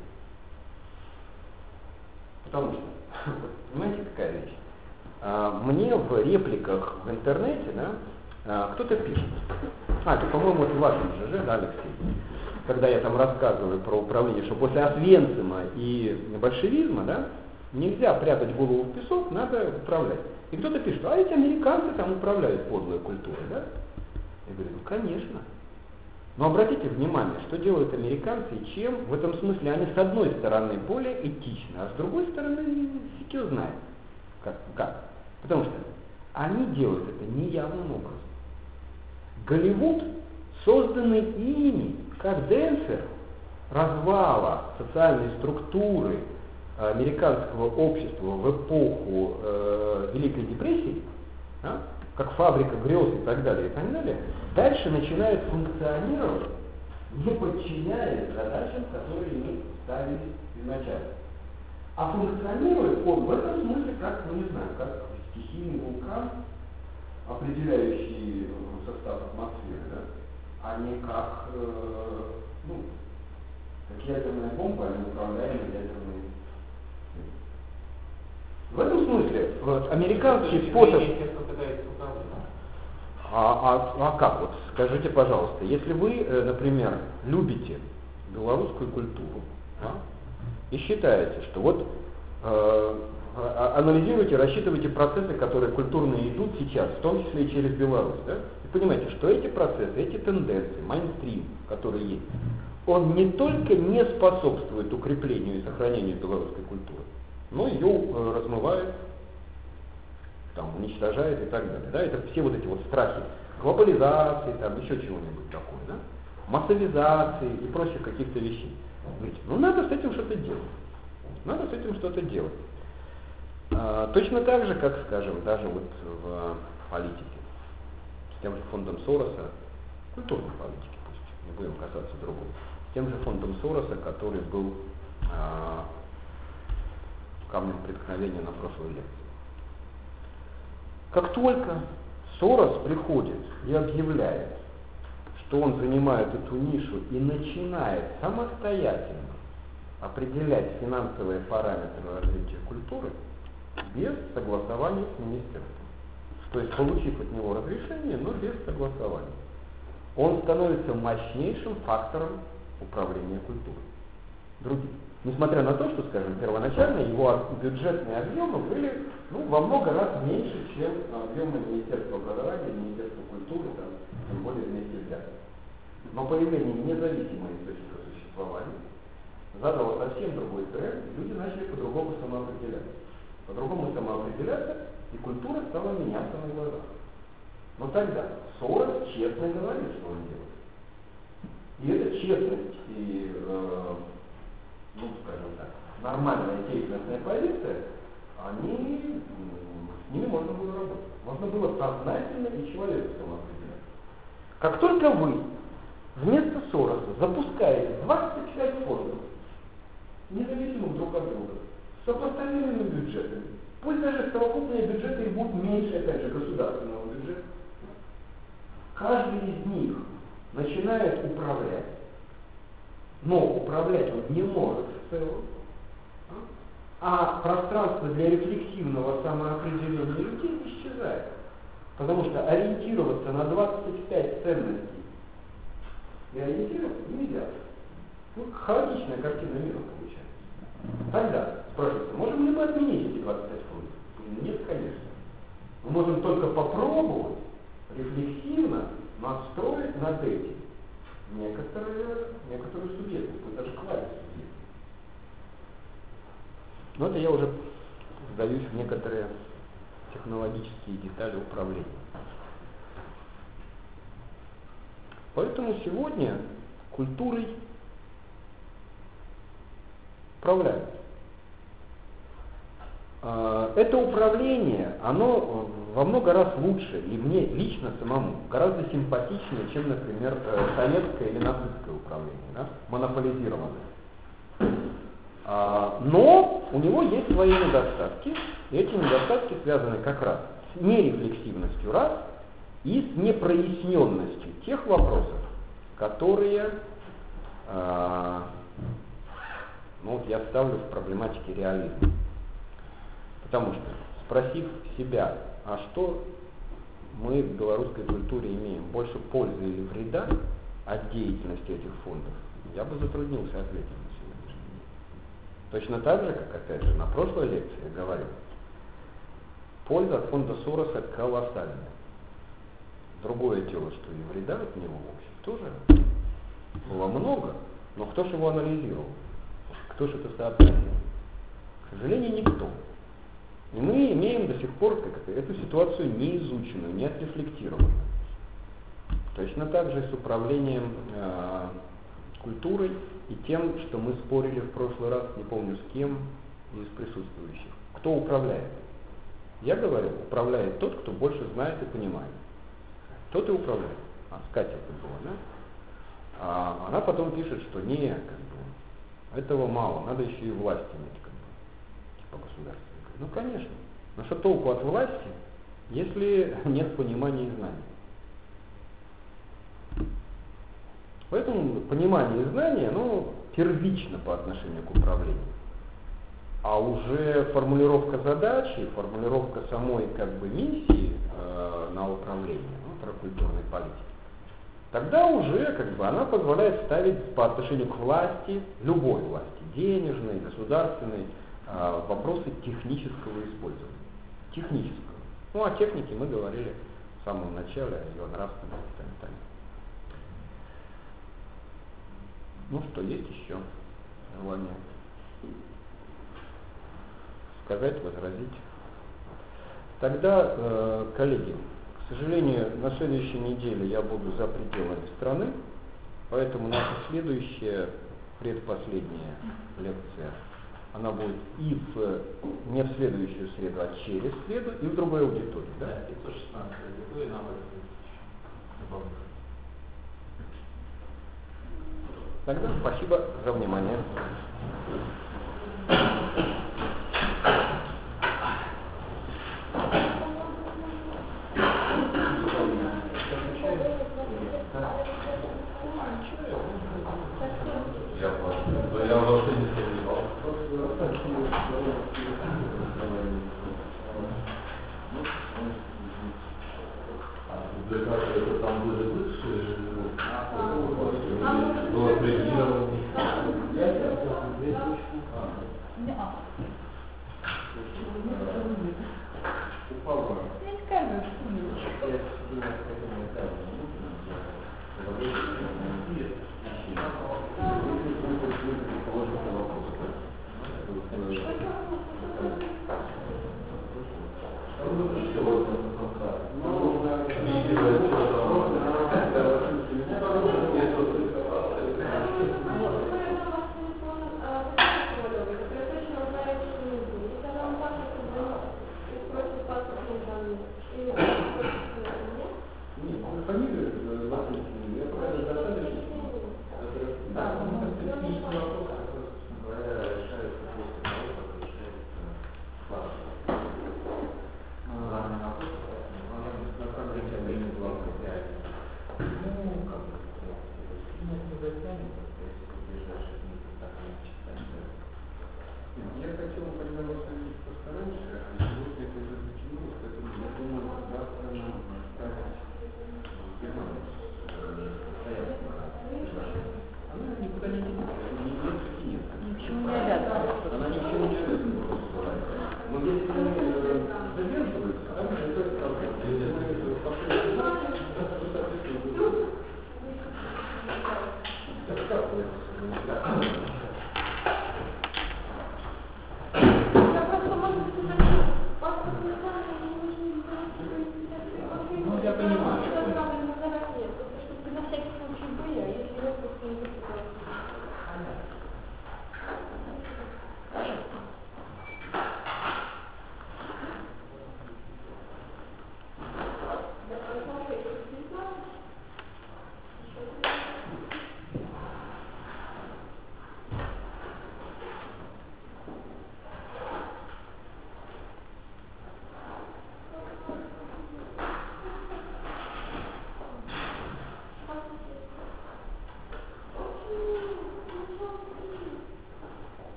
Потому что, понимаете, какая вещь? Мне в репликах в интернете, да, кто-то пишет. А, это, по-моему, это в вашем ЖЖ, да, Алексей? Когда я там рассказываю про управление, что после Освенцима и большевизма, да, нельзя прятать голову в песок, надо управлять. И кто-то пишет, а эти американцы там управляют подлой культурой, да? Я говорю, ну конечно. Но обратите внимание, что делают американцы и чем в этом смысле они с одной стороны более этичны, а с другой стороны фиг его знает. Как, как? Потому что они делают это неявным образом. Голливуд, созданный ими, как Денсер, развала социальной структуры американского общества в эпоху э, Великой депрессии, да, как фабрика грез и так далее, и так далее, дальше начинает функционировать, не подчиняясь задачам, которые ему ставили изначально. А функционирует он в этом смысле как, ну не знаю, как стихийный вулкан, определяющий состав атмосферы, да, а не как, э, ну, как ядерная бомба, а не управляемая ядерной. В этом смысле вот, американский способ... А, а, а как вот, скажите, пожалуйста, если вы, например, любите белорусскую культуру, да, и считаете, что вот э, анализируете, рассчитываете процессы, которые культурные идут сейчас, в том числе и через Беларусь, да, и понимаете, что эти процессы, эти тенденции, майнстрим, который есть, он не только не способствует укреплению и сохранению белорусской культуры, но ее э, размывает, там, уничтожает и так далее. Да? Это все вот эти вот страхи глобализации, там, еще чего-нибудь такое, да? Массовизации и прочих каких-то вещей. Говорите, ну надо с этим что-то делать. Надо с этим что-то делать. А, точно так же, как, скажем, даже вот в политике. С тем же фондом Сороса, культурной политики, пусть, не будем касаться другого, с тем же фондом Сороса, который был а, камнем преткновения на прошлой лекции. Как только Сорос приходит и объявляет, что он занимает эту нишу и начинает самостоятельно определять финансовые параметры развития культуры без согласования с министерством. То есть получив от него разрешение, но без согласования. Он становится мощнейшим фактором управления культурой. Другим. Несмотря на то, что, скажем, первоначально его бюджетные объемы были ну, во много раз меньше, чем объемы Министерства образования, Министерства культуры, там, тем более вместе взятых. Но появление независимого источника существования задало совсем другой тренд, и люди начали по-другому самоопределяться. По-другому самоопределяться, и культура стала меняться на глазах. Но тогда Сорос честно говорит, что он делает. И эта честность и, э, ну, скажем так, нормальная деятельностная позиция, они, с ними можно было работать. Можно было сознательно и человеческому определять. Как только вы вместо Сороса запускаете двадцать пять фондов, независимых друг от друга, с сопоставимыми бюджетами, пусть даже совокупные бюджеты и будут меньше, опять же, государственного бюджета, каждый из них начинает управлять, но управлять он не может в целом, а пространство для рефлексивного самоопределения людей исчезает. Потому что ориентироваться на двадцать пять ценностей и ориентироваться нельзя. Ну, хаотичная картина мира получается. Тогда спрашивается, можем ли мы отменить эти двадцать пять фондов? Нет, конечно. Мы можем только попробовать рефлексивно настроить над этим некоторые, некоторую субъектность, пусть даже квазисубъектность. Но это я уже вдаюсь в некоторые технологические детали управления. Поэтому сегодня культурой управляют. Это управление, оно во много раз лучше, и мне лично самому гораздо симпатичнее, чем, например, советское или нацистское управление, да? Монополизированное. Но у него есть свои недостатки, и эти недостатки связаны как раз с нерефлексивностью раз и с непроясненностью тех вопросов, которые ну, вот я ставлю в проблематике реализма. Потому что, спросив себя, а что мы в белорусской культуре имеем, больше пользы или вреда от деятельности этих фондов, я бы затруднился ответить на сегодняшний день. Точно так же, как, опять же, на прошлой лекции я говорил, польза от фонда Сороса колоссальная. Другое дело, что и вреда от него, в общем, тоже было много, но кто же его анализировал? Кто же это соотносил? К сожалению, никто. И мы имеем до сих пор как эту ситуацию неизученную, не отрефлектированную. Точно так же с управлением э, культурой и тем, что мы спорили в прошлый раз, не помню с кем из присутствующих. Кто управляет? Я говорю, управляет тот, кто больше знает и понимает. Тот и управляет. А, с Катей это было, да? А она потом пишет, что не, как бы, этого мало, надо еще и власть иметь, как бы, типа государства. Ну, конечно. Но что толку от власти, если нет понимания и знаний? Поэтому понимание и знание, оно первично по отношению к управлению. А уже формулировка задачи, формулировка самой как бы миссии э, на управление, ну, про культурной политики, тогда уже как бы она позволяет ставить по отношению к власти, любой власти, денежной, государственной, э, вопросы технического использования. Технического. Ну, о технике мы говорили в самом начале, о ее нравственности и так далее. Ну что, есть еще желание сказать, возразить? Тогда, э, коллеги, к сожалению, на следующей неделе я буду за пределами страны, поэтому наша следующая, предпоследняя лекция, она будет и в, не в следующую среду, а через среду, и в другой аудитории. Да, да пятьсот шестнадцать аудитория, нам это. Тогда спасибо за внимание. Я, я, я, я, для кого-то там были высшие, Там было определено. Упала. Я себе необходимые данные нужно для проведения Я хотел, когда вас увидеть посторонних,